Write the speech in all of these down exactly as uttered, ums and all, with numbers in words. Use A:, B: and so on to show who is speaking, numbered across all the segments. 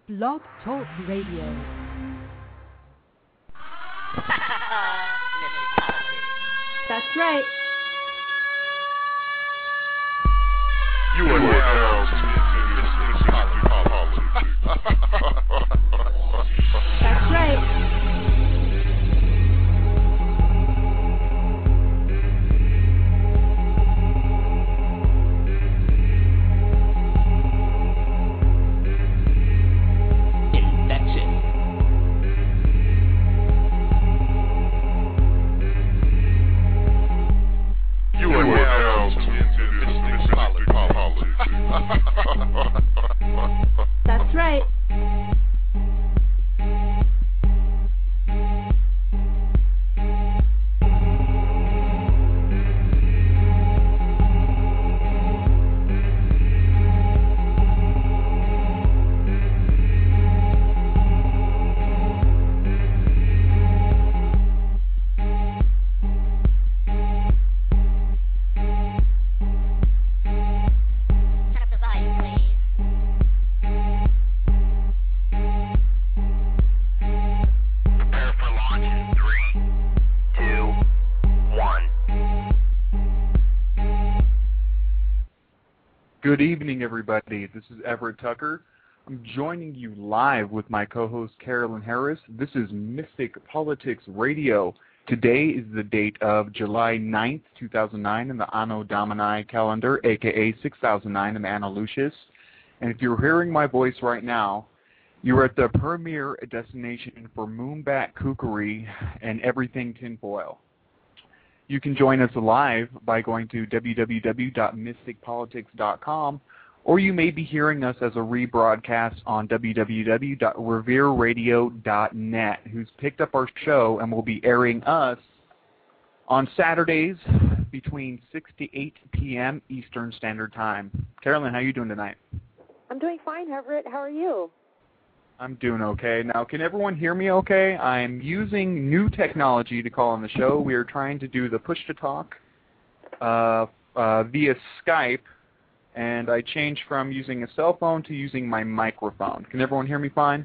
A: Blog Talk Radio. That's right.
B: You are now
A: That's right. That's right.
C: Good evening, everybody. This is Everett Tucker. I'm joining you live with my co-host, Carolyn Harris. This is Mystic Politics Radio. Today is the date of July ninth, two thousand nine in the Anno Domini calendar, a k a six thousand nine in the Anno Lucius. And if you're hearing my voice right now, you're at the premier destination for moonbat kookery and everything tinfoil. You can join us live by going to w w w dot mystic politics dot com, or you may be hearing us as a rebroadcast on w w w dot revere radio dot net, who's picked up our show and will be airing us on Saturdays between six to eight p m Eastern Standard Time. Carolyn, how are you doing tonight?
D: I'm doing fine, Everett. How are you?
C: I'm doing okay. Now, can everyone hear me okay? I'm using new technology to call on the show. We are trying to do the push-to-talk uh, uh, via Skype, and I changed from using a cell phone to using my microphone. Can everyone hear me fine?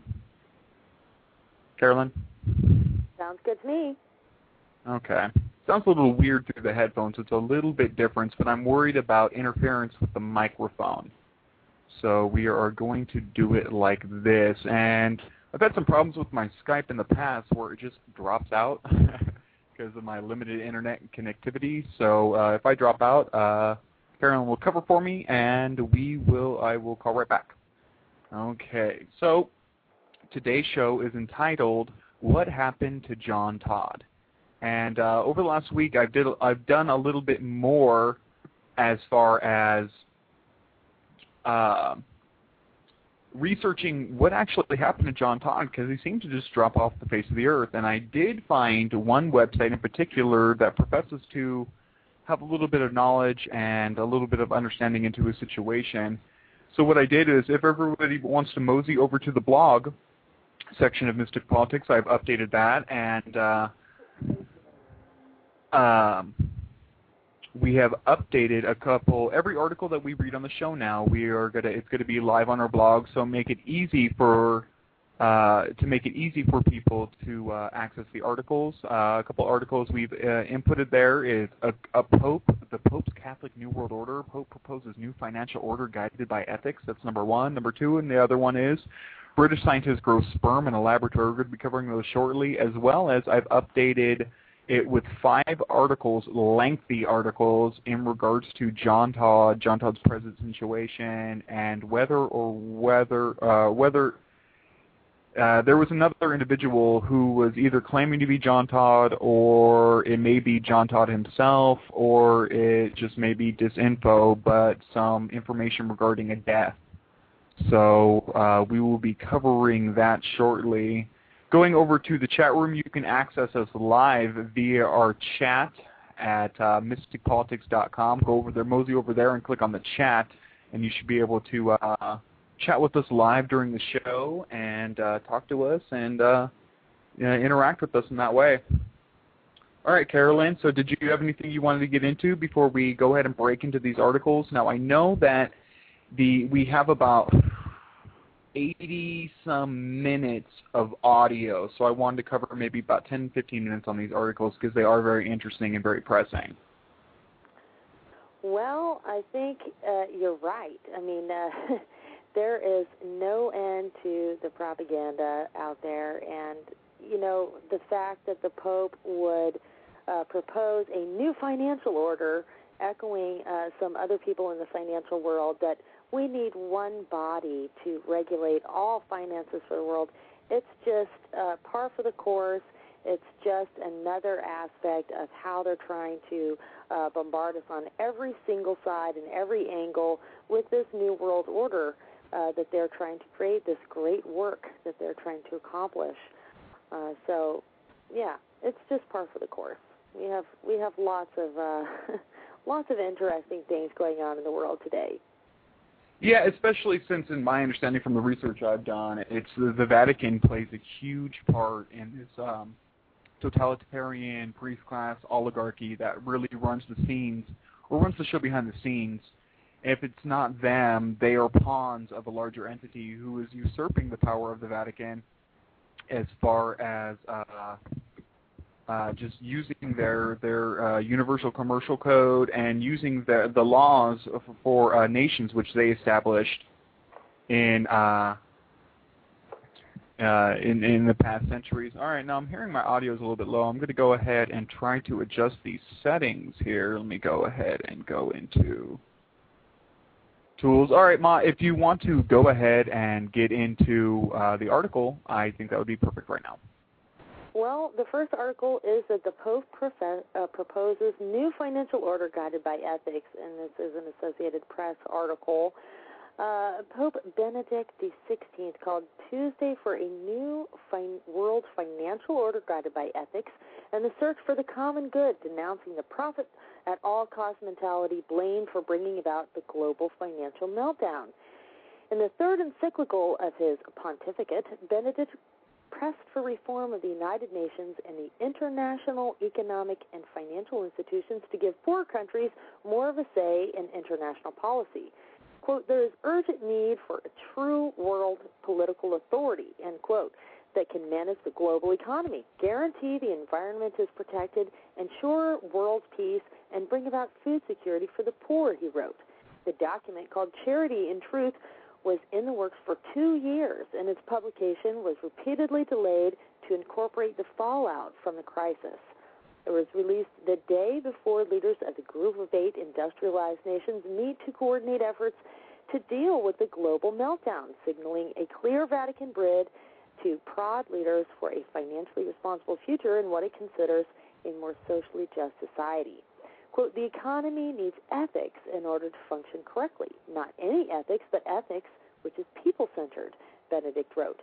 C: Carolyn?
D: Sounds good to me.
C: Okay. Sounds a little weird through the headphones. It's a little bit different, but I'm worried about interference with the microphone. So we are going to do it like this. And I've had some problems with my Skype in the past where it just drops out because of my limited internet connectivity. So uh, if I drop out, uh, Carolyn will cover for me, and we will. I will call right back. Okay. So today's show is entitled "What Happened to John Todd?" And uh, over the last week, I've did I've done a little bit more as far as Uh, researching what actually happened to John Todd, because he seemed to just drop off the face of the earth. And I did find one website in particular that professes to have a little bit of knowledge and a little bit of understanding into his situation. So what I did is, if everybody wants to mosey over to the blog section of Mystic Politics, I've updated that, and uh, um, we have updated a couple. Every article that we read on the show now, we are gonna. It's gonna be live on our blog. So make it easy for uh, to make it easy for people to uh, access the articles. Uh, a couple articles we've uh, inputted there is a, a Pope, the Pope's Catholic New World Order. Pope proposes new financial order guided by ethics. That's number one. Number two, and the other one is British scientists grow sperm in a laboratory. We're going to be covering those shortly, as well as I've updated it with five articles, lengthy articles, in regards to John Todd, John Todd's present situation, and whether or whether uh, whether uh, there was another individual who was either claiming to be John Todd, or it may be John Todd himself, or it just may be disinfo, but some information regarding a death. So uh, we will be covering that shortly. Going over to the chat room, you can access us live via our chat at uh, mystic politics dot com. Go over there, mosey over there, and click on the chat, and you should be able to uh, chat with us live during the show and uh, talk to us and uh, you know, interact with us in that way. All right, Carolyn, so did you have anything you wanted to get into before we go ahead and break into these articles? Now, I know that the we have about eighty some minutes of audio, so I wanted to cover maybe about ten, fifteen minutes on these articles because they are very interesting and very pressing.
D: Well, I think uh, you're right. I mean, uh, there is no end to the propaganda out there, and, you know, the fact that the Pope would uh, propose a new financial order, echoing uh, some other people in the financial world, that we need one body to regulate all finances for the world. It's just uh, par for the course. It's just another aspect of how they're trying to uh, bombard us on every single side and every angle with this new world order uh, that they're trying to create, this great work that they're trying to accomplish. Uh, so, yeah, it's just par for the course. We have we have lots of uh, lots of interesting things going on in the world today.
C: Yeah, especially since, in my understanding from the research I've done, it's the, the Vatican plays a huge part in this um, totalitarian priest-class oligarchy that really runs the scenes, or runs the show behind the scenes. If it's not them, they are pawns of a larger entity who is usurping the power of the Vatican as far as uh, uh, just using their their uh, universal commercial code and using the the laws for uh, nations which they established in uh, uh, in in the past centuries. All right, now I'm hearing my audio is a little bit low. I'm going to go ahead and try to adjust these settings here. Let me go ahead and go into tools. All right, Ma, if you want to go ahead and get into uh, the article, I think that would be perfect right now.
D: Well, the first article is that the Pope profe- uh, proposes new financial order guided by ethics, and this is an Associated Press article. Uh, Pope Benedict the sixteenth called Tuesday for a new fin- world financial order guided by ethics and the search for the common good, denouncing the profit at all cost mentality blamed for bringing about the global financial meltdown. In the third encyclical of his pontificate, Benedict pressed for reform of the United Nations and the international economic and financial institutions to give poor countries more of a say in international policy. Quote, there is urgent need for a true world political authority, end quote, that can manage the global economy, guarantee the environment is protected, ensure world peace, and bring about food security for the poor, he wrote. The document, called Charity in Truth, was in the works for two years, and its publication was repeatedly delayed to incorporate the fallout from the crisis. It was released the day before leaders of the Group of Eight industrialized nations meet to coordinate efforts to deal with the global meltdown, signaling a clear Vatican bid to prod leaders for a financially responsible future in what it considers a more socially just society. Quote, the economy needs ethics in order to function correctly. Not any ethics, but ethics which is people-centered, Benedict wrote.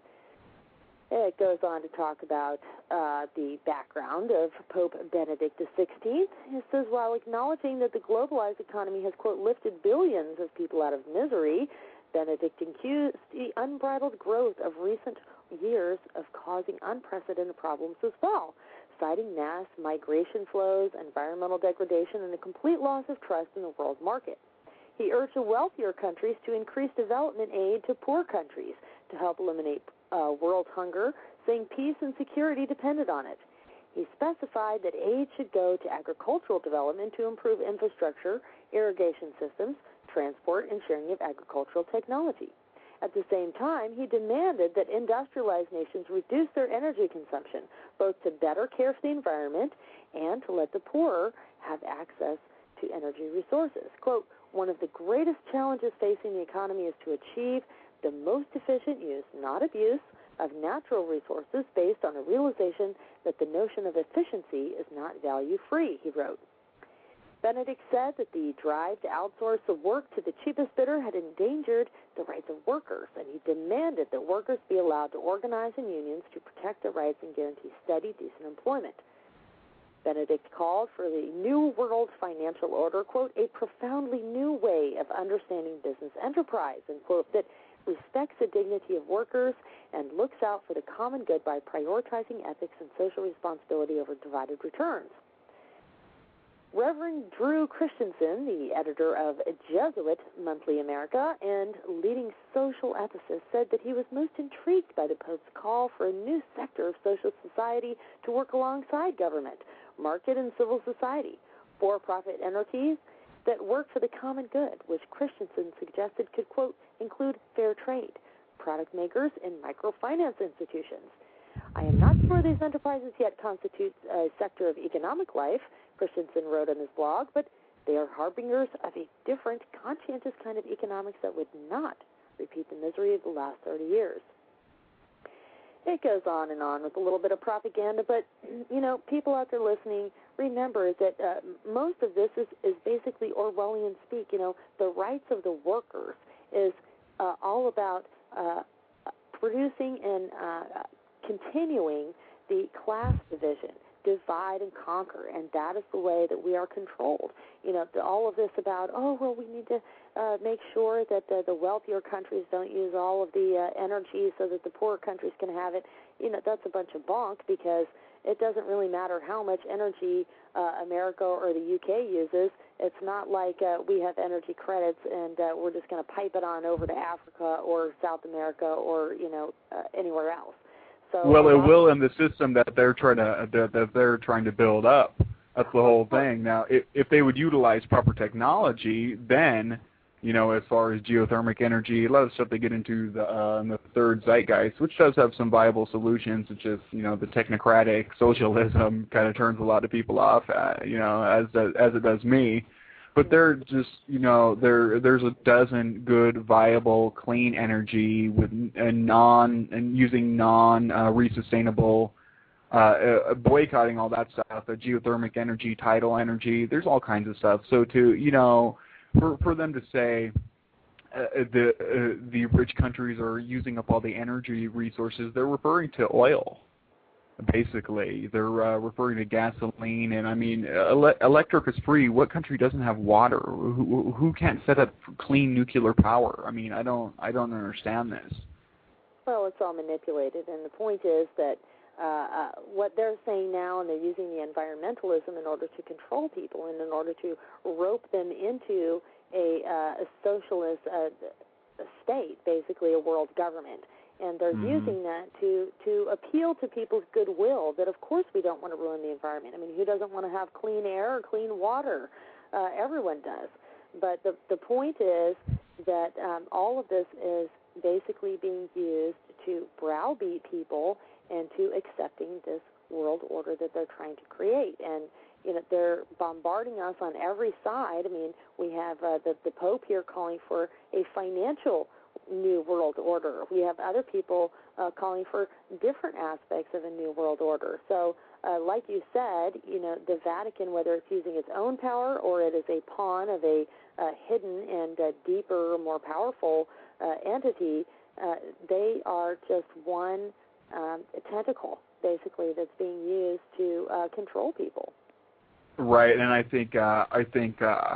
D: It goes on to talk about uh, the background of Pope Benedict the sixteenth. It says, while acknowledging that the globalized economy has, quote, lifted billions of people out of misery, Benedict accused the unbridled growth of recent years of causing unprecedented problems as well, citing mass migration flows, environmental degradation, and a complete loss of trust in the world market. He urged the wealthier countries to increase development aid to poor countries to help eliminate uh, world hunger, saying peace and security depended on it. He specified that aid should go to agricultural development to improve infrastructure, irrigation systems, transport, and sharing of agricultural technology. At the same time, he demanded that industrialized nations reduce their energy consumption, both to better care for the environment and to let the poor have access to energy resources. Quote, one of the greatest challenges facing the economy is to achieve the most efficient use, not abuse, of natural resources based on a realization that the notion of efficiency is not value-free, he wrote. Benedict said that the drive to outsource the work to the cheapest bidder had endangered the rights of workers, and he demanded that workers be allowed to organize in unions to protect their rights and guarantee steady, decent employment. Benedict called for the New World Financial Order, quote, a profoundly new way of understanding business enterprise, and, quote, that respects the dignity of workers and looks out for the common good by prioritizing ethics and social responsibility over divided returns. Reverend Drew Christensen, the editor of Jesuit Monthly America and leading social ethicist, said that he was most intrigued by the Pope's call for a new sector of social society to work alongside government, market and civil society, for-profit entities that work for the common good, which Christensen suggested could, quote, include fair trade, product makers, and microfinance institutions. I am not sure these enterprises yet constitute a sector of economic life, Christensen wrote on his blog, but they are harbingers of a different, conscientious kind of economics that would not repeat the misery of the last thirty years. It goes on and on with a little bit of propaganda, but, you know, people out there listening, remember that uh, most of this is, is basically Orwellian speak. You know, the rights of the workers is uh, all about uh, producing and uh, continuing the class division, divide and conquer, and that is the way that we are controlled. You know, all of this about, oh, well, we need to uh, make sure that the, the wealthier countries don't use all of the uh, energy so that the poorer countries can have it. You know, that's a bunch of bonk, because it doesn't really matter how much energy uh, America or the U K uses. It's not like uh, we have energy credits and uh, we're just going to pipe it on over to Africa or South America or, you know, uh, anywhere else. So
C: well, it will in the system that they're trying to that, that they're trying to build up. That's the whole thing. Now, if if they would utilize proper technology, then, you know, as far as geothermic energy, a lot of stuff they get into the uh, in the third zeitgeist, which does have some viable solutions, such as, you know, the technocratic socialism kind of turns a lot of people off, uh, you know, as as it does me. But they're just, you know, there there's a dozen good, viable, clean energy with a non and using non uh, resustainable, uh, uh, boycotting all that stuff, the geothermic energy, tidal energy. There's all kinds of stuff. So to, you know, for for them to say uh, the uh, the rich countries are using up all the energy resources, they're referring to oil. Basically, they're uh, referring to gasoline, and I mean, ele- electric is free. What country doesn't have water? Who, who can't set up clean nuclear power? I mean, I don't, I don't understand this.
D: Well, it's all manipulated, and the point is that uh, uh, what they're saying now, and they're using the environmentalism in order to control people, and in order to rope them into a, uh, a socialist uh, a state, basically a world government. And they're mm-hmm. using that to, to appeal to people's goodwill that, of course, we don't want to ruin the environment. I mean, who doesn't want to have clean air or clean water? Uh, everyone does. But the, the point is that um, all of this is basically being used to browbeat people into accepting this world order that they're trying to create. And, you know, they're bombarding us on every side. I mean, we have uh, the, the Pope here calling for a financial new world order. We have other people uh, calling for different aspects of a new world order. So, uh, like you said, you know, the Vatican, whether it's using its own power or it is a pawn of a uh, hidden and uh, deeper, more powerful uh, entity, uh, they are just one um, tentacle, basically, that's being used to uh, control people.
C: Right, and I think uh, I think. Uh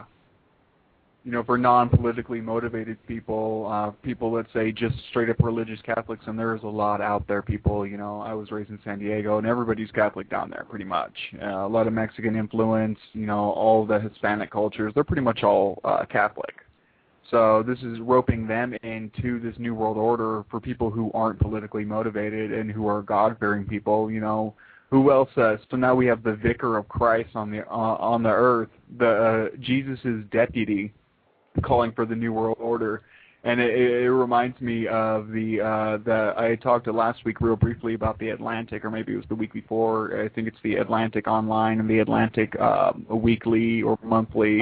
C: You know, for non-politically motivated people, uh, people, let's say, just straight-up religious Catholics, and there's a lot out there, people, you know, I was raised in San Diego, and everybody's Catholic down there, pretty much. Uh, a lot of Mexican influence, you know, all the Hispanic cultures, they're pretty much all uh, Catholic. So this is roping them into this new world order for people who aren't politically motivated and who are God-fearing people, you know. Who else? Uh, so now we have the vicar of Christ on the uh, on the earth, the uh, Jesus's deputy, calling for the new world order, and it, it reminds me of the uh, the I talked last week real briefly about the Atlantic, or maybe it was the week before. I think it's the Atlantic Online and the Atlantic uh, weekly or monthly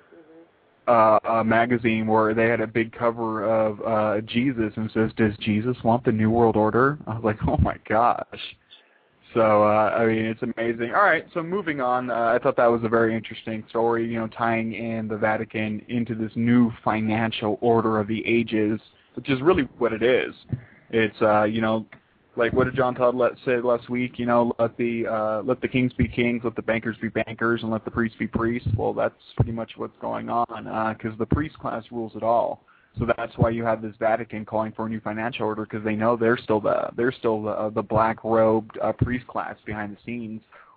C: uh, uh, magazine, where they had a big cover of uh, Jesus and it says, "Does Jesus want the new world order?" I was like, "Oh my gosh." So, uh, I mean, it's amazing. All right, so moving on, uh, I thought that was a very interesting story, you know, tying in the Vatican into this new financial order of the ages, which is really what it is. It's, uh, you know, like what did John Todd let, say last week, you know, let the uh, let the kings be kings, let the bankers be bankers, and let the priests be priests. Well, that's pretty much what's going on, because uh, the priest class rules it all. So that's why you have this Vatican calling for a new financial order, because they know they're still the they're still the, uh, the black-robed uh, priest class behind the scenes,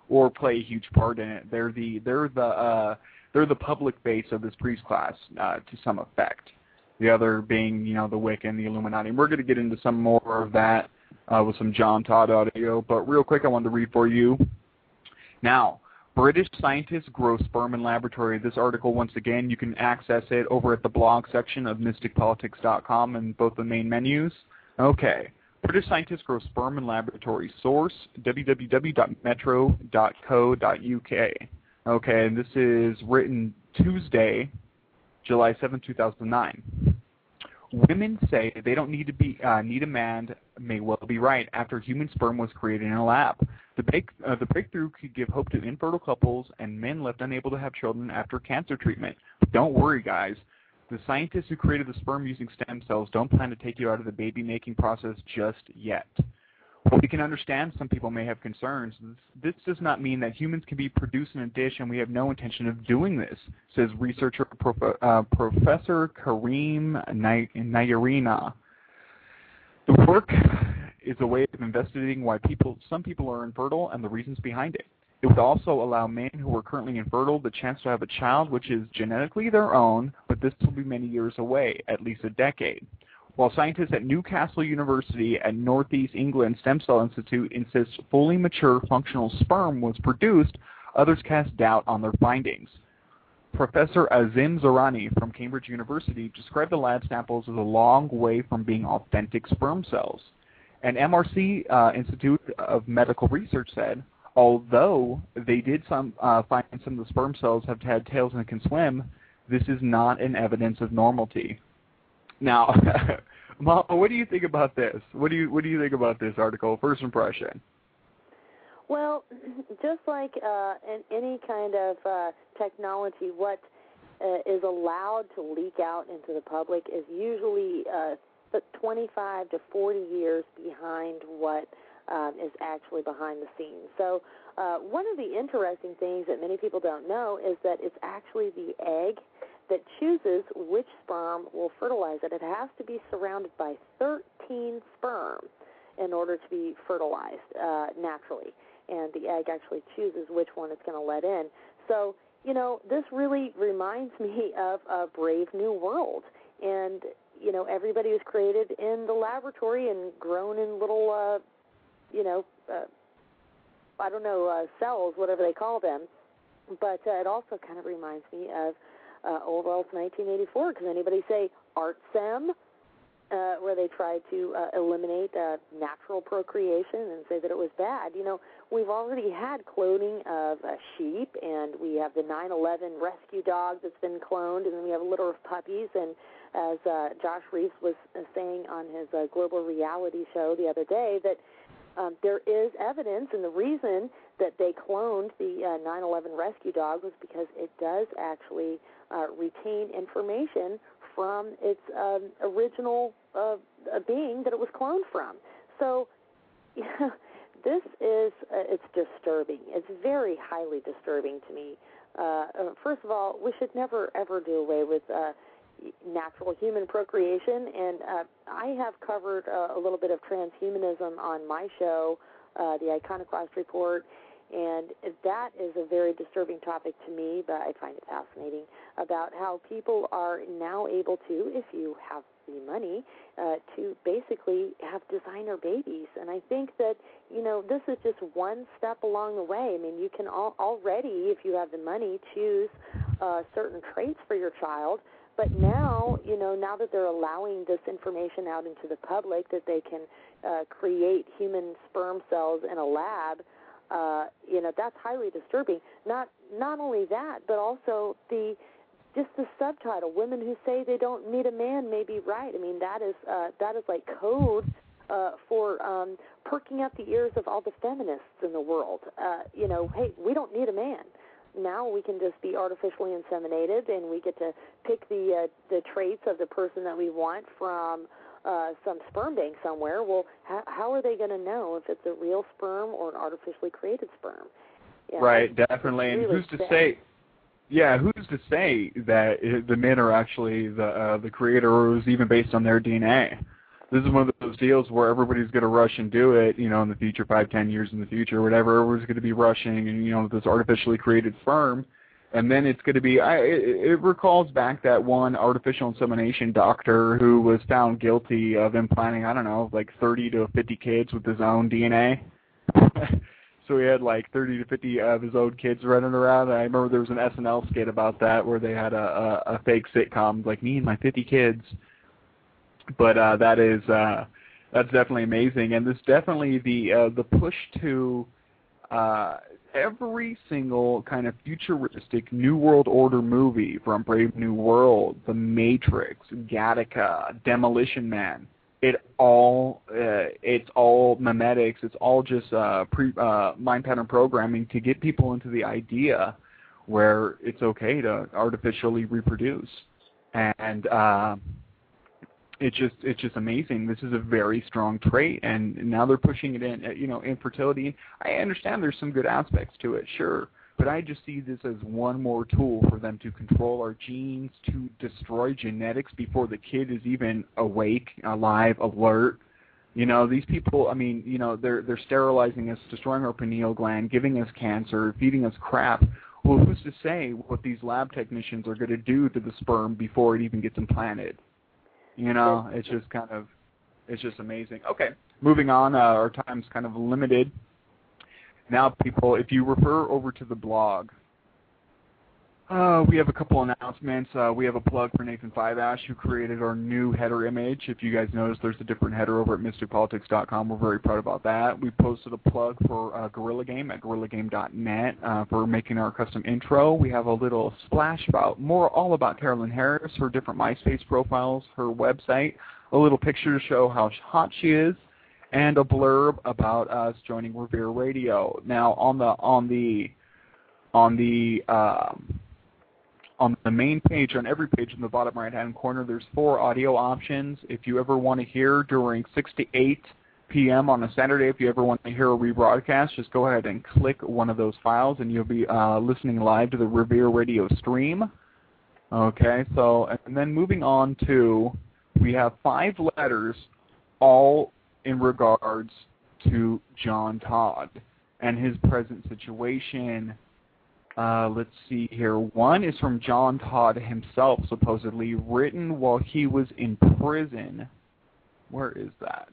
C: or play a huge part in it. They're the they're the uh, they're the public base of this priest class uh, to some effect. The other being, you know, the Wicca and the Illuminati. And we're going to get into some more of that uh, with some John Todd audio. But real quick, I wanted to read for you. Now, British scientists grow sperm in laboratory. This article, once again, you can access it over at the blog section of mystic politics dot com in both the main menus. Okay. British scientists grow sperm in laboratory. Source, w w w dot metro dot co dot u k. Okay, and this is written Tuesday, July seventh, two thousand nine. Women say they don't need to be uh, need a man may well be right after human sperm was created in a lab. The, break, uh, the breakthrough could give hope to infertile couples and men left unable to have children after cancer treatment. But don't worry, guys. The scientists who created the sperm using stem cells don't plan to take you out of the baby-making process just yet. While we can understand some people may have concerns, this, this does not mean that humans can be produced in a dish, and we have no intention of doing this, says researcher Prof, uh, Professor Karim Nayarina. The work is a way of investigating why people, some people are infertile and the reasons behind it. It would also allow men who are currently infertile the chance to have a child which is genetically their own, but this will be many years away, at least a decade. While scientists at Newcastle University at Northeast England Stem Cell Institute insist fully mature functional sperm was produced, others cast doubt on their findings. Professor Azim Zorani from Cambridge University described the lab samples as a long way from being authentic sperm cells. And M R C uh, Institute of Medical Research said, although they did some uh, find some of the sperm cells have had tails and can swim, this is not an evidence of normality. Now, Mama, what do you think about this? What do you what do you think about this article? First impression.
D: Well, just like uh, in any kind of uh, technology, what uh, is allowed to leak out into the public is usually uh, twenty-five to forty years behind what um, is actually behind the scenes. So uh, one of the interesting things that many people don't know is that it's actually the egg that chooses which sperm will fertilize it. It has to be surrounded by thirteen sperm in order to be fertilized uh, naturally, and the egg actually chooses which one it's going to let in. So, you know, this really reminds me of a brave new world, and, you know, everybody was created in the laboratory and grown in little, uh, you know, uh, I don't know, uh, cells, whatever they call them, but uh, it also kind of reminds me of Uh, Orwell's nineteen eighty-four. Can anybody say ArtSem, uh, where they tried to uh, eliminate uh, natural procreation and say that it was bad? You know, we've already had cloning of uh, sheep, and we have the nine eleven rescue dog that's been cloned, and then we have a litter of puppies. And as uh, Josh Reeves was uh, saying on his uh, Global Reality show the other day, that um, there is evidence, and the reason that they cloned the uh, nine eleven rescue dog was because it does actually Uh, retain information from its um, original uh, being that it was cloned from. So yeah, this is, uh, it's disturbing. It's very highly disturbing to me. Uh, first of all, we should never, ever do away with uh, natural human procreation, and uh, I have covered uh, a little bit of transhumanism on my show, uh, the Iconoclast Report, and that is a very disturbing topic to me, but I find it fascinating about how people are now able to, if you have the money, uh, to basically have designer babies. And I think that, you know, this is just one step along the way. I mean, you can al- already, if you have the money, choose uh, certain traits for your child. But now, you know, now that they're allowing this information out into the public, that they can uh, create human sperm cells in a lab, Uh, you know, that's highly disturbing. Not not only that, but also the just the subtitle: "Women who say they don't need a man may be right." I mean, that is uh, that is like code uh, for um, perking up the ears of all the feminists in the world. Uh, you know, hey, we don't need a man. Now we can just be artificially inseminated, and we get to pick the uh, the traits of the person that we want from Uh, some sperm bank somewhere. Well, how, how are they going to know if it's a real sperm or an artificially created sperm? Yeah,
C: right, definitely. And
D: really
C: who's to
D: sad.
C: say? Yeah, who's to say that the men are actually the uh, the creator, or it was even based on their D N A? this is one of those deals where everybody's going to rush and do it, you know, in the future, five, ten years in the future, whatever. Everyone's going to be rushing and, you know, this artificially created sperm. And then it's going to be, I, it, it recalls back that one artificial insemination doctor who was found guilty of implanting, I don't know, like thirty to fifty kids with his own D N A. So he had like thirty to fifty of his own kids running around. And I remember there was an S N L skit about that where they had a, a, a fake sitcom, like me and my fifty kids. But uh, that is, uh, that's definitely amazing. And this definitely the, uh, the push to... Uh, every single kind of futuristic New World Order movie, from Brave New World, The Matrix, Gattaca, Demolition Man, it all uh, it's all memetics. It's all just uh, pre, uh, mind pattern programming to get people into the idea where it's okay to artificially reproduce, and uh, it's just it's just amazing. This is a very strong trait, and now they're pushing it in. You know, infertility. I understand there's some good aspects to it, sure, but I just see this as one more tool for them to control our genes, to destroy genetics before the kid is even awake, alive, alert. You know, these people. I mean, you know, they're they're sterilizing us, destroying our pineal gland, giving us cancer, feeding us crap. Well, who's to say what these lab technicians are going to do to the sperm before it even gets implanted? You know, it's just kind of, it's just amazing. Okay, moving on. Uh, our time's kind of limited. Now, people, if you refer over to the blog, uh, we have a couple announcements. Uh, we have a plug for Nathan Fiveash, who created our new header image. If you guys notice, there's a different header over at mystic politics dot com. We're very proud about that. We posted a plug for uh, Gorilla Game at gorilla game dot net uh, for making our custom intro. We have a little splash about, more all about Carolyn Harris, her different MySpace profiles, her website, a little picture to show how hot she is, and a blurb about us joining Revere Radio. Now, on the on the on the um, on the main page, on every page in the bottom right-hand corner, there's four audio options. If you ever want to hear during six to eight p m on a Saturday, if you ever want to hear a rebroadcast, just go ahead and click one of those files, and you'll be uh, listening live to the Revere Radio stream. Okay, so, and then moving on to, we have five letters, all in regards to John Todd and his present situation. Uh, let's see here. One is from John Todd himself, supposedly, written while he was in prison. Where is that?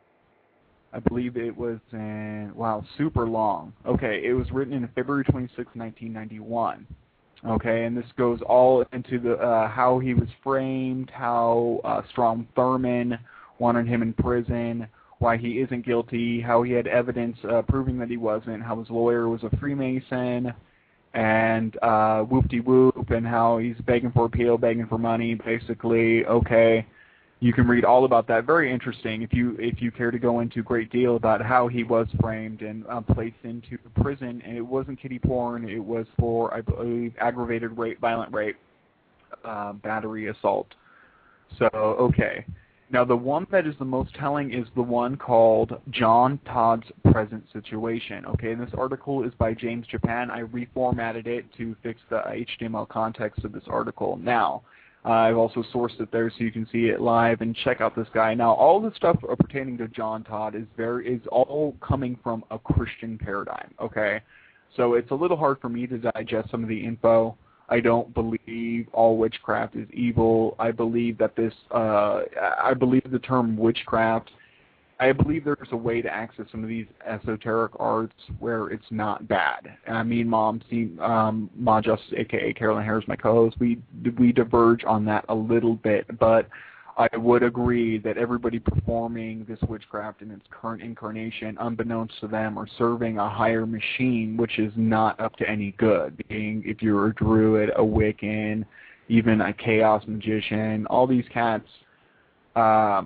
C: I believe it was in, wow, super long. Okay, it was written in February twenty-sixth, nineteen ninety-one. Okay, and this goes all into the uh, how he was framed, how uh, Strom Thurmond wanted him in prison, why he isn't guilty, how he had evidence uh, proving that he wasn't, how his lawyer was a Freemason, and uh, whoop-de-whoop, and how he's begging for appeal, begging for money, basically. Okay, you can read all about that. Very interesting if you if you care to go into a great deal about how he was framed and uh, placed into prison. And it wasn't kiddie porn. It was for, I believe, aggravated rape, violent rape, uh, battery, assault. So, okay. Now, the one that is the most telling is the one called John Todd's Present Situation. Okay, and this article is by James Japan. I reformatted it to fix the H T M L context of this article. Now, uh, I've also sourced it there so you can see it live and check out this guy. Now, all the stuff pertaining to John Todd is very is all coming from a Christian paradigm. Okay, so it's a little hard for me to digest some of the info. I don't believe all witchcraft is evil. I believe that this, uh, I believe the term witchcraft, I believe there's a way to access some of these esoteric arts where it's not bad. And I mean, Mom, see, um, Ma Justice, a k a. Carolyn Harris, my co-host, we, we diverge on that a little bit, but I would agree that everybody performing this witchcraft in its current incarnation, unbeknownst to them, are serving a higher machine, which is not up to any good. Being, if you're a druid, a Wiccan, even a chaos magician, all these cats, uh,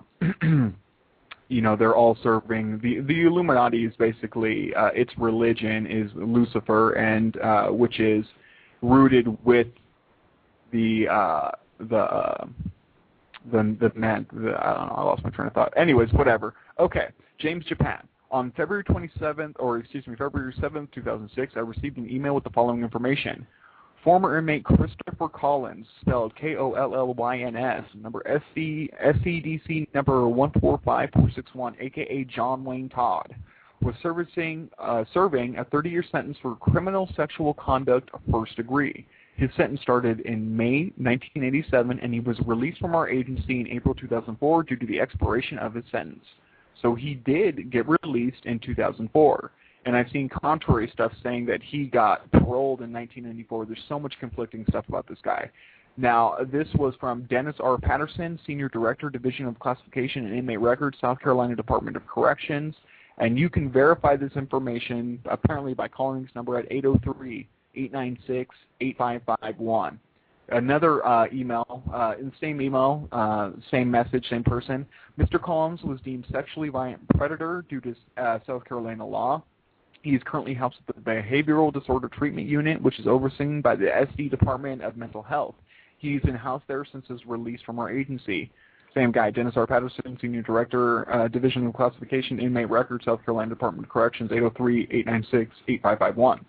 C: you know, they're all serving, the, the Illuminati is basically, uh, its religion is Lucifer, and uh, which is rooted with the, uh, the, uh, the the man, the, I don't know, I lost my train of thought. Anyways, whatever. Okay, James Japan. On February twenty-seventh, or excuse me, February seventh, two thousand six, I received an email with the following information. Former inmate Christopher Collins, spelled K O L L Y N S, number S C D C number one four five four six one, a k a. John Wayne Todd, was servicing, uh, serving a thirty-year sentence for criminal sexual conduct of first degree. His sentence started in May nineteen eighty-seven, and he was released from our agency in April two thousand four due to the expiration of his sentence. So he did get released in two thousand four. And I've seen contrary stuff saying that he got paroled in nineteen ninety-four. There's so much conflicting stuff about this guy. Now, this was from Dennis R. Patterson, Senior Director, Division of Classification and Inmate Records, South Carolina Department of Corrections. And you can verify this information apparently by calling this number at eight oh three, eight nine six, eight five five one. Another uh, email, uh, in the same email, uh, same message, same person. Mister Collins was deemed sexually violent predator due to uh, South Carolina law. He is currently housed at the Behavioral Disorder Treatment Unit, which is overseen by the S D Department of Mental Health. He's been housed there since his release from our agency. Same guy, Dennis R. Patterson, Senior Director, uh, Division of Classification, Inmate Records, South Carolina Department of Corrections, eight oh three, eight nine six, eight five five one.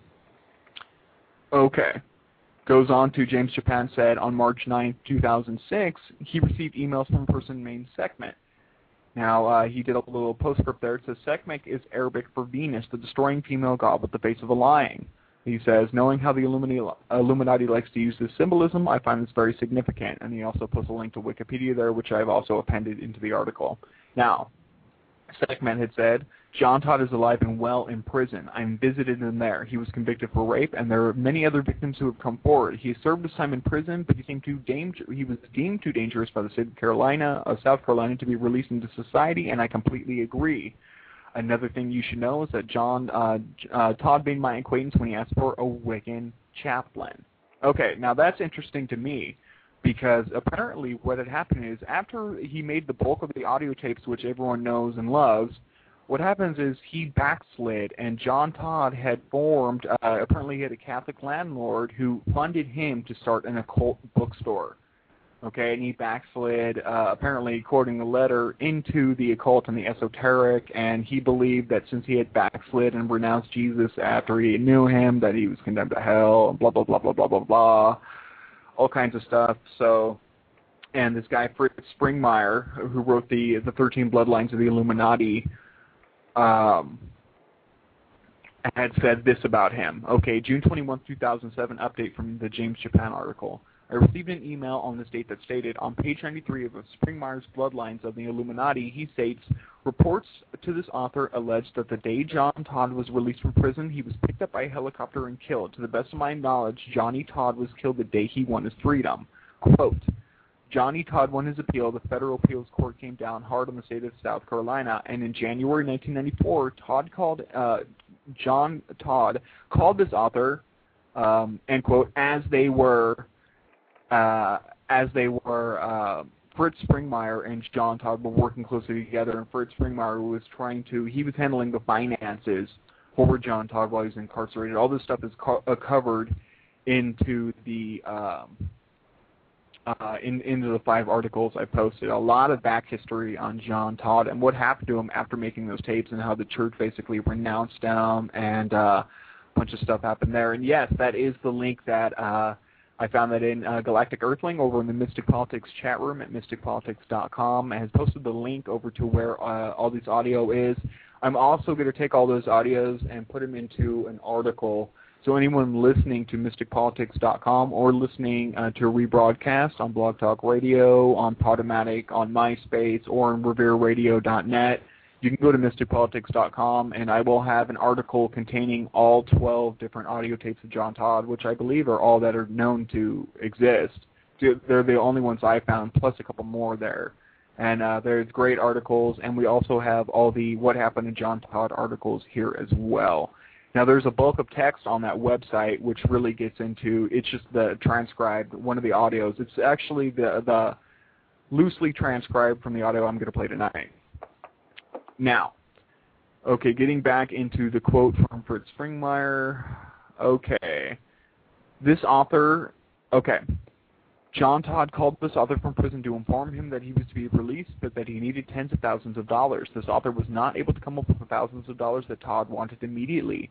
C: Okay. Goes on to James Japan said on March ninth, two thousand six, he received emails from a person named Sekhmet. Now, uh, he did a little postscript there. It says, Sekhmet is Arabic for Venus, the destroying female god with the face of a lion. He says, knowing how the Illuminati, Illuminati likes to use this symbolism, I find this very significant. And he also puts a link to Wikipedia there, which I've also appended into the article. Now, Sekhmet had said, John Todd is alive and well in prison. I visited him there. He was convicted for rape, and there are many other victims who have come forward. He served his time in prison, but he seemed too danger- he was deemed too dangerous by the state of Carolina, of South Carolina, to be released into society, and I completely agree. Another thing you should know is that John uh, uh, Todd made my acquaintance when he asked for a Wiccan chaplain. Okay, now that's interesting to me, because apparently what had happened is after he made the bulk of the audio tapes, which everyone knows and loves, what happens is he backslid, and John Todd had formed, uh, apparently he had a Catholic landlord who funded him to start an occult bookstore. Okay, and he backslid, uh, apparently, according to the letter, into the occult and the esoteric, and he believed that since he had backslid and renounced Jesus after he knew him, that he was condemned to hell, and blah, blah, blah, blah, blah, blah, blah, all kinds of stuff. So, and this guy, Fritz Springmeier, who wrote the, the thirteen Bloodlines of the Illuminati, um, had said this about him. Okay, June twenty-first, two thousand seven, update from the James Japan article. I received an email on this date that stated, on page ninety-three of Springmeier's Bloodlines of the Illuminati, he states, reports to this author allege that the day John Todd was released from prison, he was picked up by a helicopter and killed. To the best of my knowledge, Johnny Todd was killed the day he won his freedom. Quote, Johnny Todd won his appeal. The federal appeals court came down hard on the state of South Carolina, and in January nineteen ninety-four, Todd called, uh, John Todd called this author, um, end quote, as they were, uh, as they were, uh, Fritz Springmeier and John Todd were working closely together, and Fritz Springmeier was trying to, he was handling the finances for John Todd while he was incarcerated. All this stuff is co- uh, covered into the, um, Uh, in, into the five articles I posted. A lot of back history on John Todd and what happened to him after making those tapes and how the church basically renounced him, and uh, a bunch of stuff happened there. And yes, that is the link that uh, I found that in uh, Galactic Earthling over in the Mystic Politics chat room at mystic politics dot com, and has posted the link over to where uh, all this audio is. I'm also going to take all those audios and put them into an article. So anyone listening to mystic politics dot com or listening uh, to a rebroadcast on Blog Talk Radio, on Podomatic, on MySpace, or on revere radio dot net, you can go to mystic politics dot com, and I will have an article containing all twelve different audio tapes of John Todd, which I believe are all that are known to exist. They're the only ones I found, plus a couple more there. And uh, there's great articles, and we also have all the What Happened to John Todd articles here as well. Now, there's a bulk of text on that website, which really gets into, it's just the transcribed, one of the audios. It's actually the, the loosely transcribed from the audio I'm going to play tonight. Now, okay, getting back into the quote from Fritz Springmeier. Okay. This author, okay. John Todd called this author from prison to inform him that he was to be released, but that he needed tens of thousands of dollars. This author was not able to come up with the thousands of dollars that Todd wanted immediately.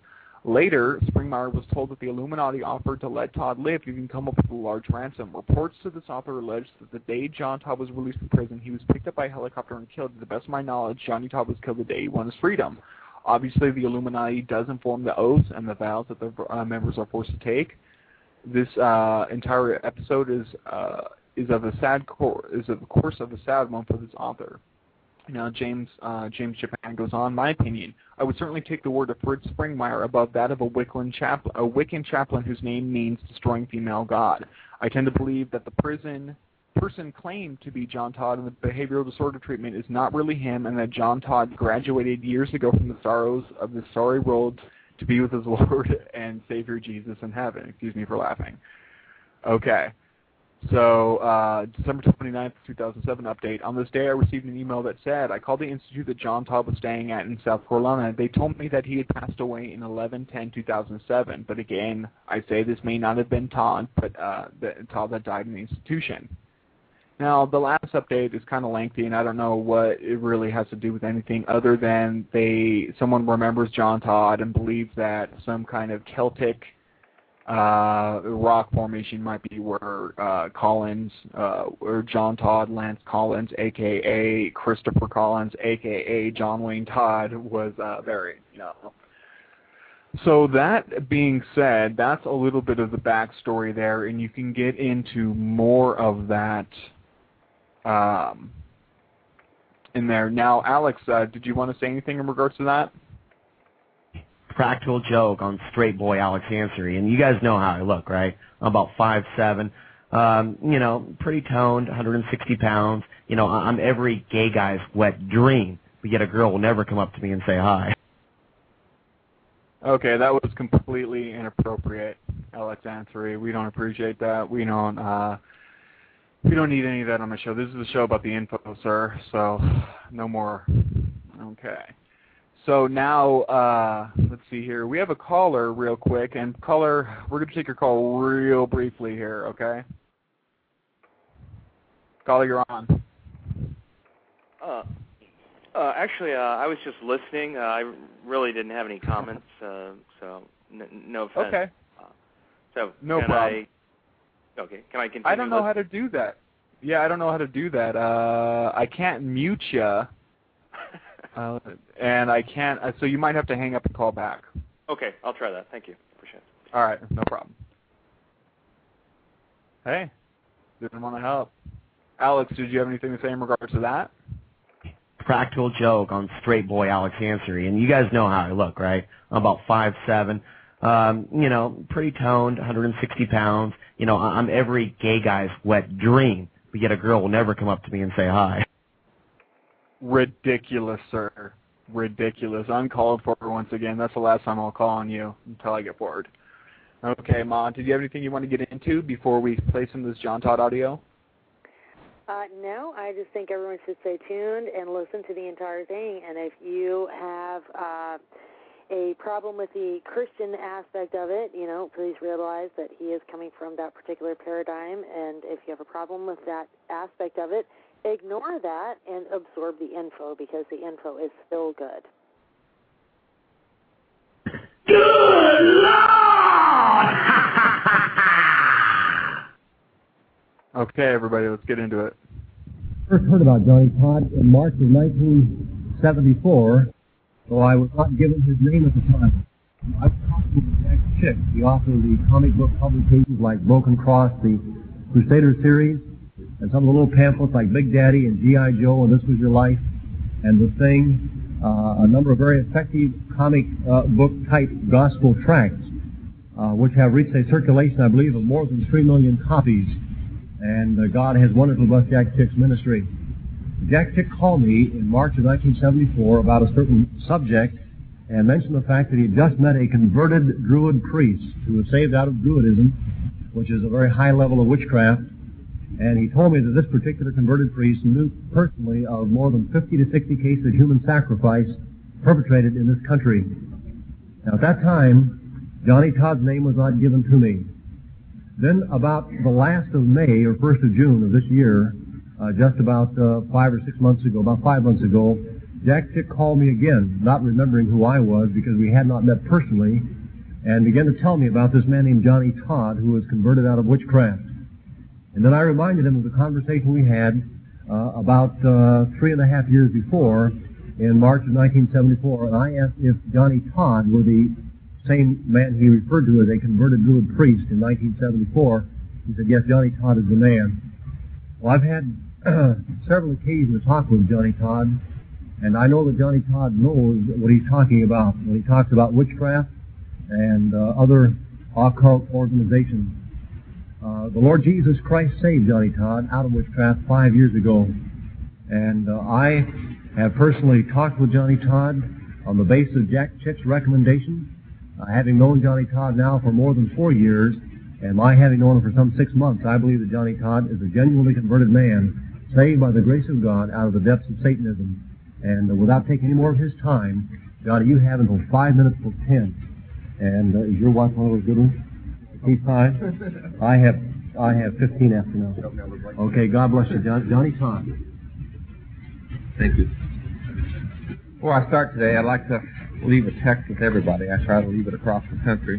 C: Later, Springmeier was told that the Illuminati offered to let Todd live if he can come up with a large ransom. Reports to this author alleged that the day John Todd was released from prison, he was picked up by a helicopter and killed. To the best of my knowledge, Johnny Todd was killed the day he won his freedom. Obviously, the Illuminati does inform the oaths and the vows that the uh, members are forced to take. This uh, entire episode is uh, is of a sad cor- is of course of a sad one for this author. Now, James uh, James Japan goes on. My opinion, I would certainly take the word of Fritz Springmeier above that of a Wiccan chaplain, a Wiccan chaplain whose name means destroying female god. I tend to believe that the prison person claimed to be John Todd and the behavioral disorder treatment is not really him, and that John Todd graduated years ago from the sorrows of the sorry world to be with his Lord and Savior Jesus in heaven. Excuse me for laughing. Okay. So, uh, December twenty-ninth, two thousand seven update. On this day, I received an email that said, I called the institute that John Todd was staying at in South Carolina. They told me that he had passed away in eleven ten two thousand seven. But again, I say this may not have been Todd, but uh, the, Todd that died in the institution. Now, the last update is kind of lengthy, and I don't know what it really has to do with anything other than they someone remembers John Todd and believes that some kind of Celtic uh, rock formation might be where uh, Collins, uh, or John Todd Lance Collins, a k a. Christopher Collins, a k a. John Wayne Todd, was uh, buried. You know. So that being said, that's a little bit of the backstory there, and you can get into more of that um, in there. Now, Alex, uh, did you want to say anything in regards to that?
E: Practical joke on straight boy Alex Ansary, and you guys know how I look, right? I'm about five seven, um, you know, pretty toned, one hundred sixty pounds. You know, I'm every gay guy's wet dream, but yet a girl will never come up to me and say hi.
C: Okay, that was completely inappropriate, Alex Ansary. We don't appreciate that. We don't. Uh, we don't need any of that on the show. This is a show about the info, sir. So, no more. Okay. So now, uh, let's see here. We have a caller real quick, and caller, we're going to take your call real briefly here, okay? Caller, you're on.
F: Uh, uh, actually, uh, I was just listening. Uh, I really didn't have any comments, uh, so n- no offense.
C: Okay.
F: Uh, so
C: no
F: can
C: problem.
F: I, okay, can I continue?
C: I don't know listening? how to do that. Yeah, I don't know how to do that. Uh, I can't mute you. Uh, and I can't, uh, so you might have to hang up and call back.
F: Okay, I'll try that. Thank you. Appreciate it.
C: All right, no problem. Hey, didn't want to help. Alex, did you have anything to say in regards to that?
E: Practical joke on straight boy Alex Ansary, and you guys know how I look, right? I'm about five seven, um, you know, pretty toned, one hundred sixty pounds. You know, I'm every gay guy's wet dream, but yet a girl will never come up to me and say hi.
C: Ridiculous, sir. Ridiculous. Uncalled for once again. That's the last time I'll call on you until I get bored. Okay, Ma, did you have anything you want to get into before we play some of this John Todd audio?
D: Uh, no, I just think everyone should stay tuned and listen to the entire thing. And if you have uh, a problem with the Christian aspect of it, you know, please realize that he is coming from that particular paradigm. And if you have a problem with that aspect of it, ignore that and absorb the info, because the info is still good.
E: Good Lord!
C: Okay, everybody, let's get into it.
G: First heard about Johnny Todd in March of nineteen seventy-four, though I was not given his name at the time. I was talking with Jack Chick, the author of the comic book publications like Broken Cross, the Crusader series, and some of the little pamphlets like Big Daddy and G I Joe and This Was Your Life and The Thing, uh, a number of very effective comic uh, book-type gospel tracts, uh, which have reached a circulation, I believe, of more than three million copies. And uh, God has wonderfully blessed Jack Chick's ministry. Jack Chick called me in March of nineteen seventy-four about a certain subject and mentioned the fact that he had just met a converted Druid priest who was saved out of Druidism, which is a very high level of witchcraft. And he told me that this particular converted priest knew personally of more than fifty to sixty cases of human sacrifice perpetrated in this country. Now, at that time, Johnny Todd's name was not given to me. Then, about the last of May or first of June of this year, uh, just about uh, five or six months ago, about five months ago, Jack Chick called me again, not remembering who I was because we had not met personally, and began to tell me about this man named Johnny Todd who was converted out of witchcraft. And then I reminded him of the conversation we had uh, about uh, three and a half years before in March of nineteen seventy-four, and I asked if Johnny Todd were the same man he referred to as a converted Druid priest in nineteen seventy-four. He said, yes, Johnny Todd is the man. Well, I've had uh, several occasions to talk with Johnny Todd, and I know that Johnny Todd knows what he's talking about when he talks about witchcraft and uh, other occult organizations. Uh, the Lord Jesus Christ saved Johnny Todd out of witchcraft five years ago, and uh, I have personally talked with Johnny Todd on the basis of Jack Chick's recommendation. Uh, having known Johnny Todd now for more than four years, and my having known him for some six months, I believe that Johnny Todd is a genuinely converted man, saved by the grace of God out of the depths of Satanism. And uh, without taking any more of his time, Johnny, you have until five minutes till ten. And uh, is your watch one of those good ones? Keep time. I have I have fifteen after now. Okay, God bless you, John, Johnny Todd.
H: Thank you. Before I start today, I'd like to leave a text with everybody. I try to leave it across the country.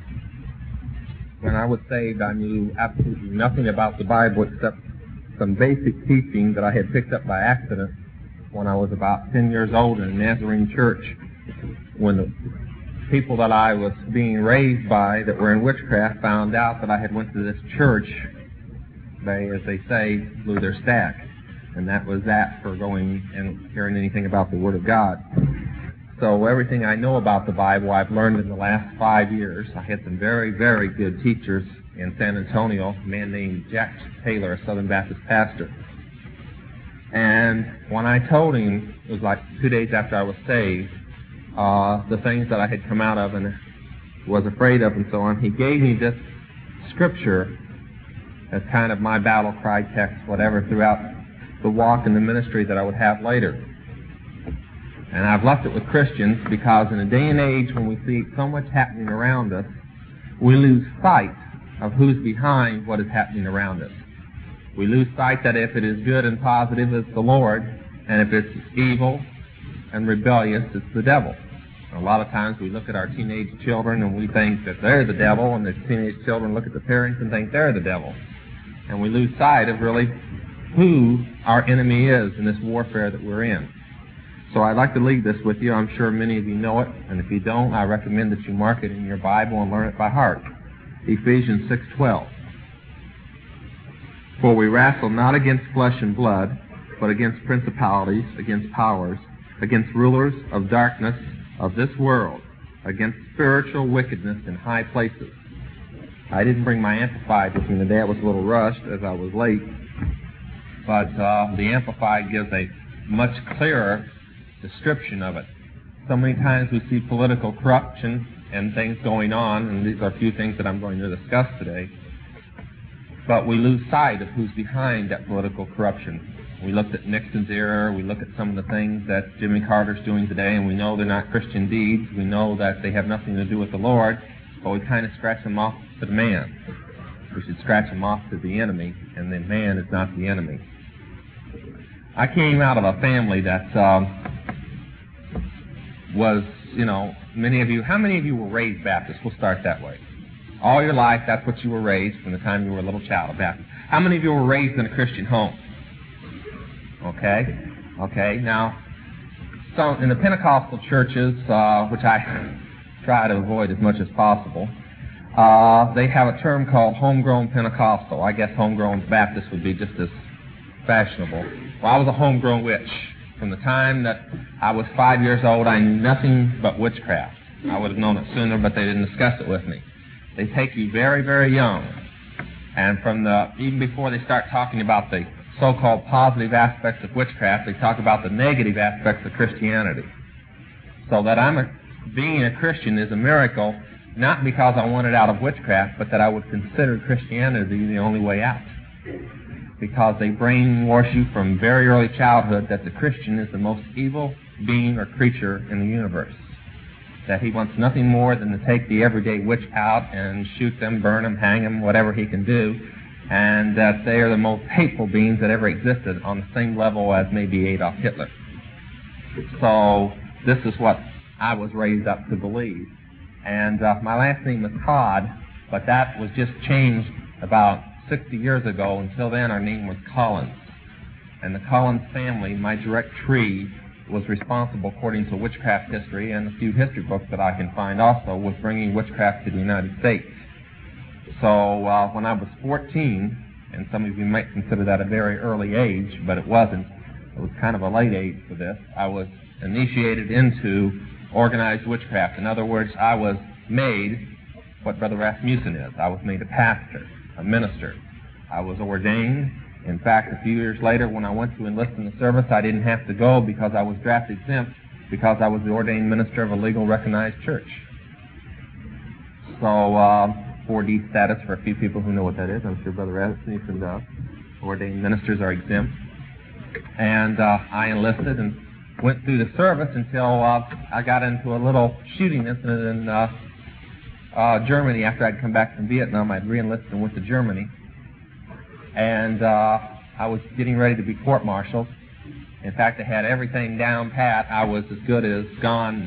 H: When I was saved, I knew absolutely nothing about the Bible except some basic teaching that I had picked up by accident when I was about ten years old in a Nazarene church, when the people that I was being raised by that were in witchcraft found out that I had went to this church. They, as they say, blew their stack. And that was that for going and hearing anything about the Word of God. So everything I know about the Bible I've learned in the last five years. I had some very, very good teachers in San Antonio, a man named Jack Taylor, a Southern Baptist pastor. And when I told him, it was like two days after I was saved, uh, the things that I had come out of and was afraid of and so on, he gave me this scripture as kind of my battle cry text, whatever, throughout the walk and the ministry that I would have later. And I've left it with Christians because in a day and age when we see so much happening around us, we lose sight of who's behind what is happening around us. We lose sight that if it is good and positive, it's the Lord, and if it's evil and rebellious, it's the devil. And a lot of times we look at our teenage children and we think that they're the devil, and the teenage children look at the parents and think they're the devil. And we lose sight of really who our enemy is in this warfare that we're in. So I'd like to leave this with you. I'm sure many of you know it, and if you don't, I recommend that you mark it in your Bible and learn it by heart. Ephesians six twelve. For we wrestle not against flesh and blood, but against principalities, against powers, against rulers of darkness of this world, against spiritual wickedness in high places. I didn't bring my Amplified with me today. I was a little rushed as I was late. But uh, the Amplified gives a much clearer description of it. So many times we see political corruption and things going on, and these are a few things that I'm going to discuss today, but we lose sight of who's behind that political corruption. We looked at Nixon's era, we look at some of the things that Jimmy Carter's doing today, and we know they're not Christian deeds, we know that they have nothing to do with the Lord, but we kind of scratch them off to the man. We should scratch them off to the enemy, and the man is not the enemy. I came out of a family that um, was, you know, many of you, how many of you were raised Baptist? We'll start that way. All your life, that's what you were raised from the time you were a little child, a Baptist. How many of you were raised in a Christian home? Okay, okay. Now, so in the Pentecostal churches, uh, which I try to avoid as much as possible, uh, they have a term called homegrown Pentecostal. I guess homegrown Baptist would be just as fashionable. Well, I was a homegrown witch. From the time that I was five years old, I knew nothing but witchcraft. I would have known it sooner, but they didn't discuss it with me. They take you very, very young. And from the, even before they start talking about the so-called positive aspects of witchcraft, they talk about the negative aspects of Christianity. So that I'm a, being a Christian is a miracle, not because I wanted out of witchcraft, but that I would consider Christianity the only way out. Because they brainwash you from very early childhood that the Christian is the most evil being or creature in the universe. That he wants nothing more than to take the everyday witch out and shoot them, burn them, hang them, whatever he can do, and that they are the most hateful beings that ever existed, on the same level as maybe Adolf Hitler. So this is what I was raised up to believe. And uh, my last name was Todd, but that was just changed about sixty years ago. Until then, our name was Collins. And the Collins family, my direct tree, was responsible, according to witchcraft history and a few history books that I can find also, with bringing witchcraft to the United States. So uh, when I was fourteen, and some of you might consider that a very early age, but it wasn't. It was kind of a late age for this. I was initiated into organized witchcraft. In other words, I was made what Brother Rasmussen is. I was made a pastor, a minister. I was ordained. In fact, a few years later, when I went to enlist in the service, I didn't have to go because I was draft exempt, because I was the ordained minister of a legal recognized church. So, uh, four D status for a few people who know what that is. I'm sure Brother Rasmussen does. Ordained ministers are exempt. And uh, I enlisted and went through the service until uh, I got into a little shooting incident in uh, uh, Germany. After I'd come back from Vietnam, I'd re-enlisted and went to Germany. And uh, I was getting ready to be court-martialed. In fact, I had everything down pat. I was as good as gone.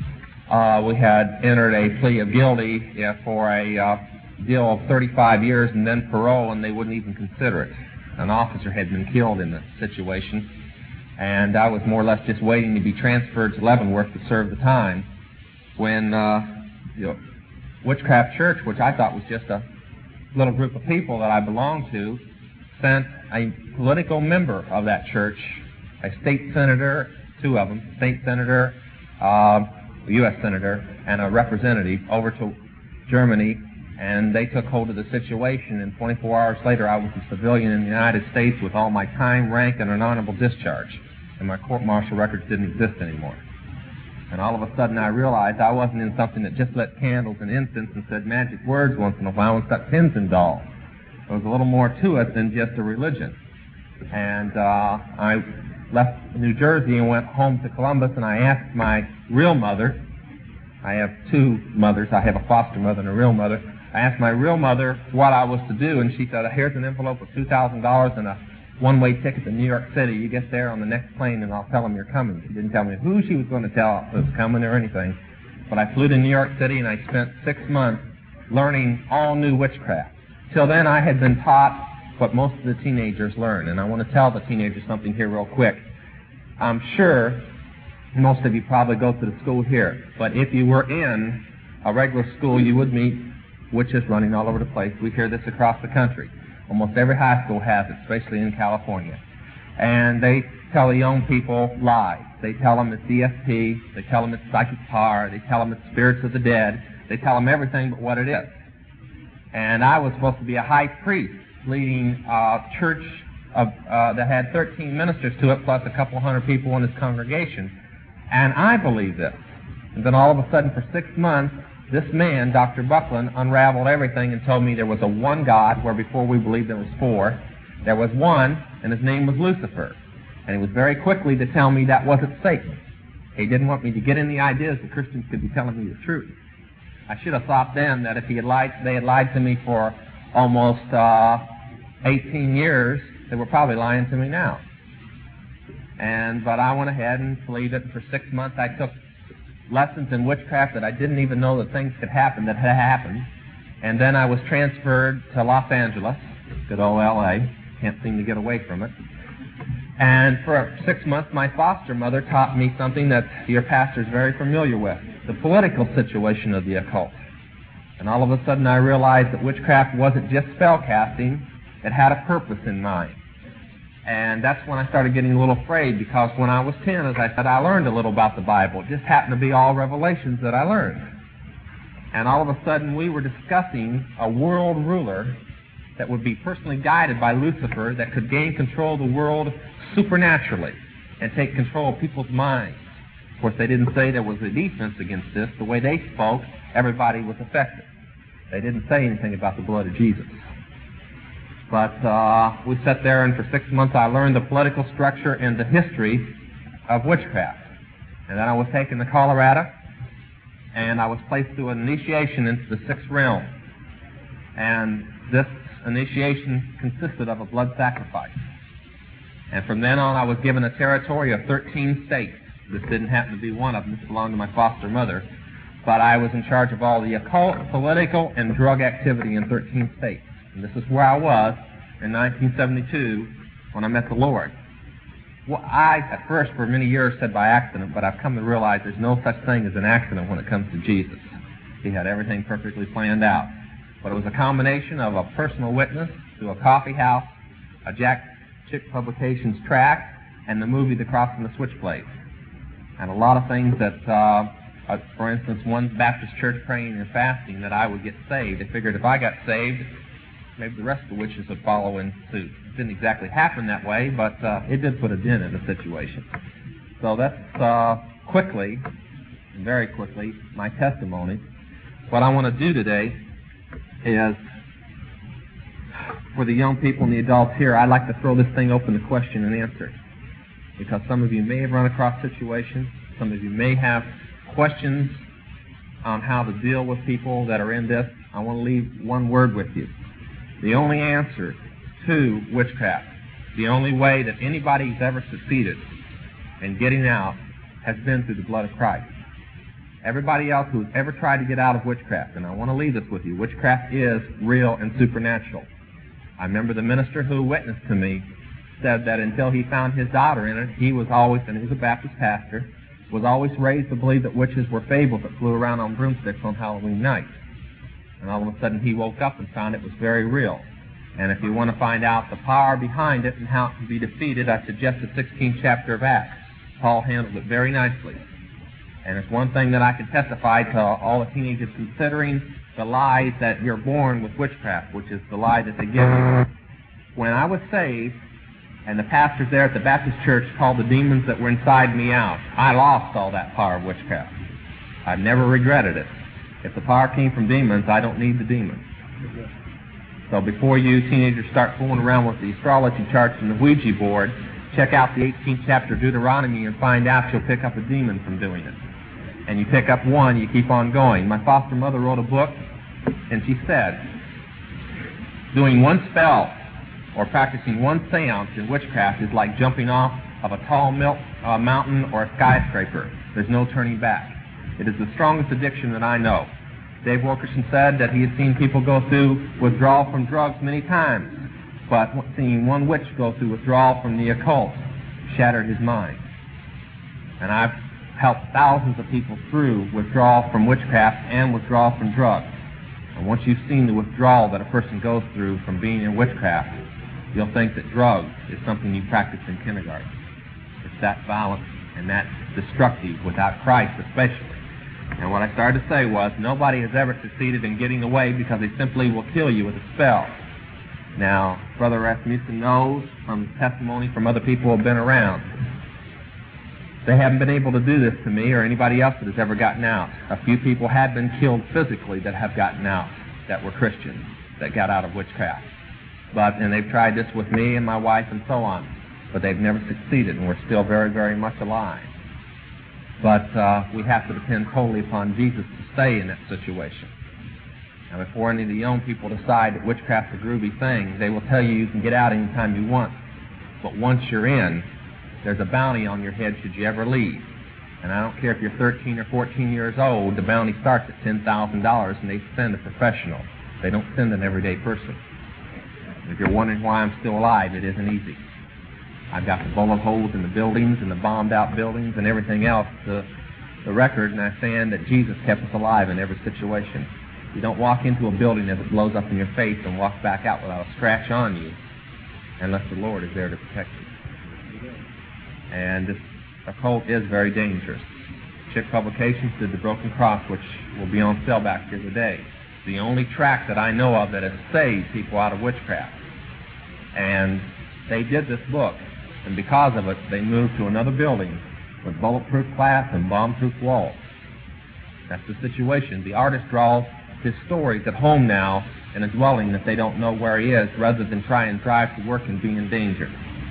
H: Uh, we had entered a plea of guilty yeah, for a uh, deal of thirty-five years and then parole, and they wouldn't even consider it. An officer had been killed in the situation, and I was more or less just waiting to be transferred to Leavenworth to serve the time when uh, you know, Witchcraft Church, which I thought was just a little group of people that I belonged to, sent a political member of that church, a state senator, two of them, state senator, uh, a U S senator, and a representative over to Germany, and they took hold of the situation, and twenty-four hours later I was a civilian in the United States with all my time, rank, and an honorable discharge, and my court-martial records didn't exist anymore. And all of a sudden I realized I wasn't in something that just lit candles and incense and said magic words once in a while and stuck pins in dolls. There was a little more to it than just a religion. And uh, I left New Jersey and went home to Columbus, and I asked my real mother, I have two mothers, I have a foster mother and a real mother, I asked my real mother what I was to do, and she said, here's an envelope with two thousand dollars and a one-way ticket to New York City. You get there on the next plane, and I'll tell them you're coming. She didn't tell me who she was going to tell was coming or anything. But I flew to New York City, and I spent six months learning all new witchcraft. Till then, I had been taught what most of the teenagers learn, and I want to tell the teenagers something here real quick. I'm sure most of you probably go to the school here, but if you were in a regular school, you would meet witches running all over the place. We hear this across the country. Almost every high school has it, especially in California. And they tell the young people lies. They tell them it's E S P. They tell them it's psychic power. They tell them it's spirits of the dead. They tell them everything but what it is. And I was supposed to be a high priest leading a church of, uh, that had thirteen ministers to it, plus a couple hundred people in his congregation. And I believed this. And then all of a sudden, for six months, this man, Doctor Buckland, unraveled everything and told me there was a one God, where before we believed there was four. There was one, and his name was Lucifer. And he was very quickly to tell me that wasn't Satan. He didn't want me to get in the ideas that Christians could be telling me the truth. I should have thought then that if he had lied, they had lied to me for almost uh, eighteen years, they were probably lying to me now. And but I went ahead and believed it. And for six months, I took lessons in witchcraft that I didn't even know that things could happen that had happened. And then I was transferred to Los Angeles, good old L A. Can't seem to get away from it. And for six months, my foster mother taught me something that your pastor is very familiar with, the political situation of the occult. And all of a sudden, I realized that witchcraft wasn't just spell casting. It had a purpose in mind. And that's when I started getting a little afraid, because when I was ten, as I said, I learned a little about the Bible. It just happened to be all revelations that I learned. And all of a sudden, we were discussing a world ruler that would be personally guided by Lucifer, that could gain control of the world supernaturally and take control of people's minds. Of course, they didn't say there was a defense against this. The way they spoke, everybody was affected. They didn't say anything about the blood of Jesus. But uh, we sat there, and for six months I learned the political structure and the history of witchcraft. And then I was taken to Colorado, and I was placed through an initiation into the sixth realm. And this initiation consisted of a blood sacrifice. And from then on, I was given a territory of thirteen states. This didn't happen to be one of them. This belonged to my foster mother. but I was in charge of all the occult, political, and drug activity in thirteen states. And this is where I was in nineteen seventy-two when I met the Lord. Well, I, at first, for many years, said by accident, but I've come to realize there's no such thing as an accident when it comes to Jesus. He had everything perfectly planned out. But it was a combination of a personal witness to a coffee house, a Jack Chick Publications tract, and the movie The Cross and the Switchblade. And a lot of things that, uh, uh, for instance, one Baptist church praying and fasting that I would get saved. They figured if I got saved, maybe the rest of the witches would follow in suit. It didn't exactly happen that way, but uh, it did put a dent in the situation. So that's uh, quickly, very quickly, my testimony. What I want to do today is, for the young people and the adults here, I'd like to throw this thing open to question and answer. Because some of you may have run across situations, some of you may have questions on how to deal with people that are in this. I want to leave one word with you. The only answer to witchcraft, the only way that anybody's ever succeeded in getting out has been through the blood of Christ. Everybody else who's ever tried to get out of witchcraft, and I want to leave this with you, witchcraft is real and supernatural. I remember the minister who witnessed to me said that until he found his daughter in it, he was always, and he was a Baptist pastor, was always raised to believe that witches were fables that flew around on broomsticks on Halloween night. And all of a sudden he woke up and found it was very real. And if you want to find out the power behind it and how it can be defeated, I suggest the sixteenth chapter of Acts. Paul handled it very nicely. And it's one thing that I can testify to all the teenagers considering the lies that you're born with witchcraft, which is the lie that they give you. When I was saved, and the pastors there at the Baptist church called the demons that were inside me out, I lost all that power of witchcraft. I've never regretted it. If the power came from demons, I don't need the demons. So before you teenagers start fooling around with the astrology charts and the Ouija board, check out the eighteenth chapter of Deuteronomy and find out you'll pick up a demon from doing it. And you pick up one, you keep on going. My foster mother wrote a book, and she said, doing one spell or practicing one seance in witchcraft is like jumping off of a tall milk, uh, mountain or a skyscraper. There's no turning back. It is the strongest addiction that I know. Dave Wilkerson said that he had seen people go through withdrawal from drugs many times, but seeing one witch go through withdrawal from the occult shattered his mind. And I've helped thousands of people through withdrawal from witchcraft and withdrawal from drugs. And once you've seen the withdrawal that a person goes through from being in witchcraft, you'll think that drugs is something you practice in kindergarten. It's that violent and that destructive without Christ especially. And what I started to say was, nobody has ever succeeded in getting away because they simply will kill you with a spell. Now, Brother Rasmussen knows from testimony from other people who have been around, they haven't been able to do this to me or anybody else that has ever gotten out. A few people have been killed physically that have gotten out, that were Christians, that got out of witchcraft. But, and they've tried this with me and my wife and so on, but they've never succeeded, and we're still very, very much alive. But uh, we have to depend totally upon Jesus to stay in that situation. Now, before any of the young people decide that witchcraft's a groovy thing, they will tell you you can get out anytime you want. But once you're in, there's a bounty on your head should you ever leave. And I don't care if you're thirteen or fourteen years old, the bounty starts at ten thousand dollars, and they send a professional. They don't send an everyday person. If you're wondering why I'm still alive, it isn't easy. I've got the bullet holes in the buildings and the bombed-out buildings and everything else, the, the record, and I stand that Jesus kept us alive in every situation. You don't walk into a building as it blows up in your face and walk back out without a scratch on you unless the Lord is there to protect you. And this occult is very dangerous. Chick Publications did The Broken Cross, which will be on sale back here today. The only tract that I know of that has saved people out of witchcraft. And they did this book, and because of it, they moved to another building with bulletproof glass and bomb-proof walls. That's the situation. The artist draws his stories at home now in a dwelling that they don't know where he is, rather than try and drive to work and be in danger.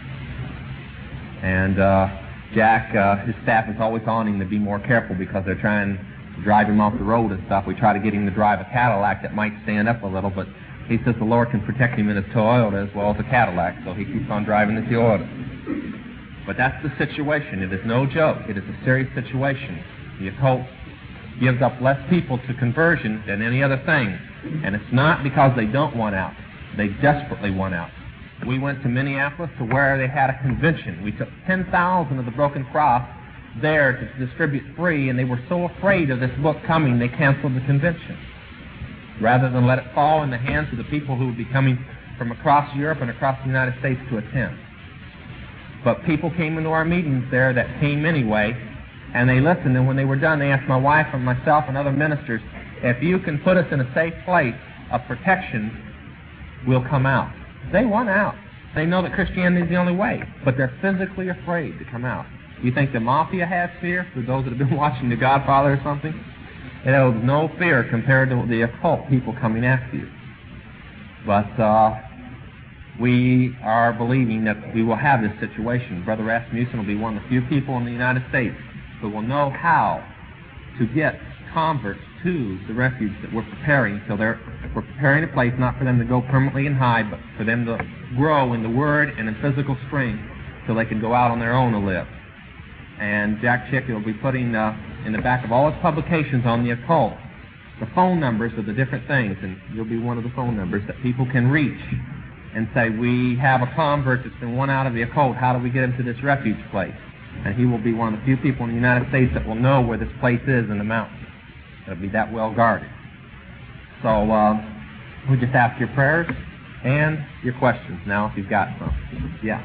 H: And uh, Jack, uh, his staff is always on him to be more careful because they're trying to drive him off the road and stuff. We try to get him to drive a Cadillac that might stand up a little, but he says the Lord can protect him in his Toyota as well as a Cadillac, so he keeps on driving the Toyota. But that's the situation. It is no joke. It is a serious situation. The occult gives up less people to conversion than any other thing. And it's not because they don't want out. They desperately want out. We went to Minneapolis to where they had a convention. We took ten thousand of the Broken Cross there to distribute free, and they were so afraid of this book coming, they canceled the convention, rather than let it fall in the hands of the people who would be coming from across Europe and across the United States to attend. But people came into our meetings there that came anyway, and they listened, and when they were done, they asked my wife and myself and other ministers, if you can put us in a safe place of protection, we'll come out. They want out. They know that Christianity is the only way, but they're physically afraid to come out. You think the mafia has fear, for those that have been watching The Godfather or something? It has no fear compared to the occult people coming after you. But uh, we are believing that we will have this situation. Brother Rasmussen will be one of the few people in the United States who will know how to get converts to the refuge that we're preparing. So they're, we're preparing a place not for them to go permanently and hide, but for them to grow in the Word and in physical strength so they can go out on their own to live. And Jack Chick will be putting uh, in the back of all his publications on the occult the phone numbers of the different things, and you'll be one of the phone numbers that people can reach and say, we have a convert that's been won out of the occult. How do we get him to this refuge place? And he will be one of the few people in the United States that will know where this place is in the mountains. It'll be that well guarded. So uh, we just ask your prayers and your questions now if you've got some. Yeah.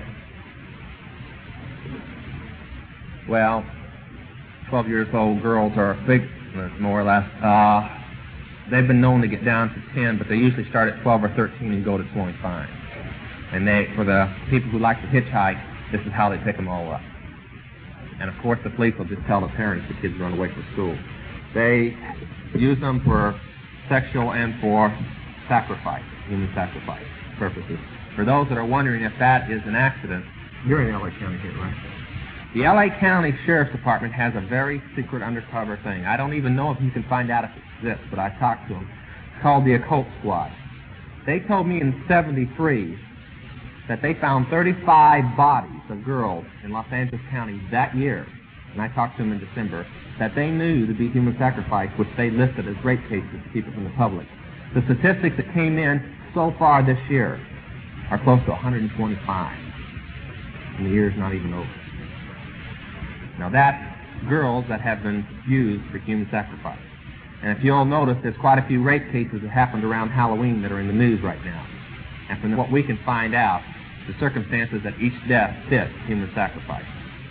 H: Well, twelve years old girls are big, more or less. Uh, they've been known to get down to ten, but they usually start at twelve or thirteen and go to twenty-five. And they, for the people who like to hitchhike, this is how they pick them all up. And of course, the police will just tell the parents the kids run away from school. They use them for sexual and for sacrifice, human sacrifice purposes. For those that are wondering if that is an accident, you're in L A County here, right? The L A County Sheriff's Department has a very secret undercover thing. I don't even know if you can find out if it exists, but I talked to them. It's called the Occult Squad. They told me in seventy-three that they found thirty-five bodies of girls in Los Angeles County that year, and I talked to them in December, that they knew to be human sacrifice, which they listed as rape cases to keep it from the public. The statistics that came in so far this year are close to one hundred twenty-five, and the year's not even over. Now that's girls that have been used for human sacrifice. And if you'll notice, there's quite a few rape cases that happened around Halloween that are in the news right now. And from what we can find out, the circumstances that each death fit human sacrifice.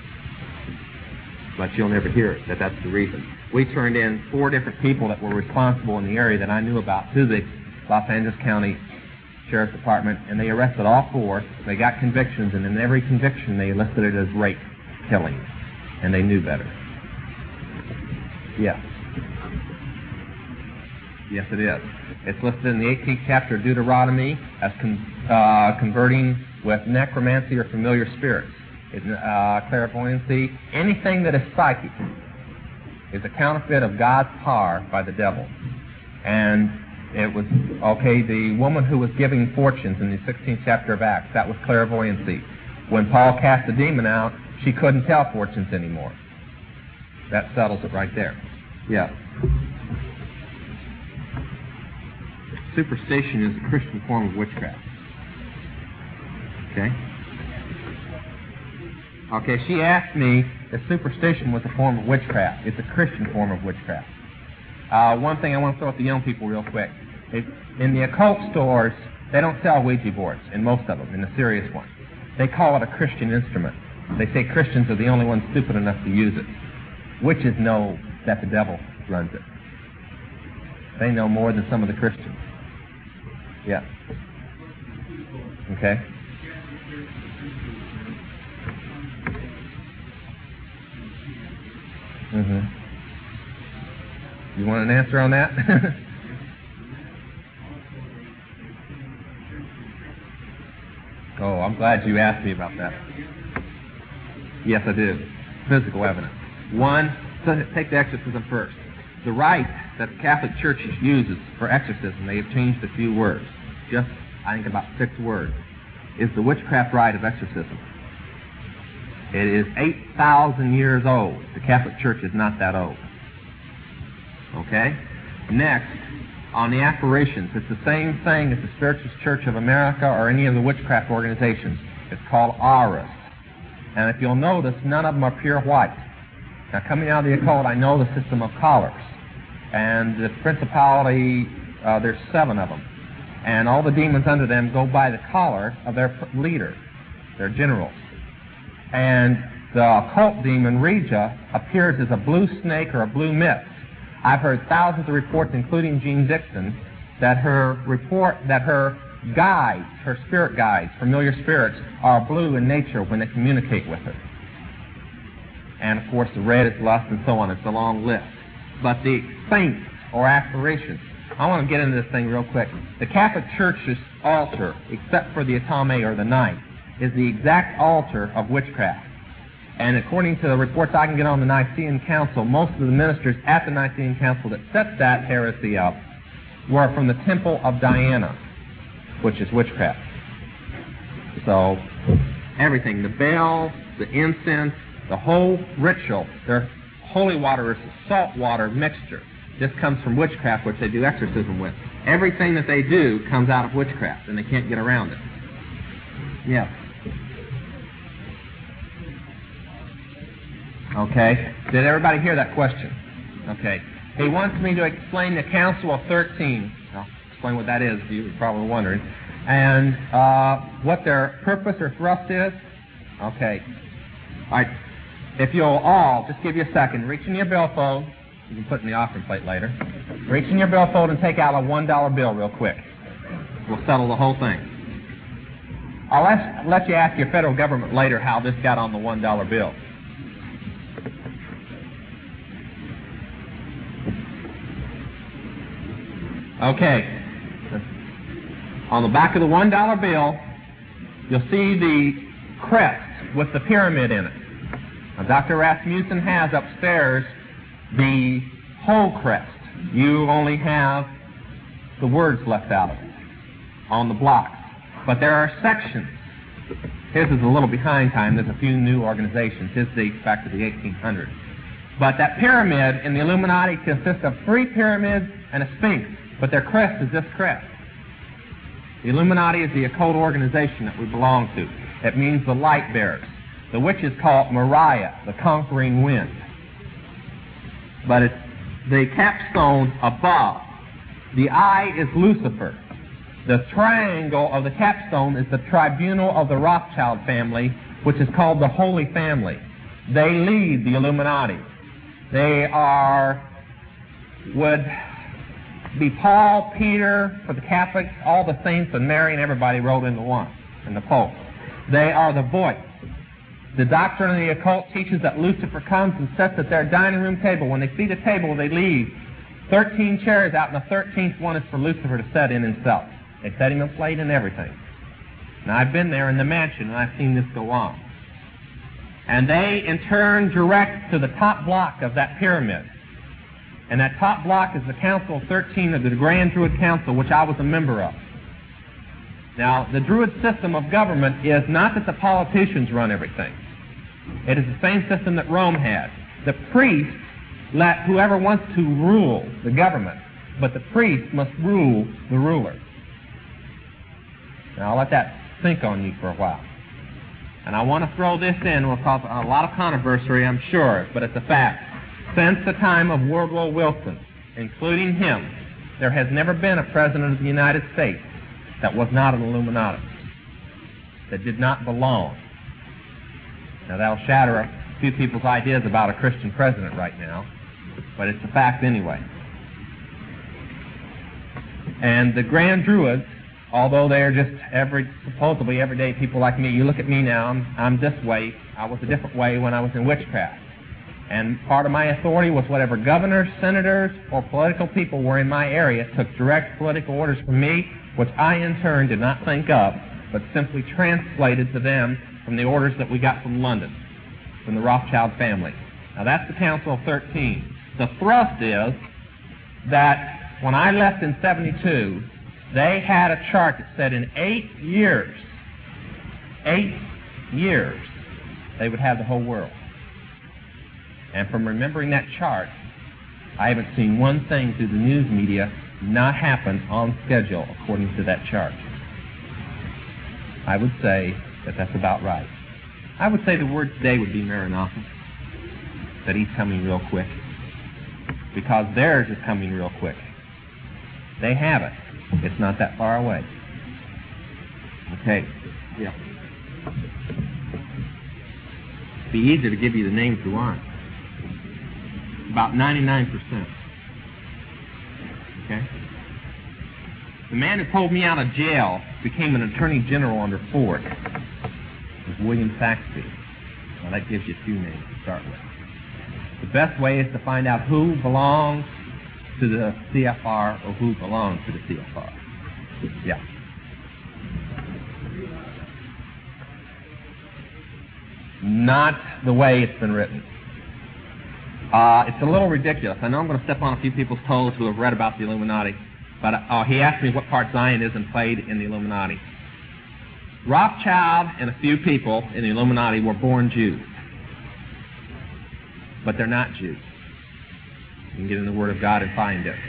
H: But you'll never hear it, that that's the reason. We turned in four different people that were responsible in the area that I knew about to the Los Angeles County Sheriff's Department, and they arrested all four. They got convictions, and in every conviction they listed it as rape, killing. And they knew better. Yes. Yes, it is. It's listed in the eighteenth chapter of Deuteronomy as con uh, converting with necromancy or familiar spirits. It, uh, clairvoyancy, anything that is psychic is a counterfeit of God's power by the devil. And it was, okay, the woman who was giving fortunes in the sixteenth chapter of Acts, that was clairvoyancy. When Paul cast the demon out, she couldn't tell fortunes anymore. That settles it right there. Yeah. Superstition is a Christian form of witchcraft. Okay? Okay, she asked me if superstition was a form of witchcraft. It's a Christian form of witchcraft. Uh, one thing I want to throw at the young people real quick. If, in the occult stores, they don't sell Ouija boards, in most of them, in the serious ones. They call it a Christian instrument. They say Christians are the only ones stupid enough to use it. Witches know that the devil runs it. They know more than some of the Christians. Yeah. Okay. Mm-hmm. You want an answer on that? Oh, I'm glad you asked me about that. Yes, I do. Physical evidence. One, so take the exorcism first. The rite that the Catholic Church uses for exorcism, they have changed a few words, just, I think, about six words, is the witchcraft rite of exorcism. It is eight thousand years old. The Catholic Church is not that old. Okay? Next, on the apparitions, it's the same thing as the Spiritualist Church of America or any of the witchcraft organizations. It's called auras. And if you'll notice, none of them are pure white. Now, coming out of the occult, I know the system of collars. And the principality, uh, there's seven of them. And all the demons under them go by the collar of their leader, their generals. And the occult demon, Regia, appears as a blue snake or a blue mist. I've heard thousands of reports, including Jean Dixon, that her report, that her guides, her spirit guides, familiar spirits, are blue in nature when they communicate with her. And, of course, the red is lust and so on. It's a long list. But the saints or apparitions, I want to get into this thing real quick. The Catholic Church's altar, except for the Atame or the Knight, is the exact altar of witchcraft. And according to the reports I can get on the Nicene Council, most of the ministers at the Nicene Council that set that heresy up were from the Temple of Diana, which is witchcraft. So, everything, the bells, the incense, the whole ritual, their holy water is a salt water mixture. This comes from witchcraft, which they do exorcism with. Everything that they do comes out of witchcraft, and they can't get around it. Yeah. Okay. Did everybody hear that question? Okay. He wants me to explain the Council of thirteen. I'll explain what that is, you were probably wondering. And uh, what their purpose or thrust is. Okay. All right. If you'll all, just give you a second, reach in your billfold. You can put it in the offering plate later. Reach in your billfold and take out a one dollar bill real quick. We'll settle the whole thing. I'll ask, let you ask your federal government later how this got on the one dollar bill. Okay. On the back of the one dollar bill, you'll see the crest with the pyramid in it. Now, Doctor Rasmussen has upstairs the whole crest. You only have the words left out of it on the block. But there are sections. His is a little behind time. There's a few new organizations. His dates back to the eighteen hundreds. But that pyramid in the Illuminati consists of three pyramids and a sphinx. But their crest is this crest. The Illuminati is the occult organization that we belong to. It means the light bearers. The witch is called Mariah, the conquering wind. But it's the capstone above. The eye is Lucifer. The triangle of the capstone is the tribunal of the Rothschild family, which is called the Holy Family. They lead the Illuminati. They are, would be Paul, Peter, for the Catholics, all the saints and Mary and everybody rolled into one, and the Pope. They are the voice. The doctrine of the occult teaches that Lucifer comes and sits at their dining room table. When they see the table, they leave thirteen chairs out, and the thirteenth one is for Lucifer to sit in himself. They set him a plate and everything. Now, I've been there in the mansion, and I've seen this go on. And they, in turn, direct to the top block of that pyramid. And that top block is the Council of thirteen of the Grand Druid Council, which I was a member of. Now, the Druid system of government is not that the politicians run everything. It is the same system that Rome had. The priests let whoever wants to rule the government, but the priest must rule the ruler. Now, I'll let that sink on you for a while. And I want to throw this in. It will cause a lot of controversy, I'm sure, but it's a fact. Since the time of Woodrow Wilson, including him, there has never been a president of the United States that was not an Illuminati, that did not belong. Now, that'll shatter a few people's ideas about a Christian president right now, but it's a fact anyway. And the Grand Druids, although they're just every, supposedly everyday people like me, you look at me now, I'm, I'm this way. I was a different way when I was in witchcraft. And part of my authority was whatever governors, senators, or political people were in my area took direct political orders from me, which I in turn did not think of, but simply translated to them from the orders that we got from London, from the Rothschild family. Now that's the Council of thirteen. The thrust is that when I left in seventy-two, they had a chart that said in eight years, eight years, they would have the whole world. And from remembering that chart, I haven't seen one thing through the news media not happen on schedule according to that chart. I would say that that's about right. I would say the word today would be Maranatha, that he's coming real quick, because theirs is coming real quick. They have it. It's not that far away. Okay. Yeah. It'd be easier to give you the names who aren't. About ninety-nine percent. Okay? The man who pulled me out of jail became an attorney general under Ford. It was William Saxby. Well, that gives you two names to start with. The best way is to find out who belongs to the C F R or who belongs to the C F R. Yeah. Not the way it's been written. Uh, it's a little ridiculous. I know I'm going to step on a few people's toes who have read about the Illuminati, but uh, he asked me what part Zionism played in the Illuminati. Rothschild and a few people in the Illuminati were born Jews, but they're not Jews. You can get in the Word of God and find it.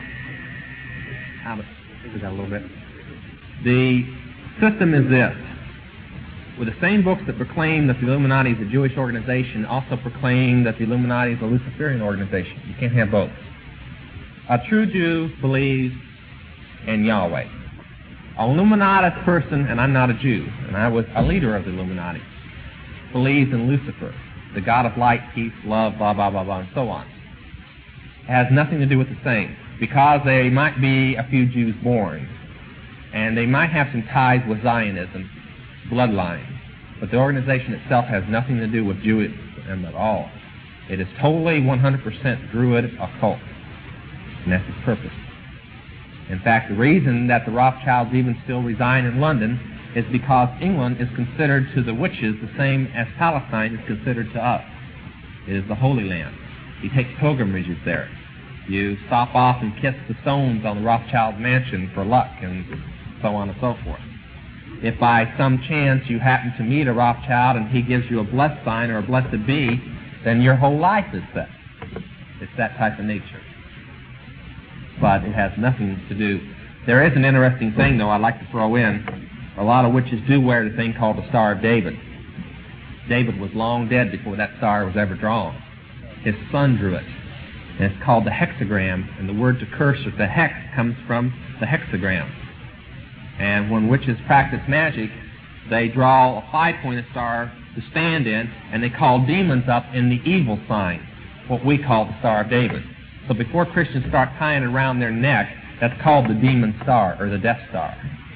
H: I think we got a little bit. The system is this. With the same books that proclaim that the Illuminati is a Jewish organization, also proclaim that the Illuminati is a Luciferian organization. You can't have both. A true Jew believes in Yahweh. An Illuminati person, and I'm not a Jew, and I was a leader of the Illuminati, believes in Lucifer, the god of light, peace, love, blah, blah, blah, blah, and so on. It has nothing to do with the same, because there might be a few Jews born, and they might have some ties with Zionism, bloodline, but the organization itself has nothing to do with Judaism at all. It is totally one hundred percent Druid occult, and that's its purpose. In fact, the reason that the Rothschilds even still reside in London is because England is considered to the witches the same as Palestine is considered to us. It is the Holy Land. He takes pilgrimages there. You stop off and kiss the stones on the Rothschild mansion for luck, and so on and so forth. If by some chance you happen to meet a Rothschild and he gives you a blessed sign or a blessed bee, then your whole life is set. It's that type of nature. But it has nothing to do. There is an interesting thing, though, I'd like to throw in. A lot of witches do wear the thing called the Star of David. David was long dead before that star was ever drawn. His son drew it. And it's called the hexagram, and the word to curse or the hex comes from the hexagram. And when witches practice magic, they draw a five-pointed star to stand in, and they call demons up in the evil sign, what we call the Star of David. So before Christians start tying it around their neck, that's called the demon star, or the Death Star.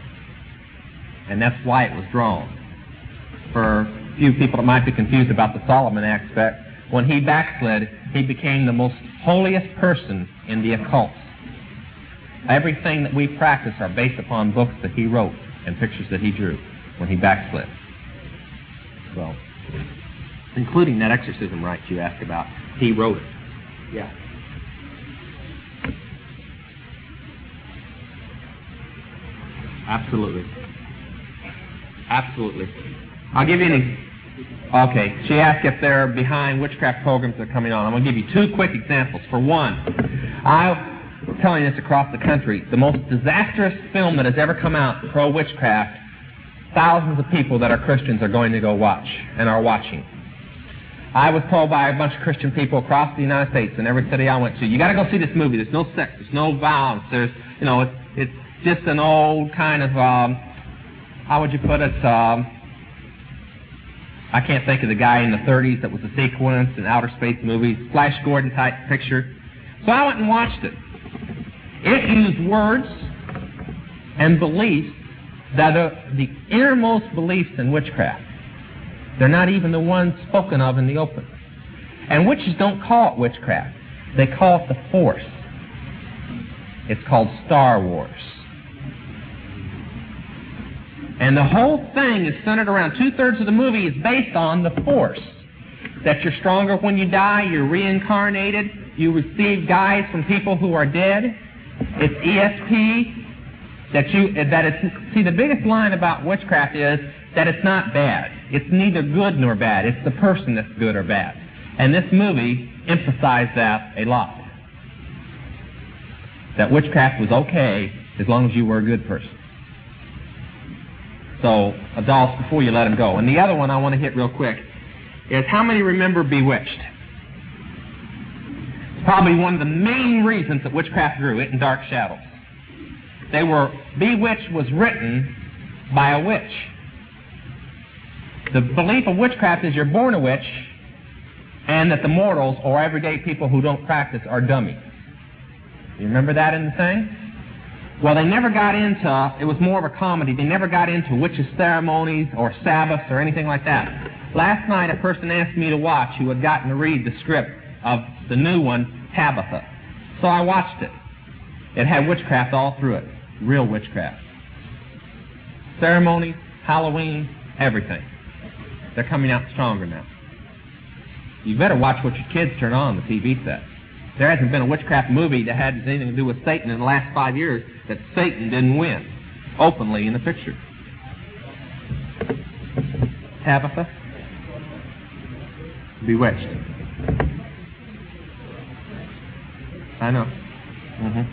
H: And that's why it was drawn. For a few people that might be confused about the Solomon aspect, when he backslid, he became the most holiest person in the occult. Everything that we practice are based upon books that he wrote and pictures that he drew when he backslid. So, including that exorcism rite you asked about, he wrote it. Yeah. Absolutely. Absolutely. I'll give you an... Okay, she asked if they're behind witchcraft programs that are coming on. I'm going to give you two quick examples. For one, I'm telling this across the country, the most disastrous film that has ever come out pro-witchcraft, thousands of people that are Christians are going to go watch and are watching. I was told by a bunch of Christian people across the United States in every city I went to, you got to go see this movie. There's no sex, there's no violence, there's, you know, it's, it's just an old kind of, um, how would you put it, um, I can't think of the guy in the thirties that was a sequence in outer space movies, Flash Gordon type picture. So I went and watched it. It used words and beliefs that are the innermost beliefs in witchcraft. They're not even the ones spoken of in the open. And witches don't call it witchcraft. They call it the Force. It's called Star Wars. And the whole thing is centered around two-thirds of the movie is based on the Force. That you're stronger when you die, you're reincarnated, you receive guides from people who are dead. It's E S P. That you, that it's, see, the biggest line about witchcraft is that it's not bad. It's neither good nor bad. It's the person that's good or bad. And this movie emphasized that a lot. that witchcraft was okay as long as you were a good person. So, adults, before you let them go. And the other one I want to hit real quick is, how many remember Bewitched? It's probably one of the main reasons that witchcraft grew, it and Dark Shadows. They were, Bewitched was written by a witch. The belief of witchcraft is you're born a witch, and that the mortals, or everyday people who don't practice, are dummies. You remember that in the thing? Well, they never got into, it was more of a comedy, they never got into witches' ceremonies or Sabbaths or anything like that. Last night, a person asked me to watch who had gotten to read the script of the new one, Tabitha. So I watched it. It had witchcraft all through it. Real witchcraft. Ceremonies, Halloween, everything. They're coming out stronger now. You better watch what your kids turn on the T V set. There hasn't been a witchcraft movie that had anything to do with Satan in the last five years that Satan didn't win openly in the picture. Tabitha? Bewitched. I know. Mm-hmm.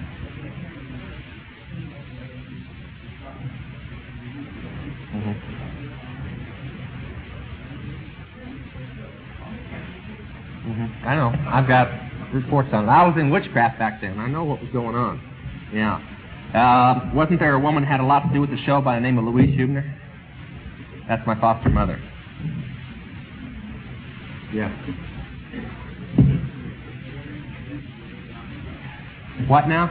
H: Mm-hmm. I know. I've got reports on it. I was in witchcraft back then. I know what was going on. Yeah. Uh, wasn't there a woman who had a lot to do with the show by the name of Louise Huebner? That's my foster mother. Yeah. What now?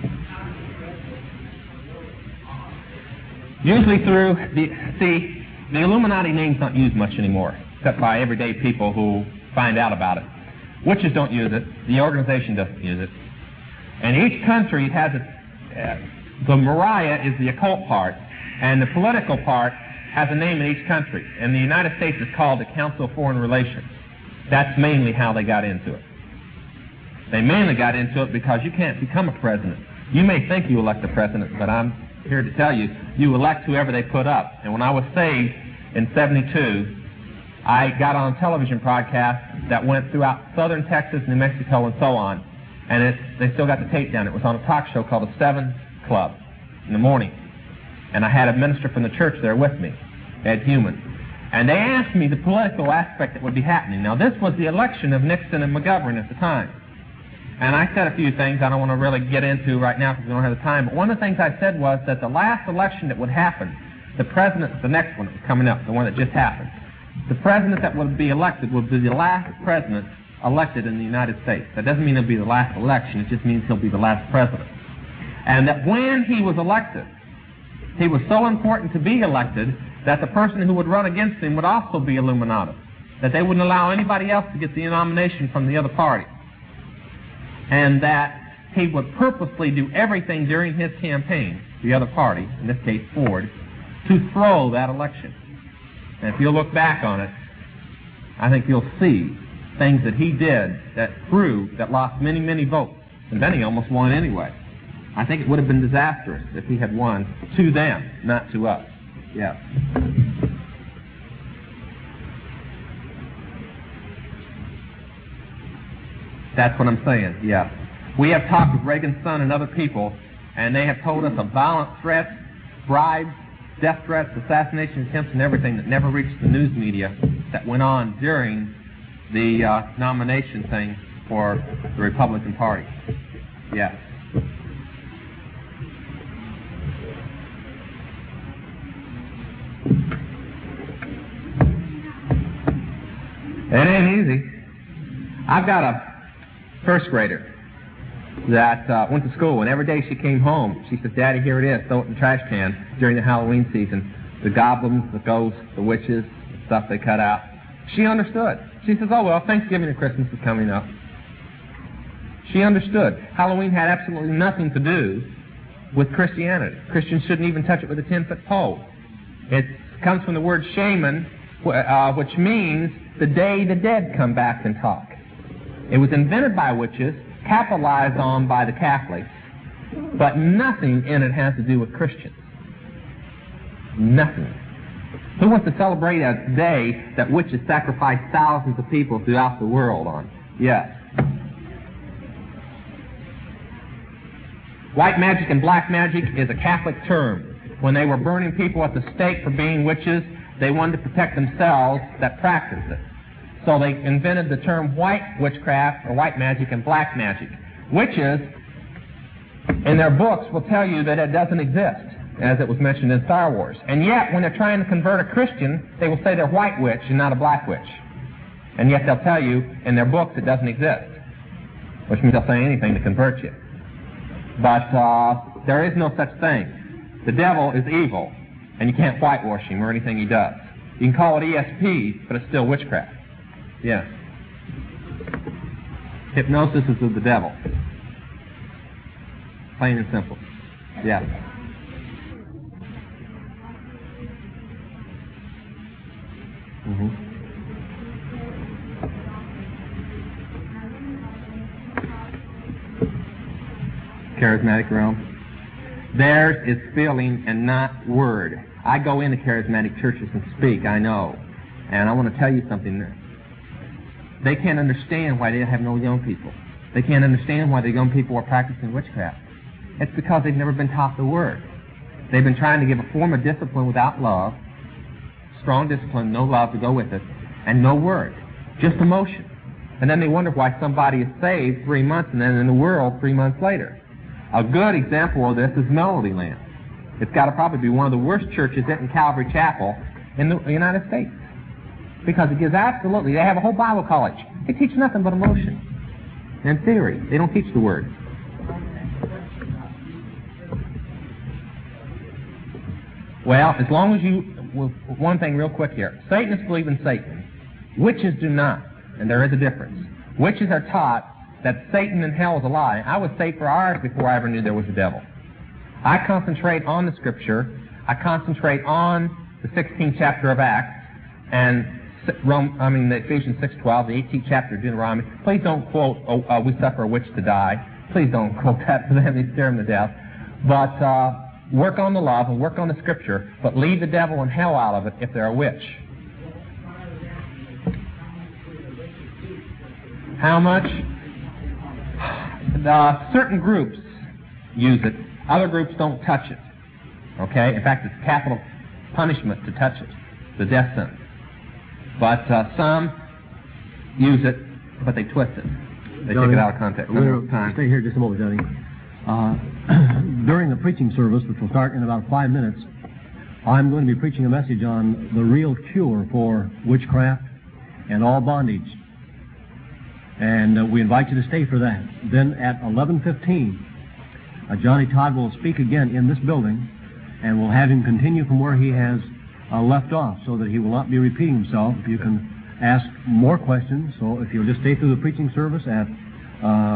H: Usually through the, see, the Illuminati name's not used much anymore, except by everyday people who find out about it. Witches don't use it. The organization doesn't use it. And each country has its, uh, the Mariah is the occult part, and the political part has a name in each country. And the United States is called the Council of Foreign Relations. That's mainly how they got into it. They mainly got into it because you can't become a president. You may think you elect a president, but I'm here to tell you, you elect whoever they put up. And when I was saved in seventy-two, I got on a television broadcast that went throughout southern Texas, New Mexico, and so on. And it, they still got the tape down. It was on a talk show called the Seven Club in the morning. And I had a minister from the church there with me, Ed Human. And they asked me the political aspect that would be happening. Now, this was the election of Nixon and McGovern at the time. And I said a few things I don't want to really get into right now because we don't have the time. But one of the things I said was that the last election that would happen, the president, the next one that was coming up, the one that just happened, the president that would be elected would be the last president elected in the United States. That doesn't mean he'll be the last election. It just means he'll be the last president. And that when he was elected, he was so important to be elected that the person who would run against him would also be Illuminati. That they wouldn't allow anybody else to get the nomination from the other party. And that he would purposely do everything during his campaign, the other party, in this case Ford, to throw that election. And if you'll look back on it, I think you'll see things that he did that proved that lost many, many votes. And then he almost won anyway. I think it would have been disastrous if he had won to them, not to us. Yeah. That's what I'm saying, yeah. We have talked with Reagan's son and other people, and they have told us of violent threats, bribes, death threats, assassination attempts, and everything that never reached the news media that went on during the uh, nomination thing for the Republican Party. Yes. It ain't easy. I've got a first grader that uh, went to school, and every day she came home, she said, "Daddy, here it is, throw it in the trash can during the Halloween season. The goblins, the ghosts, the witches, the stuff they cut out." She understood. She says, "Oh, well, Thanksgiving and Christmas is coming up." She understood. Halloween had absolutely nothing to do with Christianity. Christians shouldn't even touch it with a ten-foot pole. It comes from the word shaman, uh, which means the day the dead come back and talk. It was invented by witches, capitalized on by the Catholics, but nothing in it has to do with Christians. Nothing. Who wants to celebrate a day that witches sacrificed thousands of people throughout the world on? Yes. White magic and black magic is a Catholic term. When they were burning people at the stake for being witches, they wanted to protect themselves that practiced it. So they invented the term white witchcraft or white magic and black magic. Witches, in their books, will tell you that it doesn't exist, as it was mentioned in Star Wars. And yet, when they're trying to convert a Christian, they will say they're white witch and not a black witch. And yet they'll tell you in their books it doesn't exist, which means they'll say anything to convert you. But uh, there is no such thing. The devil is evil, and you can't whitewash him or anything he does. You can call it E S P, but it's still witchcraft. Yes. Hypnosis is of the devil. Plain and simple. Yeah. Mm-hmm. Charismatic realm. Theirs is feeling and not word. I go into charismatic churches and speak, I know. And I want to tell you something there. They can't understand why they have no young people. They can't understand why the young people are practicing witchcraft. It's because they've never been taught the word. They've been trying to give a form of discipline without love, strong discipline, no love to go with it, and no word, just emotion. And then they wonder why somebody is saved three months and then in the world three months later. A good example of this is Melodyland. It's got to probably be one of the worst churches in Calvary Chapel in the United States. Because it gives absolutely, they have a whole Bible college. They teach nothing but emotion and theory. They don't teach the Word. Well, as long as you, well, one thing real quick here. Satanists believe in Satan. Witches do not, and there is a difference. Witches are taught that Satan and hell is a lie. I was saved for hours before I ever knew there was a devil. I concentrate on the Scripture. I concentrate on the sixteenth chapter of Acts and Rome, I mean the Ephesians six twelve, the eighteenth chapter of Deuteronomy. Please don't quote, oh, uh, we suffer a witch to die. Please don't quote that to them. They scare them to death. But uh, work on the love and work on the Scripture, but leave the devil and hell out of it if they're a witch. How much? Uh, certain groups use it. Other groups don't touch it. Okay? In fact, it's capital punishment to touch it, the death sentence. But uh, some use it, but they twist it. They
G: Johnny,
H: take it out of context.
G: We'll stay here just a moment, Johnny. Uh, during the preaching service, which will start in about five minutes, I'm going to be preaching a message on the real cure for witchcraft and all bondage. And uh, we invite you to stay for that. Then at eleven fifteen, uh, Johnny Todd will speak again in this building, and we'll have him continue from where he has uh, left off, so that he will not be repeating himself. You can ask more questions, so if you'll just stay through the preaching service at... Uh,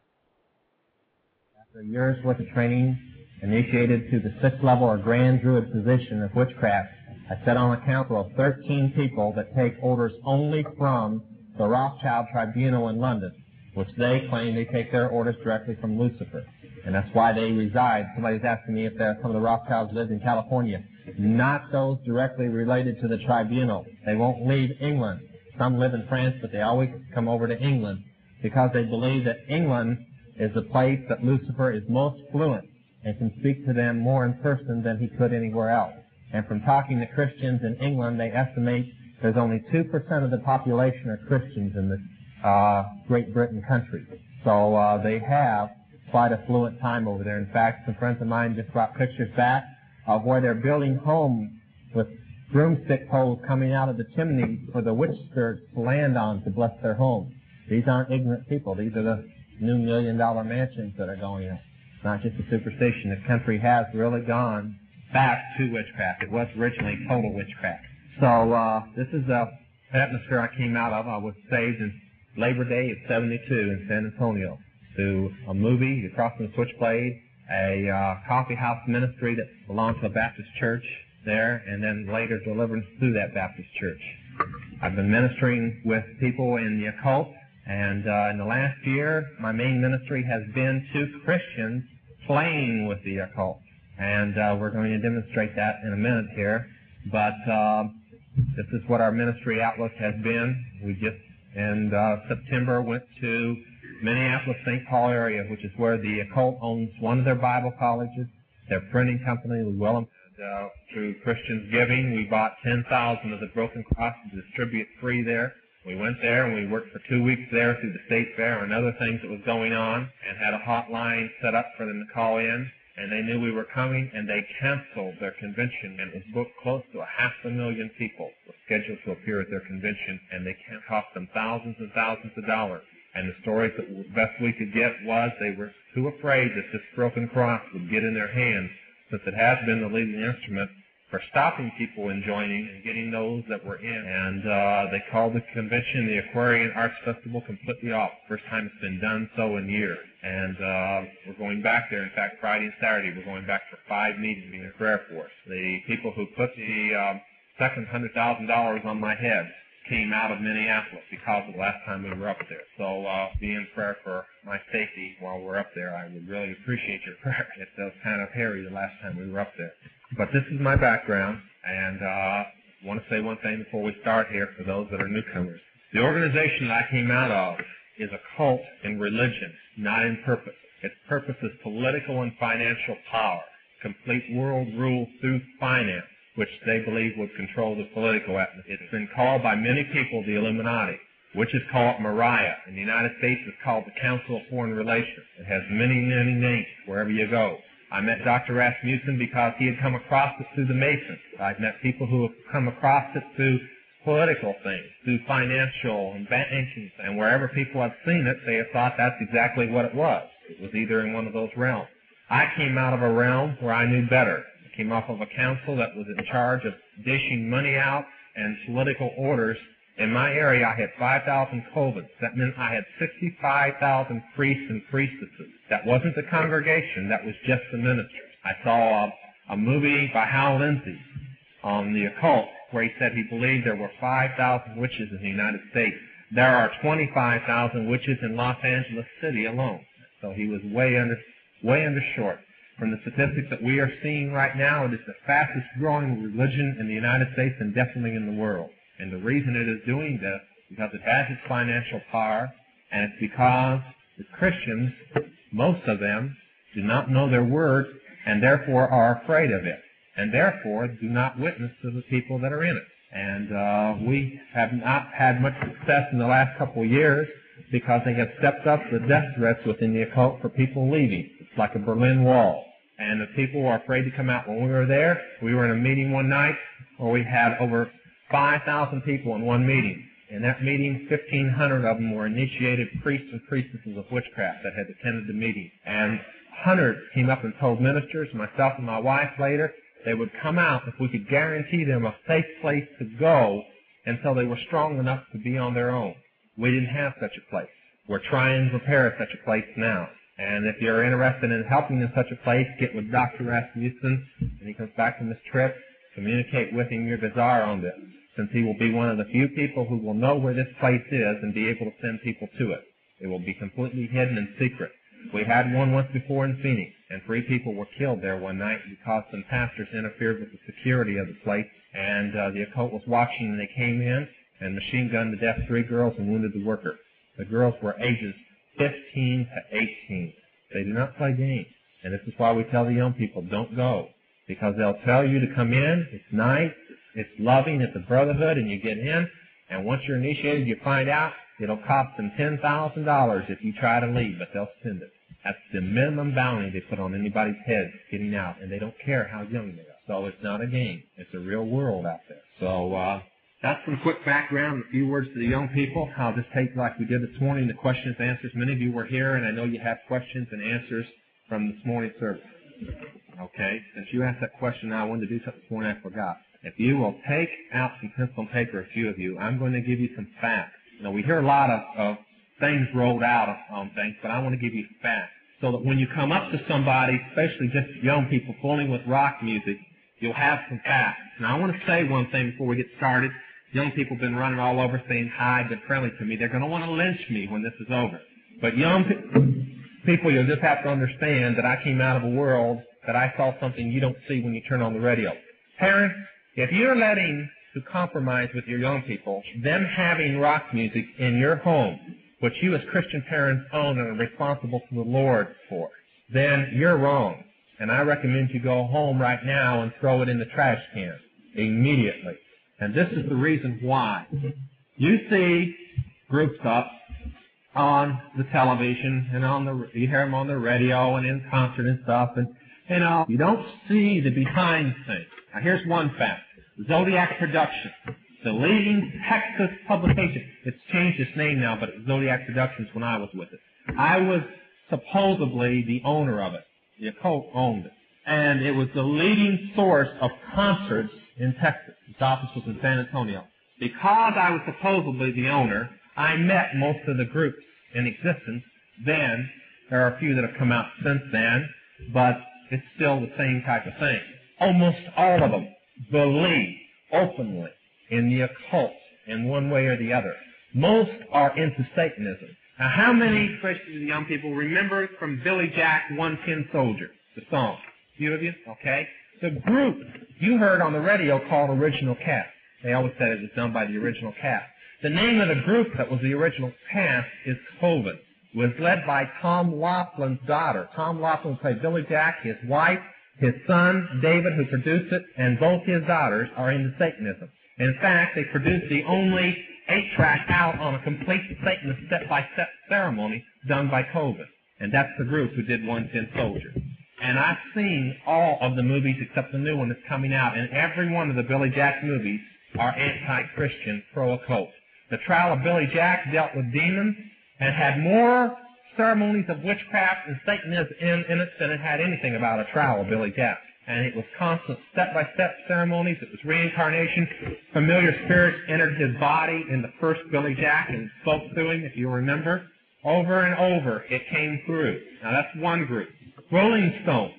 H: After a year's worth of training, initiated to the sixth level or Grand Druid position of witchcraft, I set on a council of thirteen people that take orders only from the Rothschild Tribunal in London, which they claim they take their orders directly from Lucifer. And that's why they reside. Somebody's asking me if there, some of the Rothschilds live in California. Not those directly related to the tribunal. They won't leave England. Some live in France, but they always come over to England because they believe that England is the place that Lucifer is most fluent and can speak to them more in person than he could anywhere else. And from talking to Christians in England, they estimate there's only two percent of the population are Christians in the uh, Great Britain country. So uh, they have quite a fluent time over there. In fact, some friends of mine just brought pictures back of where they're building homes with broomstick poles coming out of the chimney for the witch spirits to land on to bless their homes. These aren't ignorant people. These are the new million-dollar mansions that are going up. It's not just a superstition. The country has really gone back to witchcraft. It was originally total witchcraft. So uh, this is the atmosphere I came out of. I was saved in Labor Day of seventy-two in San Antonio through a movie, Across from the Switchblade, a uh, coffee house ministry that belonged to a Baptist church there, and then later deliverance through that Baptist church. I've been ministering with people in the occult, and uh, in the last year, my main ministry has been to Christians playing with the occult. And uh, we're going to demonstrate that in a minute here. But uh, this is what our ministry outlook has been. We just, in uh, September, went to Minneapolis, Saint Paul area, which is where the occult owns one of their Bible colleges, their printing company, Llewellyn. Uh, through Christians Giving, we bought ten thousand of the Broken Cross to distribute free there. We went there and we worked for two weeks there through the State Fair and other things that was going on, and had a hotline set up for them to call in. And they knew we were coming, and they canceled their convention, and it was booked close to a half a million people were scheduled to appear at their convention, and they cost them thousands and thousands of dollars. And the stories that the best we could get was they were too afraid that this Broken Cross would get in their hands, since it has been the leading instrument for stopping people in joining and getting those that were in. And uh, they called the convention the Aquarian Arts Festival completely off. First time it's been done so in years. And uh, we're going back there. In fact, Friday and Saturday we're going back for five meetings in the prayer force. The people who put the uh, second one hundred thousand dollars on my head came out of Minneapolis because of the last time we were up there. So uh, be in prayer for my safety while we're up there. I would really appreciate your prayer. It was kind of hairy the last time we were up there. But this is my background, and uh, I want to say one thing before we start here for those that are newcomers. The organization that I came out of is a cult in religion, not in purpose. Its purpose is political and financial power, complete world rule through finance, which they believe would control the political atmosphere. It's been called by many people the Illuminati, which is called Mariah. In the United States, it's called the Council of Foreign Relations. It has many, many names wherever you go. I met Doctor Rasmussen because he had come across it through the Masons. I've met people who have come across it through political things, through financial and banking, and wherever people have seen it, they have thought that's exactly what it was. It was either in one of those realms. I came out of a realm where I knew better. I came off of a council that was in charge of dishing money out and political orders. In my area, I had five thousand covens. That meant I had sixty-five thousand priests and priestesses. That wasn't the congregation. That was just the ministers. I saw a, a movie by Hal Lindsey on the occult where he said he believed there were five thousand witches in the United States. There are twenty-five thousand witches in Los Angeles City alone. So he was way under, way under short. From the statistics that we are seeing right now, it is the fastest growing religion in the United States and definitely in the world. And the reason it is doing this is because it has its financial power, and it's because the Christians, most of them, do not know their word and therefore are afraid of it, and therefore do not witness to the people that are in it. And uh, we have not had much success in the last couple of years because they have stepped up the death threats within the occult for people leaving. It's like a Berlin Wall. And the people are afraid to come out. When we were there, we were in a meeting one night where we had over five thousand people in one meeting. In that meeting, fifteen hundred of them were initiated priests and priestesses of witchcraft that had attended the meeting. And hundreds came up and told ministers, myself and my wife later, they would come out if we could guarantee them a safe place to go until they were strong enough to be on their own. We didn't have such a place. We're trying to prepare such a place now. And if you're interested in helping in such a place, get with Doctor Rasmussen when he comes back from this trip. Communicate with him your desire on this, since he will be one of the few people who will know where this place is and be able to send people to it. It will be completely hidden and secret. We had one once before in Phoenix, and three people were killed there one night because some pastors interfered with the security of the place, and uh, the occult was watching, and they came in and machine-gunned to death three girls and wounded the worker. The girls were ages fifteen to eighteen. They do not play games, and this is why we tell the young people, don't go, because they'll tell you to come in, it's nice, it's loving, it's a brotherhood, and you get in, and once you're initiated, you find out it'll cost them ten thousand dollars if you try to leave, but they'll send it. That's the minimum bounty they put on anybody's head getting out, and they don't care how young they are. So it's not a game. It's a real world out there. So uh, that's some quick background, a few words to the young people. I'll just take, like we did this morning, the questions and answers. Many of you were here, and I know you have questions and answers from this morning's service. Okay? Since you asked that question, I wanted to do something this morning I forgot. If you will take out some pencil and paper, a few of you, I'm going to give you some facts. You know, we hear a lot of, of things rolled out on things, but I want to give you facts so that when you come up to somebody, especially just young people fooling with rock music, you'll have some facts. Now, I want to say one thing before we get started. Young people have been running all over saying hi, been friendly to me. They're going to want to lynch me when this is over. But young pe- people, you'll just have to understand that I came out of a world that I saw something you don't see when you turn on the radio. Parents, if you're letting to compromise with your young people, them having rock music in your home, which you as Christian parents own and are responsible to the Lord for, then you're wrong. And I recommend you go home right now and throw it in the trash can immediately. And this is the reason why. You see groups up on the television and on the, you hear them on the radio and in concert and stuff, and you know, you don't see the behind scenes. Now here's one fact. Zodiac Productions, the leading Texas publication. It's changed its name now, but it was Zodiac Productions when I was with it. I was supposedly the owner of it. The occult owned it. And it was the leading source of concerts in Texas. Its office was in San Antonio. Because I was supposedly the owner, I met most of the groups in existence then. There are a few that have come out since then, but it's still the same type of thing. Almost all of them believe openly in the occult in one way or the other. Most are into Satanism. Now, how many Christian young people remember from Billy Jack, One Tin Soldier, the song? A few of you? Okay. The group you heard on the radio called Original Cast. They always said it was done by the Original Cast. The name of the group that was the Original Cast is Coven. It was led by Tom Laughlin's daughter. Tom Laughlin played Billy Jack, his wife, his son, David, who produced it, and both his daughters are into Satanism. In fact, they produced the only eight-track out on a complete Satanist step-by-step ceremony done by Coven. And that's the group who did One Tin Soldier. And I've seen all of the movies except the new one that's coming out, and every one of the Billy Jack movies are anti-Christian, pro-occult. The trial of Billy Jack dealt with demons and had more ceremonies of witchcraft and Satanism in, in it than it had anything about a trial of Billy Jack. And it was constant step-by-step ceremonies. It was reincarnation. Familiar spirits entered his body in the first Billy Jack and spoke to him, if you remember. Over and over, it came through. Now, that's one group. Rolling Stones.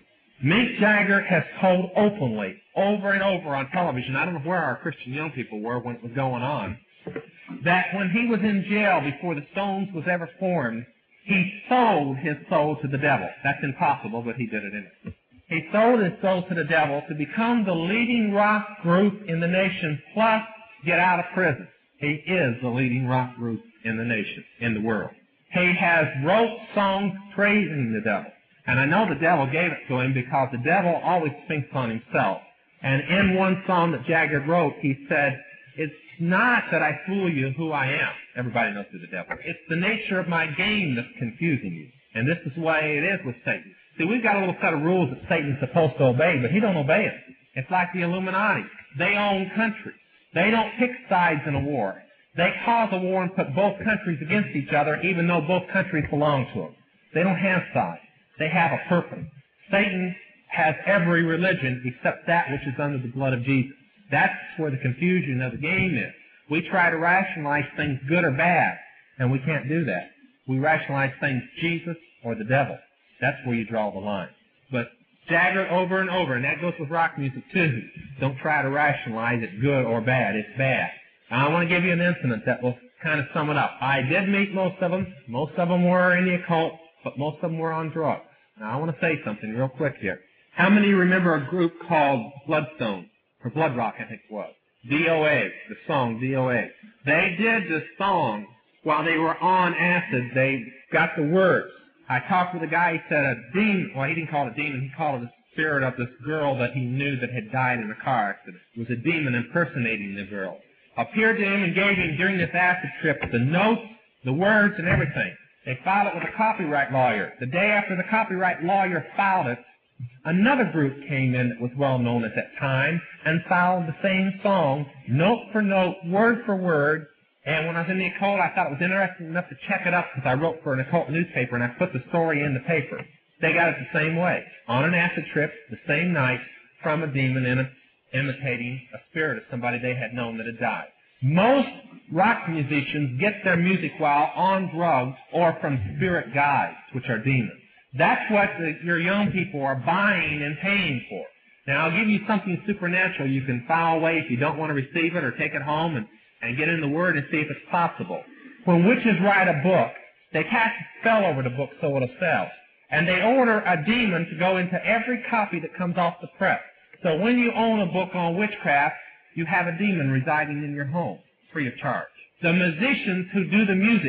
H: Mick Jagger has told openly, over and over on television, I don't know where our Christian young people were when it was going on, that when he was in jail before the Stones was ever formed, he sold his soul to the devil. That's impossible, but he did it anyway. He sold his soul to the devil to become the leading rock group in the nation, plus get out of prison. He is the leading rock group in the nation, in the world. He has wrote songs praising the devil. And I know the devil gave it to him because the devil always thinks on himself. And in one song that Jagger wrote, he said, it's not that I fool you who I am. Everybody knows who the devil is. It's the nature of my game that's confusing you. And this is the way it is with Satan. See, we've got a little set of rules that Satan's supposed to obey, but he don't obey it. It's like the Illuminati. They own countries. They don't pick sides in a war. They cause a war and put both countries against each other, even though both countries belong to them. They don't have sides. They have a purpose. Satan has every religion except that which is under the blood of Jesus. That's where the confusion of the game is. We try to rationalize things good or bad, and we can't do that. We rationalize things Jesus or the devil. That's where you draw the line. But Jagger over and over, and that goes with rock music too. Don't try to rationalize it good or bad. It's bad. Now, I want to give you an incident that will kind of sum it up. I did meet most of them. Most of them were in the occult, but most of them were on drugs. Now, I want to say something real quick here. How many remember a group called Bloodstone, or Blood Rock, I think it was? D O A, the song D O A. They did this song while they were on acid. They got the words. I talked with a guy, he said a demon, well, he didn't call it a demon, he called it the spirit of this girl that he knew that had died in a car accident. It was a demon impersonating the girl. Appeared to him and gave him during this acid trip the notes, the words, and everything. They filed it with a copyright lawyer. The day after the copyright lawyer filed it, another group came in that was well known at that time and filed the same song, note for note, word for word. And when I was in the occult, I thought it was interesting enough to check it up because I wrote for an occult newspaper and I put the story in the paper. They got it the same way, on an acid trip, the same night, from a demon in a, imitating a spirit of somebody they had known that had died. Most rock musicians get their music while on drugs or from spirit guides, which are demons. That's what the, your young people are buying and paying for. Now, I'll give you something supernatural you can file away if you don't want to receive it or take it home and, and get in the Word and see if it's possible. When witches write a book, they cast a spell over the book so it'll sell. And they order a demon to go into every copy that comes off the press. So when you own a book on witchcraft, you have a demon residing in your home, free of charge. The musicians who do the music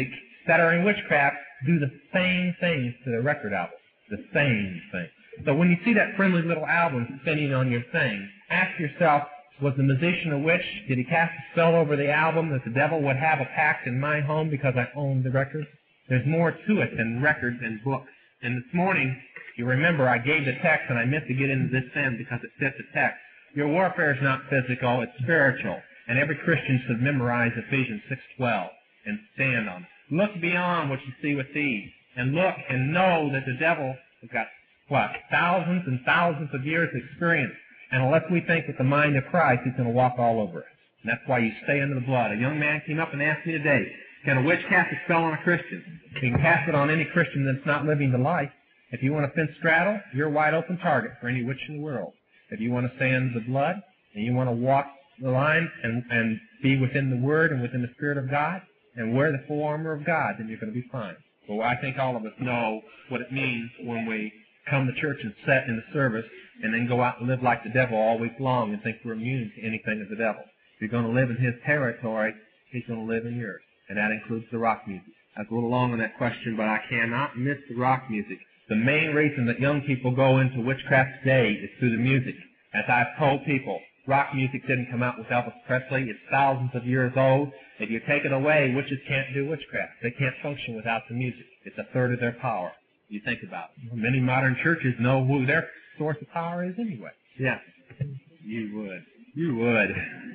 H: that are in witchcraft do the same things to the record album. The same thing. So when you see that friendly little album spinning on your thing, ask yourself, was the musician a witch? Did he cast a spell over the album that the devil would have a pact in my home because I owned the record? There's more to it than records and books. And this morning, you remember I gave the text, and I meant to get into this then because it fits the text. Your warfare is not physical, it's spiritual. And every Christian should memorize Ephesians six twelve and stand on it. Look beyond what you see with these, and look and know that the devil has got, what, thousands and thousands of years of experience. And unless we think with the mind of Christ, he's going to walk all over us. And that's why you stay under the blood. A young man came up and asked me today, can a witch cast a spell on a Christian? He can cast it on any Christian that's not living the life. If you want to fence straddle, you're a wide open target for any witch in the world. If you want to stay under the blood, and you want to walk the line and, and be within the Word and within the Spirit of God, and wear the full armor of God, then you're going to be fine. Well, I think all of us know what it means when we come to church and sit in the service and then go out and live like the devil all week long and think we're immune to anything of the devil. If you're going to live in his territory, he's going to live in yours. And that includes the rock music. I was a little long on that question, but I cannot miss the rock music. The main reason that young people go into witchcraft today is through the music. As I've told people, rock music didn't come out with Elvis Presley. It's thousands of years old. If you take it away, witches can't do witchcraft. They can't function without the music. It's a third of their power. You think about it. Many modern churches know who their source of power is anyway. Yeah. You would. You would.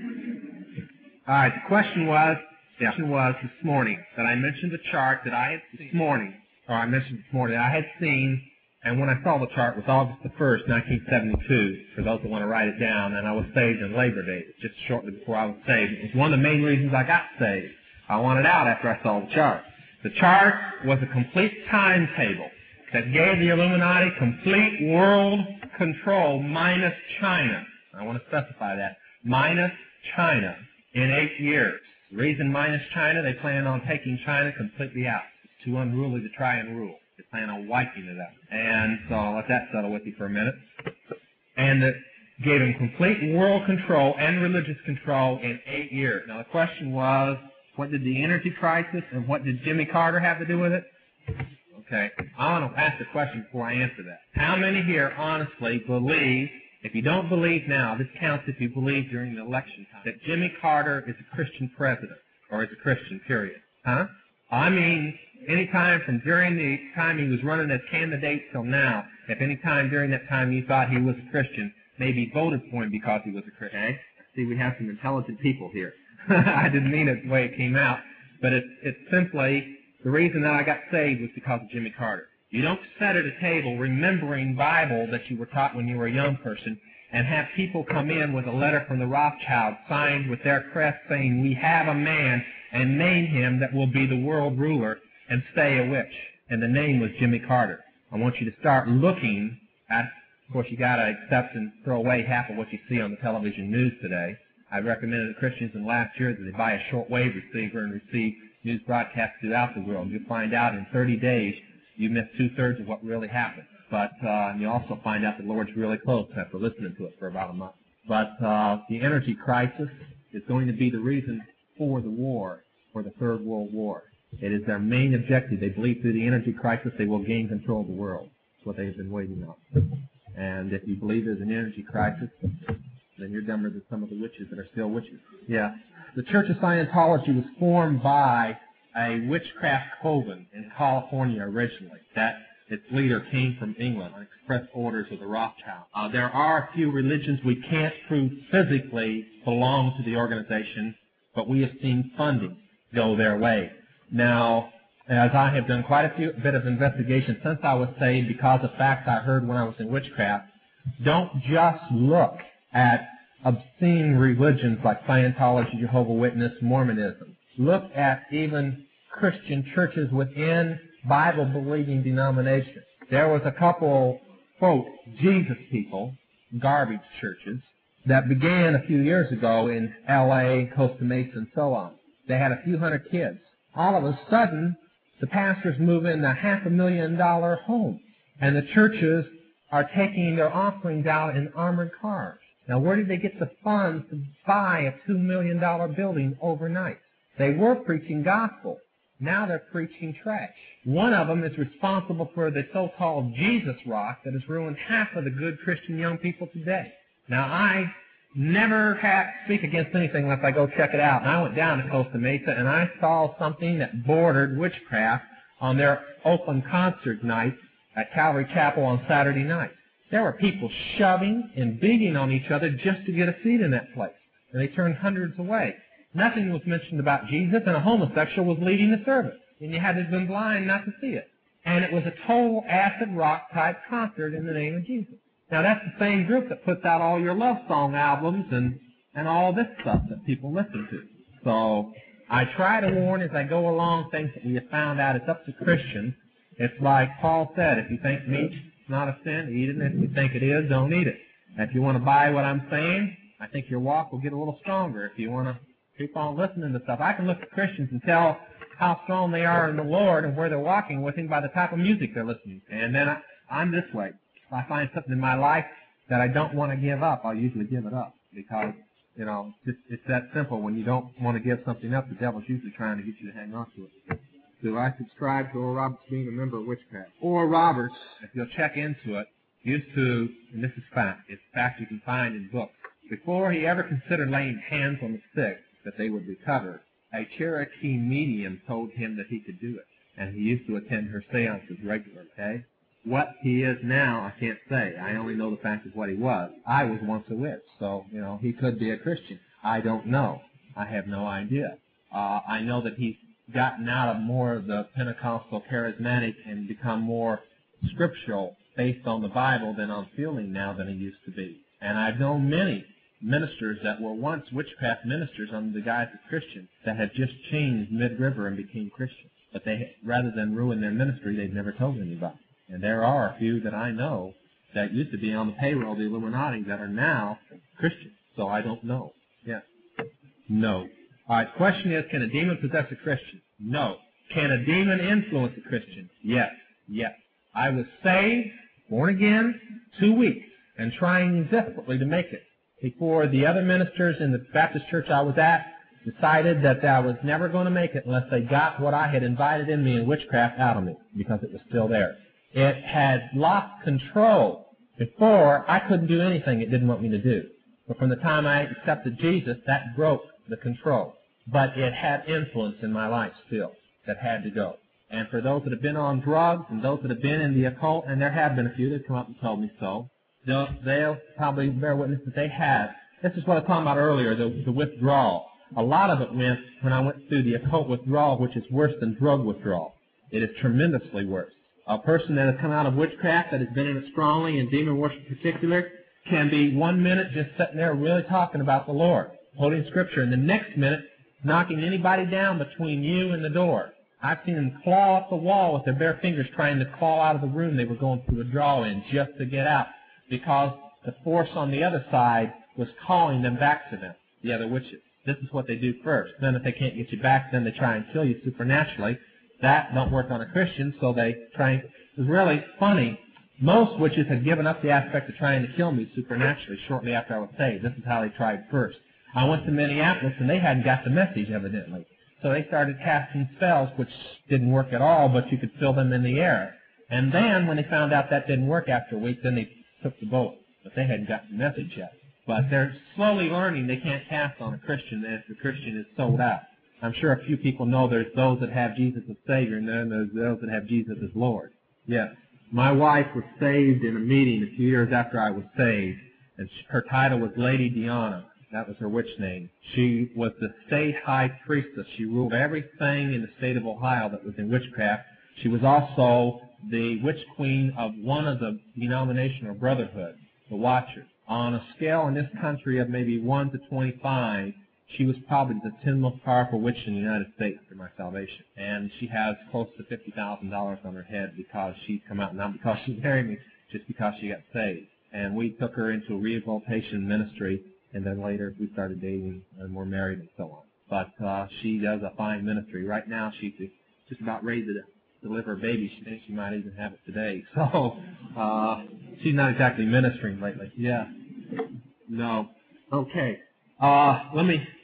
H: All right, the question was, the question was this morning that I mentioned a chart that I had seen this morning, or I mentioned this morning that I had seen, and when I saw the chart, it was August the first, nineteen seventy-two, for those that want to write it down, and I was saved on Labor Day, just shortly before I was saved. It was one of the main reasons I got saved. I wanted out after I saw the chart. The chart was a complete timetable that gave the Illuminati complete world control minus China. I want to specify that. Minus China in eight years. The reason minus China, they plan on taking China completely out. It's too unruly to try and rule. They plan on wiping it out. And so I'll let that settle with you for a minute. And it gave them complete world control and religious control in eight years. Now the question was, what did the energy crisis and what did Jimmy Carter have to do with it? Okay, I want to ask a question before I answer that. How many here honestly believe, if you don't believe now, this counts if you believe during the election time, that Jimmy Carter is a Christian president, or is a Christian, period? Huh? I mean, any time from during the time he was running as candidate till now, if any time during that time you thought he was a Christian, maybe voted for him because he was a Christian. Okay? See, we have some intelligent people here. I didn't mean it the way it came out, but it's, it's simply the reason that I got saved was because of Jimmy Carter. You don't sit at a table remembering Bible that you were taught when you were a young person and have people come in with a letter from the Rothschild signed with their crest saying, we have a man, and name him that will be the world ruler and stay a witch. And the name was Jimmy Carter. I want you to start looking at, of course, you got to accept and throw away half of what you see on the television news today. I recommended to Christians in last year that they buy a shortwave receiver and receive news broadcasts throughout the world. You'll find out in thirty days you missed two-thirds of what really happened. But uh, you also find out the Lord's really close after listening to it for about a month. But uh, the energy crisis is going to be the reason for the war, for the Third World War. It is their main objective. They believe through the energy crisis they will gain control of the world. That's what they have been waiting on. And if you believe there's an energy crisis, then you're dumber than some of the witches that are still witches. Yeah. The Church of Scientology was formed by a witchcraft coven in California originally. That its leader came from England on express orders of the Rothschild. Uh, there are a few religions we can't prove physically belong to the organization, but we have seen funding go their way. Now, as I have done quite a few bit of investigation since I was saved because of facts I heard when I was in witchcraft, don't just look at obscene religions like Scientology, Jehovah's Witness, Mormonism. Look at even Christian churches within Bible-believing denominations. There was a couple, quote, Jesus people, garbage churches, that began a few years ago in L A, Costa Mesa, and so on. They had a few hundred kids. All of a sudden, the pastors move into half a million dollar homes, and the churches are taking their offerings out in armored cars. Now, where did they get the funds to buy a two million dollar building overnight? They were preaching gospel. Now they're preaching trash. One of them is responsible for the so-called Jesus rock that has ruined half of the good Christian young people today. Now, I never have, speak against anything unless I go check it out. And I went down to Costa Mesa and I saw something that bordered witchcraft on their open concert night at Calvary Chapel on Saturday night. There were people shoving and beating on each other just to get a seat in that place. And they turned hundreds away. Nothing was mentioned about Jesus, and a homosexual was leading the service. And you had to have been blind not to see it. And it was a total acid rock type concert in the name of Jesus. Now that's the same group that puts out all your love song albums and, and all this stuff that people listen to. So I try to warn as I go along things that we have found out. It's up to Christians. It's like Paul said, if you think meat's not a sin, eat it. And if you think it is, don't eat it. And if you want to buy what I'm saying, I think your walk will get a little stronger. If you want to keep on listening to stuff, I can look at Christians and tell how strong they are in the Lord and where they're walking with Him by the type of music they're listening to. And then I, I'm this way. If I find something in my life that I don't want to give up, I'll usually give it up because, you know, it's, it's that simple. When you don't want to give something up, the devil's usually trying to get you to hang on to it. Do I subscribe to Oral Roberts being a member of witchcraft? Oral Roberts, if you'll check into it, used to, and this is fact, it's fact you can find in books, before he ever considered laying hands on the sick that they would recover, a Cherokee medium told him that he could do it. And he used to attend her seances regularly, okay? What he is now, I can't say. I only know the fact of what he was. I was once a witch, so, you know, he could be a Christian. I don't know. I have no idea. Uh, I know that he's gotten out of more of the Pentecostal charismatic and become more scriptural based on the Bible than on feeling now than he used to be. And I've known many ministers that were once witchcraft ministers under the guise of Christians that had just changed mid-river and became Christians. But they, rather than ruin their ministry, they've never told anybody. And there are a few that I know that used to be on the payroll of the Illuminati that are now Christians. So I don't know. Yes. No. All right, the question is, can a demon possess a Christian? No. Can a demon influence a Christian? Yes. Yes. I was saved, born again, two weeks, and trying desperately to make it before the other ministers in the Baptist church I was at decided that I was never going to make it unless they got what I had invited in me in witchcraft out of me, because it was still there. It had lost control. Before, I couldn't do anything it didn't want me to do. But from the time I accepted Jesus, that broke the control. But it had influence in my life still that had to go. And for those that have been on drugs and those that have been in the occult, and there have been a few that have come up and told me so, they'll, they'll probably bear witness that they have. This is what I was talking about earlier, the, the withdrawal. A lot of it went when I went through the occult withdrawal, which is worse than drug withdrawal. It is tremendously worse. A person that has come out of witchcraft, that has been in it strongly, and demon worship in particular, can be one minute just sitting there really talking about the Lord, quoting Scripture, and the next minute knocking anybody down between you and the door. I've seen them claw up the wall with their bare fingers trying to claw out of the room they were going through a draw in just to get out, because the force on the other side was calling them back to them, the other witches. This is what they do first. Then if they can't get you back, then they try and kill you supernaturally. That don't work on a Christian, so they try and... It was really funny. Most witches had given up the aspect of trying to kill me supernaturally shortly after I was saved. This is how they tried first. I went to Minneapolis, and they hadn't got the message, evidently. So they started casting spells, which didn't work at all, but you could feel them in the air. And then, when they found out that didn't work after a week, then they took the boat. But they hadn't got the message yet. But they're slowly learning they can't cast on a Christian if the Christian is sold out. I'm sure a few people know there's those that have Jesus as Savior, and then there's those that have Jesus as Lord. Yes. My wife was saved in a meeting a few years after I was saved, and her title was Lady Diana. That was her witch name. She was the state high priestess. She ruled everything in the state of Ohio that was in witchcraft. She was also the witch queen of one of the denominational brotherhoods, the Watchers. On a scale in this country of maybe one to twenty-five, she was probably the tenth most powerful witch in the United States after my salvation. And she has close to fifty thousand dollars on her head because she's come out, not because she married me, just because she got saved. And we took her into a rehabilitation ministry, and then later we started dating and we're married and so on. But uh, she does a fine ministry. Right now she's just about ready to deliver a baby. She thinks she might even have it today. So uh, she's not exactly ministering lately. Yeah. No. Okay. Uh, let me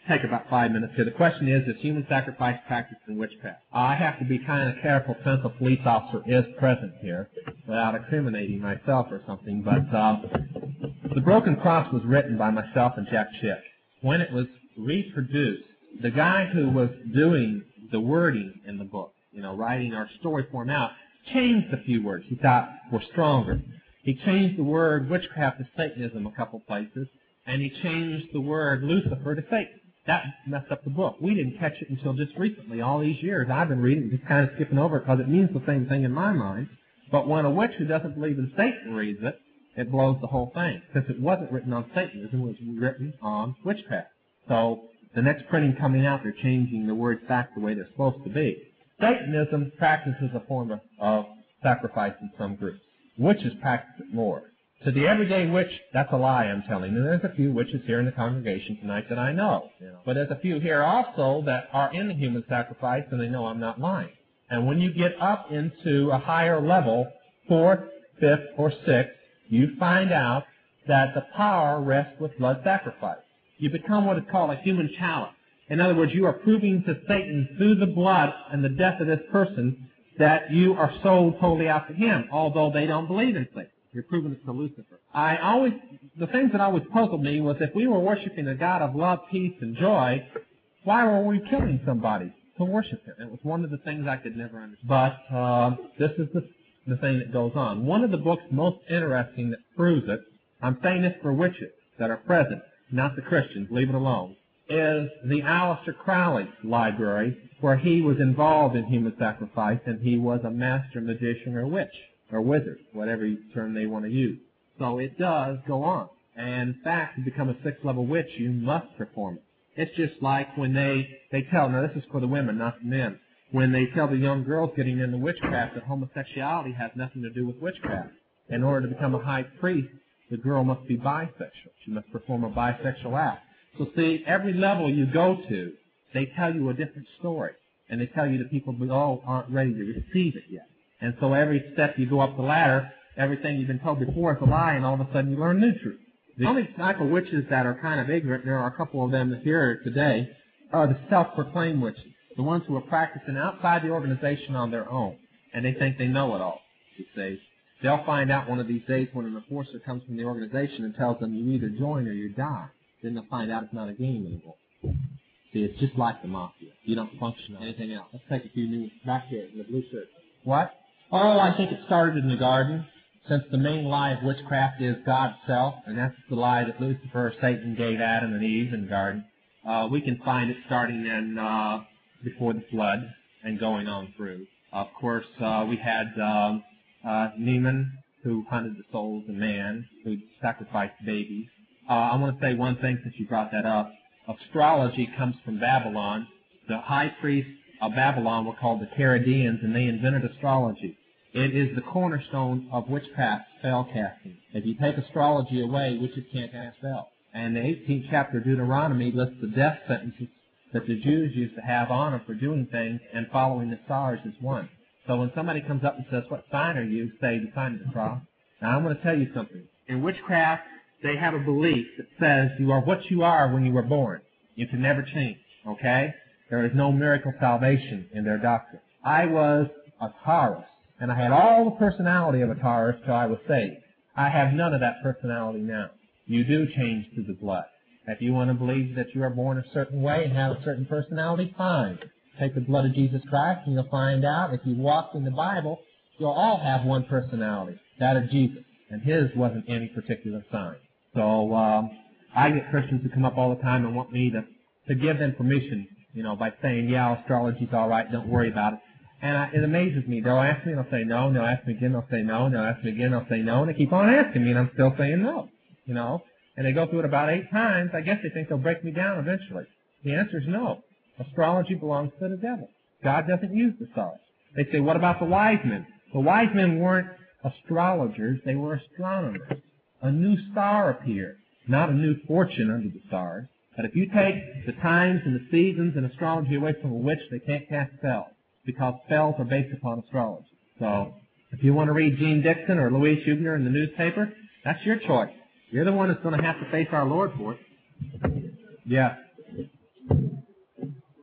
H: take about five minutes here. The question is, is human sacrifice practiced in witchcraft? I have to be kind of careful since a police officer is present here without incriminating myself or something, but um, The Broken Cross was written by myself and Jack Chick. When it was reproduced, the guy who was doing the wording in the book, you know, writing our story form out, changed a few words he thought were stronger. He changed the word witchcraft to Satanism a couple places, and he changed the word Lucifer to Satan. That messed up the book. We didn't catch it until just recently. All these years I've been reading it, just kind of skipping over it because it means the same thing in my mind. But when a witch who doesn't believe in Satan reads it, it blows the whole thing. Since it wasn't written on Satanism, it was written on witchcraft. So the next printing coming out, they're changing the words back the way they're supposed to be. Satanism practices a form of, of sacrifice in some groups. Witches practice it more. To the everyday witch, that's a lie, I'm telling you. There's a few witches here in the congregation tonight that I know. You know. But there's a few here also that are in the human sacrifice, and they know I'm not lying. And when you get up into a higher level, fourth, fifth, or sixth, you find out that the power rests with blood sacrifice. You become what is called a human chalice. In other words, you are proving to Satan through the blood and the death of this person that you are sold totally out to him, although they don't believe in Satan. You're proving it to Lucifer. I always, the things that always puzzled me was if we were worshiping a God of love, peace, and joy, why were we killing somebody to worship him? It was one of the things I could never understand. But uh, this is the, the thing that goes on. One of the books most interesting that proves it, I'm saying this for witches that are present, not the Christians, leave it alone, is the Aleister Crowley library, where he was involved in human sacrifice, and he was a master magician or witch, or wizard, whatever term they want to use. So it does go on. And in fact, to become a sixth-level witch, you must perform it. It's just like when they, they tell, now this is for the women, not the men, when they tell the young girls getting into witchcraft that homosexuality has nothing to do with witchcraft. In order to become a high priest, the girl must be bisexual. She must perform a bisexual act. So see, every level you go to, they tell you a different story. And they tell you that people below aren't ready to receive it yet. And so every step you go up the ladder, everything you've been told before is a lie, and all of a sudden you learn new truth. The only type of witches that are kind of ignorant, there are a couple of them here today, are the self-proclaimed witches, the ones who are practicing outside the organization on their own, and they think they know it all, you see. They'll find out one of these days when an enforcer comes from the organization and tells them you either join or you die. Then they'll find out it's not a game anymore. See, it's just like the mafia. You don't function on anything else. Let's take a few new back here in the blue shirt. What? Oh, I think it started in the garden, since the main lie of witchcraft is God's self, and that's the lie that Lucifer or Satan gave Adam and Eve in the garden. Uh, we can find it starting in uh, before the flood and going on through. Of course, uh, we had um, uh, Naaman, who hunted the souls of man, who sacrificed babies. Uh, I want to say one thing since you brought that up. Astrology comes from Babylon. The high priests of Babylon were called the Chaldeans, and they invented astrology. It is the cornerstone of witchcraft, spell casting. If you take astrology away, witches can't cast spells. And the eighteenth chapter of Deuteronomy lists the death sentences that the Jews used to have on them for doing things, and following the stars is one. So when somebody comes up and says, what sign are you? Say, the sign of the cross. Now I'm going to tell you something. In witchcraft, they have a belief that says you are what you are when you were born. You can never change, okay? There is no miracle salvation in their doctrine. I was a Taurus, and I had all the personality of a Taurus till I was saved. I have none of that personality now. You do change through the blood. If you want to believe that you are born a certain way and have a certain personality, fine. Take the blood of Jesus Christ, and you'll find out if you walk in the Bible, you'll all have one personality, that of Jesus, and his wasn't any particular sign. So um, I get Christians who come up all the time and want me to, to give them permission, you know, by saying, yeah, astrology's all right, don't worry about it. And I, it amazes me. They'll ask me, and I'll say no, and they'll ask me again, they'll say no, and they'll ask me again, they'll say no, and they keep on asking me, and I'm still saying no, you know. And they go through it about eight times. I guess they think they'll break me down eventually. The answer is no. Astrology belongs to the devil. God doesn't use the stars. They say, what about the wise men? The wise men weren't astrologers, they were astronomers. A new star appeared, not a new fortune under the stars. But if you take the times and the seasons and astrology away from a witch, they can't cast spells, because spells are based upon astrology. So if you want to read Jean Dixon or Louise Huebner in the newspaper, that's your choice. You're the one that's going to have to face our Lord for it. Yeah.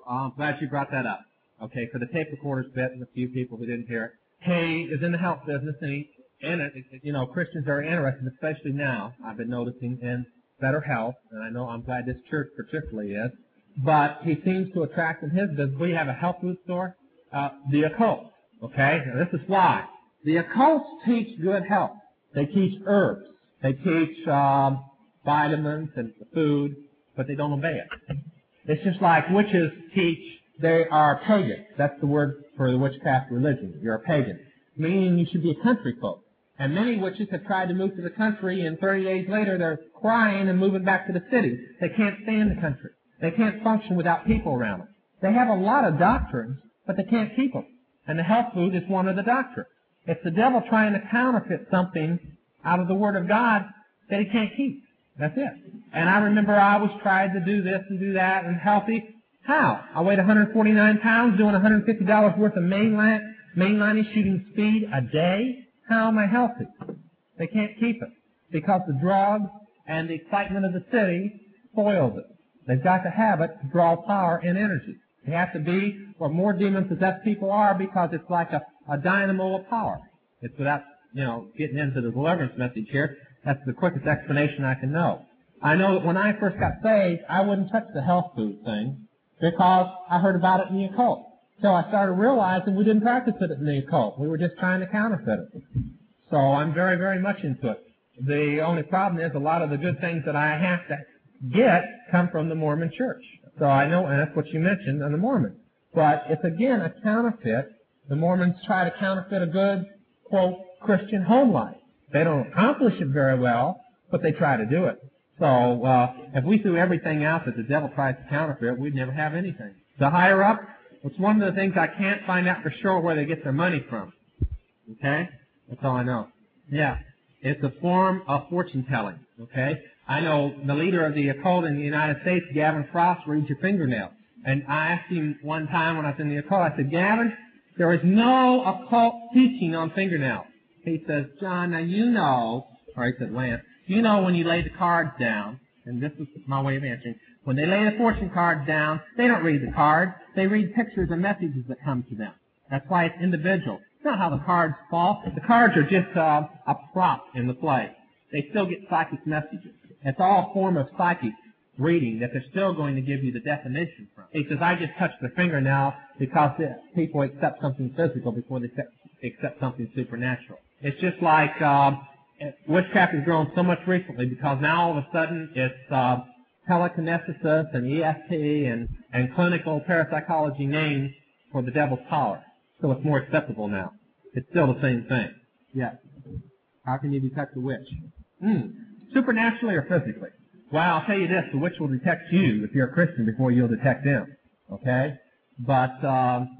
H: I'm glad you brought that up. Okay, for the tape recorders bit and a few people who didn't hear it. He is in the health business, and he, and it, you know, Christians are interested, especially now. I've been noticing in better health, and I know I'm glad this church particularly is. But he seems to attract in his business. We have a health food store, uh, the occult. Okay, now this is why the occults teach good health. They teach herbs. They teach um, vitamins and food, but they don't obey it. It's just like witches teach. They are pagan. That's the word for the witchcraft religion. You're a pagan, meaning you should be a country folk. And many witches have tried to move to the country, and thirty days later they're crying and moving back to the city. They can't stand the country. They can't function without people around them. They have a lot of doctrines, but they can't keep them. And the health food is one of the doctrines. It's the devil trying to counterfeit something out of the Word of God that he can't keep. That's it. And I remember I was trying to do this and do that and healthy. How? I weighed one hundred forty-nine pounds, doing one hundred fifty dollars worth of mainline, mainlining shooting speed a day. How am I healthy? They can't keep it because the drugs and the excitement of the city spoils it. They've got to have it to draw power and energy. They have to be where more demon-possessed people are because it's like a, a dynamo of power. It's without, you know, getting into the deliverance message here. That's the quickest explanation I can know. I know that when I first got saved, I wouldn't touch the health food thing because I heard about it in the occult. So I started realizing we didn't practice it in the occult. We were just trying to counterfeit it. So I'm very, very much into it. The only problem is a lot of the good things that I have to get come from the Mormon church. So I know, and that's what you mentioned on the Mormons. But it's, again, a counterfeit. The Mormons try to counterfeit a good, quote, Christian home life. They don't accomplish it very well, but they try to do it. So uh, if we threw everything out that the devil tries to counterfeit, we'd never have anything. The higher up, it's one of the things I can't find out for sure where they get their money from. Okay? That's all I know. Yeah. It's a form of fortune telling. Okay? I know the leader of the occult in the United States, Gavin Frost, reads your fingernails. And I asked him one time when I was in the occult, I said, Gavin, there is no occult teaching on fingernails. He says, John, now you know, or he said, Lance, you know when you lay the cards down, and this is my way of answering, when they lay the fortune cards down, they don't read the cards. They read pictures and messages that come to them. That's why it's individual. It's not how the cards fall. The cards are just uh, a prop in the play. They still get psychic messages. It's all a form of psychic reading that they're still going to give you the definition from. He says, I just touched the finger now because people accept something physical before they accept something supernatural. It's just like uh, witchcraft has grown so much recently because now all of a sudden it's uh, telekinesis and E F T and, and clinical parapsychology names for the devil's power. So it's more acceptable now. It's still the same thing. Yeah. How can you detect a witch? Hmm. Supernaturally or physically? Well, I'll tell you this, the witch will detect you if you're a Christian before you'll detect them. Okay? But um,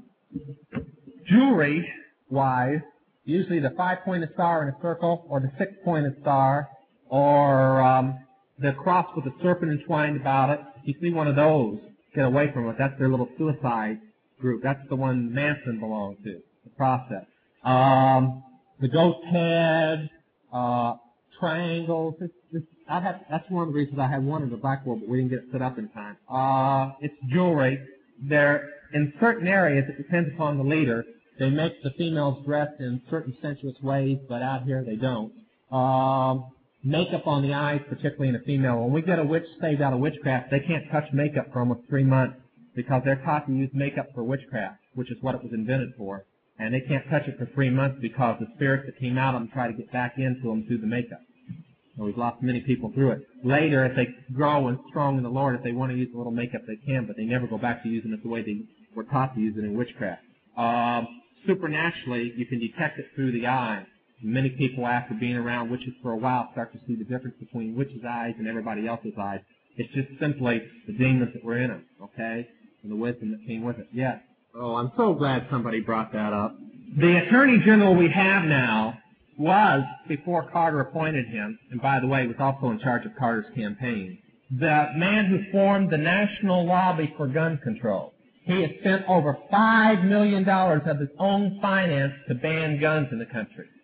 H: jewelry-wise, usually the five-pointed star in a circle or the six-pointed star or um, the cross with a serpent entwined about it, if you see one of those, get away from it. That's their little suicide group. That's the one Manson belonged to, the process. Um, the ghost head, uh, triangles. It's, it's, I have, that's one of the reasons I had one in the black world, but we didn't get it set up in time. Uh, it's jewelry. They're, in certain areas, it depends upon the leader. They make the females dress in certain sensuous ways, but out here they don't. Um, makeup on the eyes, particularly in a female. When we get a witch saved out of witchcraft, they can't touch makeup for almost three months because they're taught to use makeup for witchcraft, which is what it was invented for. And they can't touch it for three months because the spirits that came out of them try to get back into them through the makeup. So we've lost many people through it. Later, if they grow and strong in the Lord, if they want to use a little makeup, they can, but they never go back to using it the way they were taught to use it in witchcraft. Um, supernaturally, you can detect it through the eyes. Many people, after being around witches for a while, start to see the difference between witches' eyes and everybody else's eyes. It's just simply the demons that were in them, okay, and the wisdom that came with it. Yes. Oh, I'm so glad somebody brought that up. The Attorney General we have now was, before Carter appointed him, and by the way, was also in charge of Carter's campaign, the man who formed the National Lobby for Gun Control. He has spent over five million dollars of his own finance to ban guns in the country.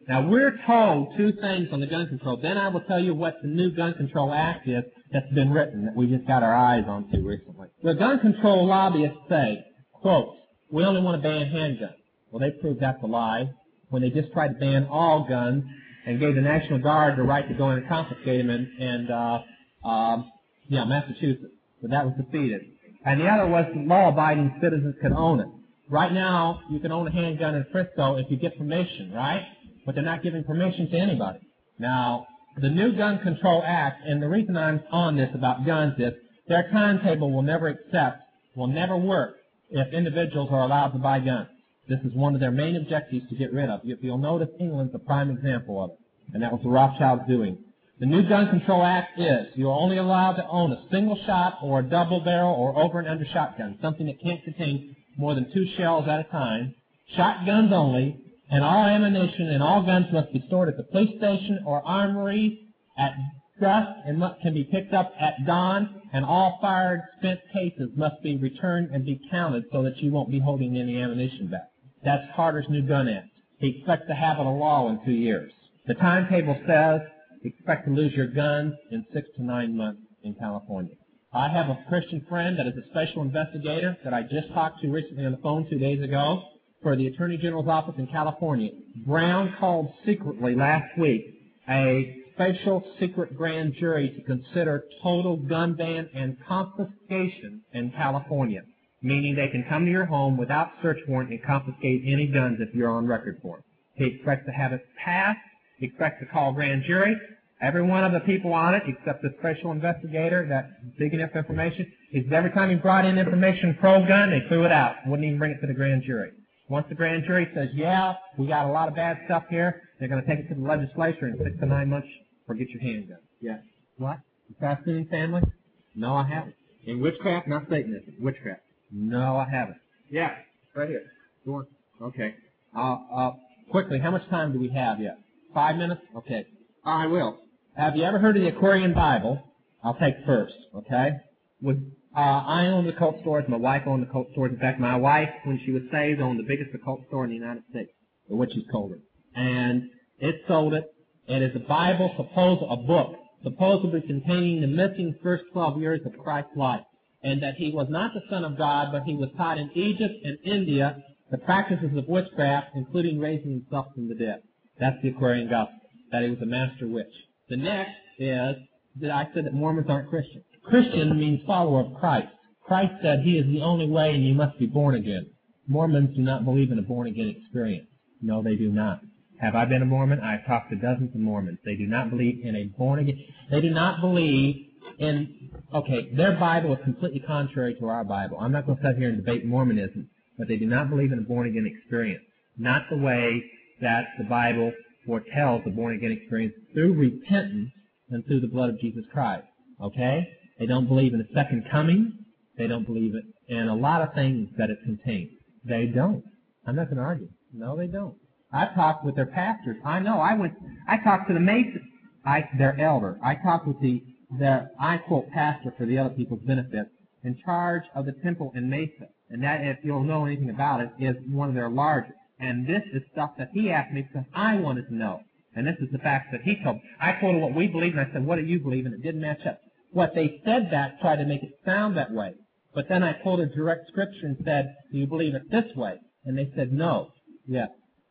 G: Now, we're told two things on the gun control. Then I will tell you what the new Gun Control Act is that's been written that we just got our eyes onto recently. The gun control lobbyists say, quote, we only want to ban handguns. Well, they proved that's a lie when they just tried to ban all guns and gave the National Guard the right to go in and confiscate them in, in uh, um, yeah, Massachusetts. But that was defeated. And the other was law-abiding citizens could own it. Right now, you can own a handgun in Frisco if you get permission, right? But they're not giving permission to anybody. Now, the new Gun Control Act, and the reason I'm on this about guns is their timetable will never accept, will never work if individuals are allowed to buy guns. This is one of their main objectives to get rid of. If you'll notice, England's a prime example of it, and that was the Rothschilds doing. The new Gun Control Act is you're only allowed to own a single shot or a double barrel or over and under shotgun, something that can't contain more than two shells at a time, shotguns only, and all ammunition and all guns must be stored at the police station or armory at dusk and must, can be picked up at dawn, and all fired spent cases must be returned and be counted so that you won't be holding any ammunition back. That's Carter's new Gun Act. He expects to have it a law in two years. The timetable says expect to lose your guns in six to nine months in California. I have a Christian friend that is a special investigator that I just talked to recently on the phone two days ago for the Attorney General's office in California. Brown called secretly last week a special secret grand jury to consider total gun ban and confiscation in California, meaning they can come to your home without search warrant and confiscate any guns if you're on record for it. He expects to have it passed. He expects to call grand jury. Every one of the people on it, except the special investigator that's digging up information, is every time he brought in information pro-gun, they threw it out. Wouldn't even bring it to the grand jury. Once the grand jury says, yeah, we got a lot of bad stuff here, they're going to take it to the legislature in six to nine months or get your handgun. Yeah. What? You fascinating family? No, I haven't. In witchcraft? Not Satanism. Witchcraft. No, I haven't. Yeah. Right here. Go on. Okay. Uh, uh, quickly, how much time do we have yet? Five minutes? Okay. I will. Have you ever heard of the Aquarian Bible? I'll take first, okay? With, uh, I own the occult stores. My wife owned the occult stores. In fact, my wife, when she was saved, owned the biggest occult store in the United States, the Witch's Cauldron. And it sold it. It is a Bible, suppose a book, supposedly containing the missing first twelve years of Christ's life, and that he was not the Son of God, but he was taught in Egypt and India the practices of witchcraft, including raising himself from the dead. That's the Aquarian Gospel, that he was a master witch. The next is that I said that Mormons aren't Christians. Christian means follower of Christ. Christ said he is the only way and you must be born again. Mormons do not believe in a born-again experience. No, they do not. Have I been a Mormon? I've talked to dozens of Mormons. They do not believe in a born-again. They do not believe in, okay, their Bible is completely contrary to our Bible. I'm not going to sit here and debate Mormonism, but they do not believe in a born-again experience. Not the way that the Bible foretells the born-again experience through repentance and through the blood of Jesus Christ. Okay? They don't believe in a second coming. They don't believe it in a lot of things that it contains. They don't. I'm not going to argue. No, they don't. I talked with their pastors. I know. I went. I talked to the Masons. I, their elder. I talked with the, the, I quote, pastor for the other people's benefit in charge of the temple in Mesa. And that, if you'll know anything about it, is one of their largest. And this is stuff that he asked me because I wanted to know. And this is the facts that he told me. I told him what we believe, and I said, what do you believe? And it didn't match up. What they said that tried to make it sound that way. But then I quoted direct scripture and said, do you believe it this way? And they said, no. Yeah.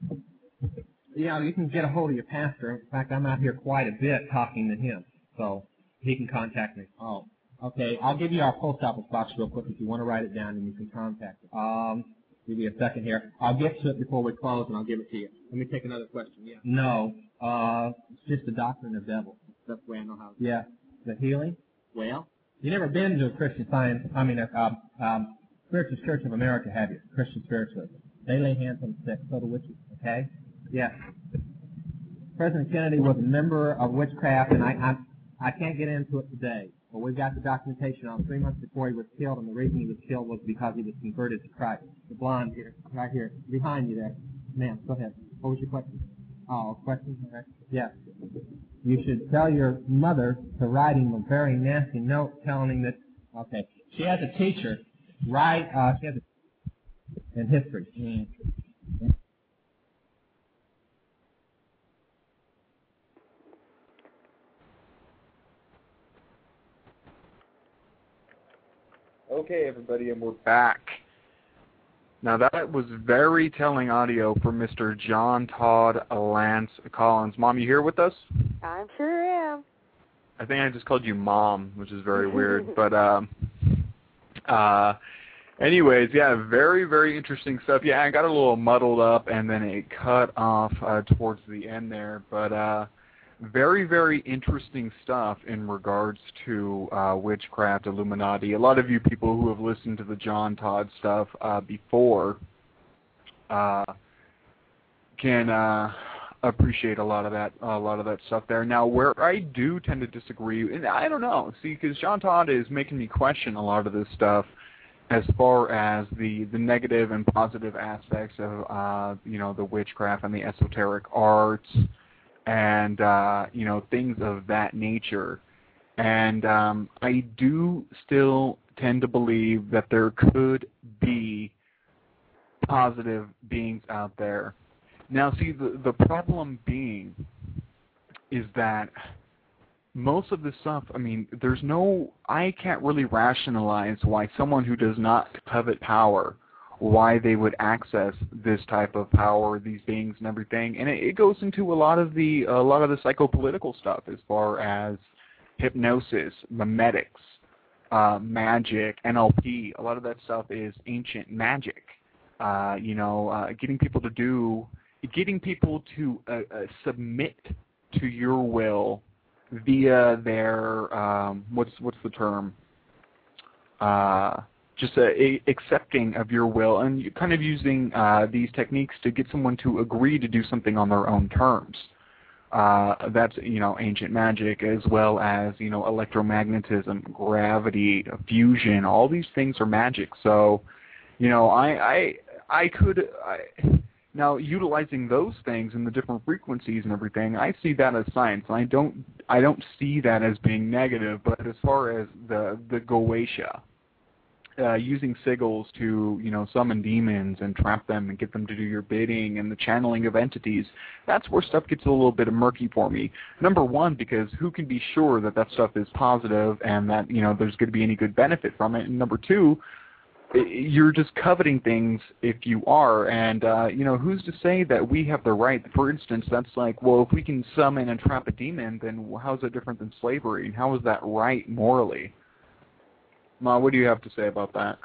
G: Yeah, you can get a hold of your pastor. In fact, I'm out here quite a bit talking to him. So he can contact me. Oh, okay. I'll give you our post office box real quick if you want to write it down, and you can contact it. Um, give me a second here. I'll get to it before we close, and I'll give it to you. Let me take another question. Yeah. No. Uh, it's just the doctrine of devils. That's the way I know how. Yeah. The healing? Well, you never been to a Christian Science, I mean, uh, um, Spiritual Church of America, have you? Christian Spiritualism. They lay hands on the sick, so do witches, okay? Yeah. President Kennedy was a member of witchcraft, and I, I, I can't get into it today, but we've got the documentation on three months before he was killed, and the reason he was killed was because he was converted to Christ. The blonde here, right here, behind you there. Ma'am, go ahead. What was your question? Oh, question? All right. Yeah. You should tell your mother to write him a very nasty note telling him that, okay, she has a teacher, write, uh, she has a, in history. Mm.
C: Okay, everybody, and we're back. Now, that was very telling audio from Mister John Todd Lance Collins. Mom, you here with us?
D: I sure am.
C: I think I just called you Mom, which is very weird. But, um, uh, anyways, yeah, very, very interesting stuff. Yeah, I got a little muddled up, and then it cut off uh, towards the end there. But, uh, very, very interesting stuff in regards to uh, witchcraft, Illuminati. A lot of you people who have listened to the John Todd stuff uh, before uh, can uh, appreciate a lot of that, a lot of that stuff there. Now, where I do tend to disagree, and I don't know, see, because John Todd is making me question a lot of this stuff as far as the, the negative and positive aspects of, uh, you know, the witchcraft and the esoteric arts, and, uh, you know, things of that nature. And um, I do still tend to believe that there could be positive beings out there. Now, see, the, the problem being is that most of this stuff, I mean, there's no, I can't really rationalize why someone who does not covet power, why they would access this type of power, these beings and everything. And it, it goes into a lot of the a lot of the psychopolitical stuff as far as hypnosis, memetics, uh, magic, N L P. A lot of that stuff is ancient magic. Uh, you know, uh, getting people to do, getting people to uh, uh, submit to your will via their um, what's what's the term? Uh, just uh, a, accepting of your will, and you kind of using uh, these techniques to get someone to agree to do something on their own terms. Uh, that's, you know, ancient magic, as well as, you know, electromagnetism, gravity, fusion. All these things are magic. So, you know, I I I could I, now utilizing those things and the different frequencies and everything, I see that as science. I don't I don't see that as being negative. But as far as the the Goetia, Uh, using sigils to, you know, summon demons and trap them and get them to do your bidding, and the channeling of entities, that's where stuff gets a little bit murky for me. Number one, because who can be sure that that stuff is positive and that, you know, there's going to be any good benefit from it? And number two, you're just coveting things if you are, and, uh, you know, who's to say that we have the right? For instance, that's like, well, if we can summon and trap a demon, then how is that different than slavery? And how is that right morally? Ma, what do you have to say about that?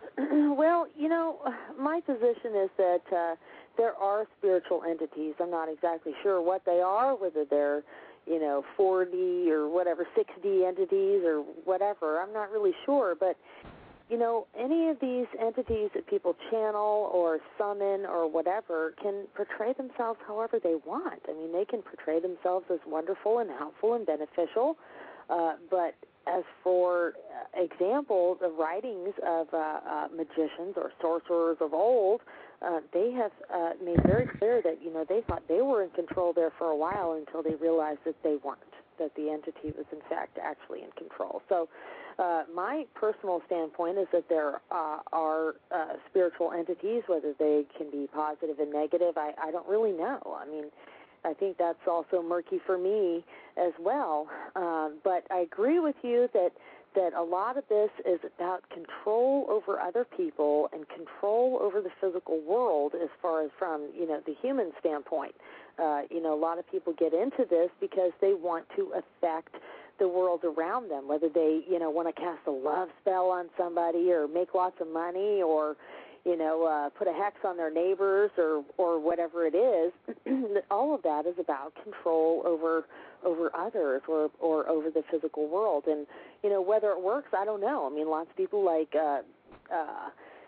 D: Well, you know, my position is that uh, there are spiritual entities. I'm not exactly sure what they are, whether they're, you know, four D or whatever, six D entities or whatever. I'm not really sure. But, you know, any of these entities that people channel or summon or whatever can portray themselves however they want. I mean, they can portray themselves as wonderful and helpful and beneficial, uh, but as for uh, example, the writings of uh, uh, magicians or sorcerers of old, uh, they have uh, made very clear that, you know, they thought they were in control there for a while until they realized that they weren't, that the entity was, in fact, actually in control. So uh, my personal standpoint is that there uh, are uh, spiritual entities, whether they can be positive and negative, I, I don't really know. I mean, I think that's also murky for me as well. Um, but I agree with you that that a lot of this is about control over other people and control over the physical world as far as from, you know, the human standpoint. Uh, you know, a lot of people get into this because they want to affect the world around them, whether they, you know, want to cast a love spell on somebody or make lots of money or, you know, uh, put a hex on their neighbors or, or whatever it is. All of that is about control over over others or, or over the physical world. And, you know, whether it works, I don't know. I mean, lots of people like uh, uh,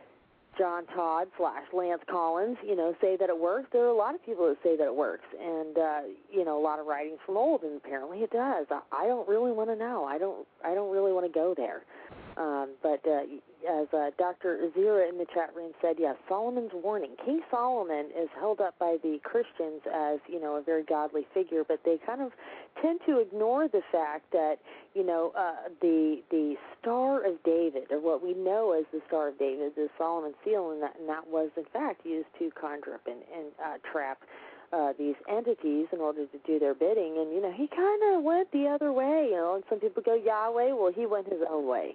D: John Todd slash Lance Collins, you know, say that it works. There are a lot of people that say that it works. And, uh, you know, a lot of writings from old, and apparently it does. I, I don't really want to know. I don't, I don't really want to go there. Um, but uh, as uh, Doctor Azira in the chat room said, yes, Solomon's warning. King Solomon is held up by the Christians as, you know, a very godly figure, but they kind of tend to ignore the fact that, you know, uh, the the Star of David, or what we know as the Star of David, is Solomon's seal, and that, and that was, in fact, used to conjure up and, and uh, trap Uh, these entities in order to do their bidding. And, you know, he kind of went the other way, you know, and some people go Yahweh, well, he went his own way.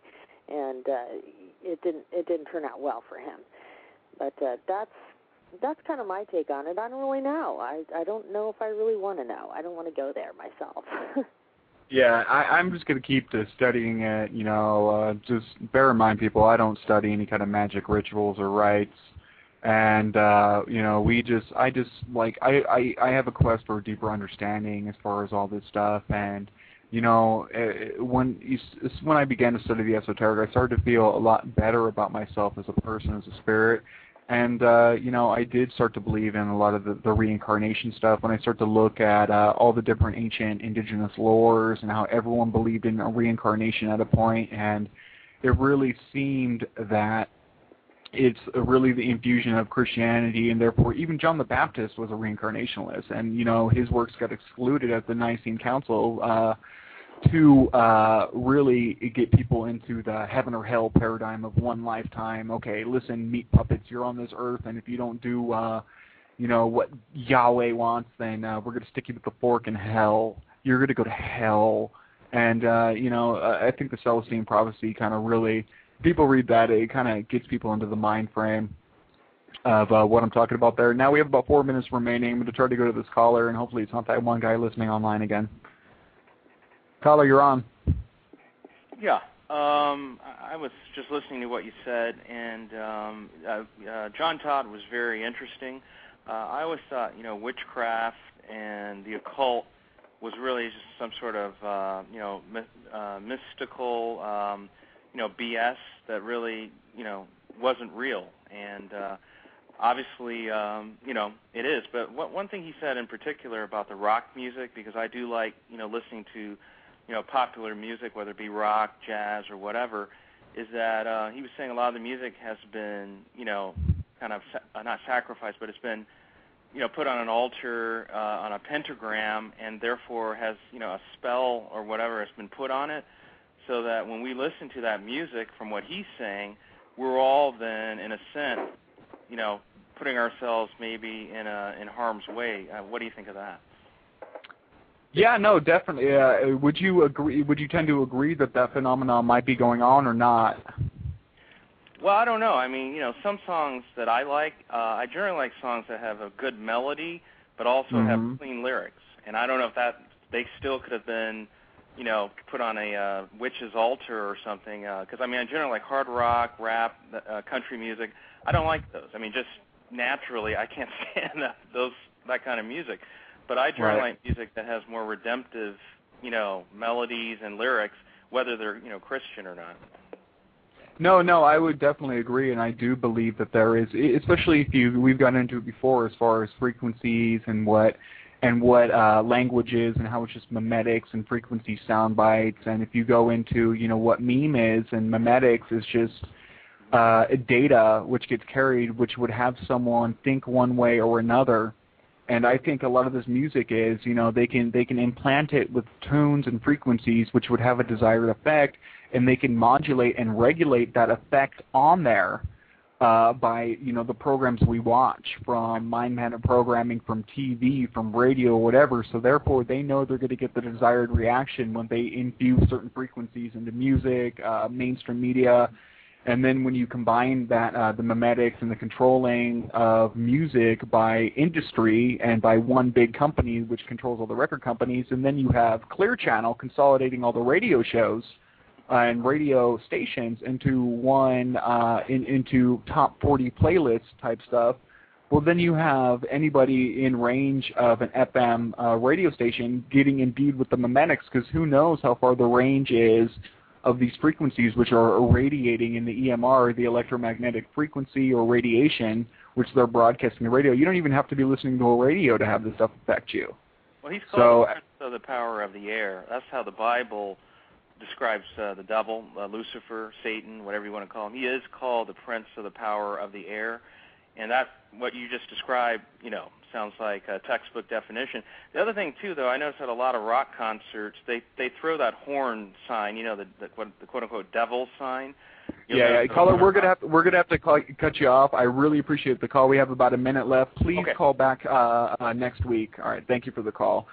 D: and uh, it didn't it didn't turn out well for him. But uh, that's that's kind of my take on it. I don't really know. I I don't know if I really want to know. I don't want to go there myself.
C: Yeah, I, I'm just going to keep to studying it. You know, uh, just bear in mind, people, I don't study any kind of magic rituals or rites. And, uh, you know, we just, I just, like, I, I, I have a quest for a deeper understanding as far as all this stuff. And, you know, when you, when I began to study the esoteric, I started to feel a lot better about myself as a person, as a spirit. And, uh, you know, I did start to believe in a lot of the, the reincarnation stuff when I start to look at uh, all the different ancient indigenous lores and how everyone believed in a reincarnation at a point. And it really seemed that it's really the infusion of Christianity, and therefore even John the Baptist was a reincarnationalist. And, you know, his works got excluded at the Nicene Council uh, to uh, really get people into the heaven or hell paradigm of one lifetime. Okay, listen, meat puppets, you're on this earth, and if you don't do, uh, you know, what Yahweh wants, then uh, we're going to stick you with the fork in hell. You're going to go to hell. And, uh, you know, uh, I think the Celestine prophecy kind of really, people read that, it kind of gets people into the mind frame of uh, what I'm talking about there. Now we have about four minutes remaining. I'm going to try to go to this caller, and hopefully it's not that one guy listening online again. Caller, you're on.
F: Yeah, um, I was just listening to what you said, and um, uh, uh, John Todd was very interesting. Uh, I always thought, you know, witchcraft and the occult was really just some sort of, uh, you know, my, uh, mystical, um, you know, B S that really, you know, wasn't real. And uh, obviously, um, you know, it is. But what, one thing he said in particular about the rock music, because I do like, you know, listening to, you know, popular music, whether it be rock, jazz, or whatever, is that uh, he was saying a lot of the music has been, you know, kind of sa- uh, not sacrificed, but it's been, you know, put on an altar, uh, on a pentagram, and therefore has, you know, a spell or whatever has been put on it, so that when we listen to that music, from what he's saying, we're all then, in a sense, you know, putting ourselves maybe in a in harm's way. Uh, what do you think of that?
C: Yeah, no, definitely. Uh, would you agree? Would you tend to agree that that phenomenon might be going on or not?
F: Well, I don't know. I mean, you know, some songs that I like, uh, I generally like songs that have a good melody, but also mm-hmm. have clean lyrics. And I don't know if that they still could have been, you know, put on a uh, witch's altar or something. Because uh, I mean, I generally like hard rock, rap, uh, country music. I don't like those. I mean, just naturally, I can't stand that, those that kind of music. But I generally right. like music that has more redemptive, you know, melodies and lyrics, whether they're, you know, Christian or not.
C: No, no, I would definitely agree, and I do believe that there is, especially if you, we've gotten into it before as far as frequencies and what, and what uh, languages and how it's just memetics and frequency sound bites, and if you go into, you know, what meme is, and memetics is just uh, data which gets carried, which would have someone think one way or another. And I think a lot of this music is, you know, they can they can implant it with tones and frequencies which would have a desired effect, and they can modulate and regulate that effect on there uh, by, you know, the programs we watch, from mind-management programming, from T V, from radio, whatever. So therefore, they know they're going to get the desired reaction when they infuse certain frequencies into music, uh, mainstream media. And then when you combine that, uh, the memetics and the controlling of music by industry and by one big company which controls all the record companies, and then you have Clear Channel consolidating all the radio shows uh, and radio stations into one, uh, in, into top forty playlist type stuff, well, then you have anybody in range of an F M uh, radio station getting imbued with the memetics, because who knows how far the range is of these frequencies which are irradiating in the E M R, the electromagnetic frequency or radiation, which they're broadcasting the radio. You don't even have to be listening to a radio to have this stuff affect you.
F: Well, he's called so, the prince of the power of the air. That's how the Bible describes uh, the devil, uh, Lucifer, Satan, whatever you want to call him. He is called the prince of the power of the air. And that's what you just described, you know, sounds like a textbook definition. The other thing, too, though, I noticed at a lot of rock concerts, they they throw that horn sign, you know, the, the, the quote-unquote devil sign. You
C: yeah,
F: know,
C: yeah. Caller, we're going to have to, we're gonna have to call, cut you off. I really appreciate the call. We have about a minute left. Please
F: okay.
C: call back uh, uh, next week. All right, thank you for the call.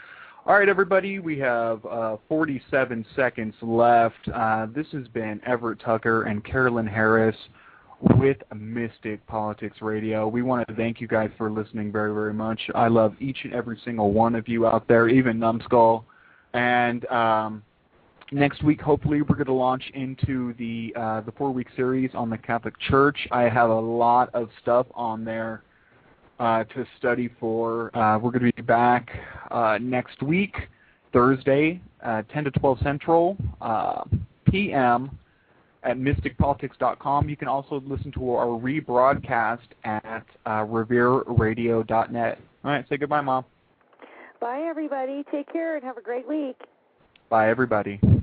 C: All right, everybody, we have uh, forty-seven seconds left. Uh, this has been Everett Tucker and Carolyn Harris with Mystic Politics Radio. We want to thank you guys for listening very, very much. I love each and every single one of you out there, even Numbskull. And um, next week, hopefully, we're going to launch into the uh, the four-week series on the Catholic Church. I have a lot of stuff on there uh, to study for. Uh, we're going to be back uh, next week, Thursday, uh, ten to twelve Central, uh, P M at mystic politics dot com. You can also listen to our rebroadcast at uh, revere radio dot net. All right, say goodbye, Mom.
D: Bye, everybody. Take care and have a great week.
C: Bye, everybody.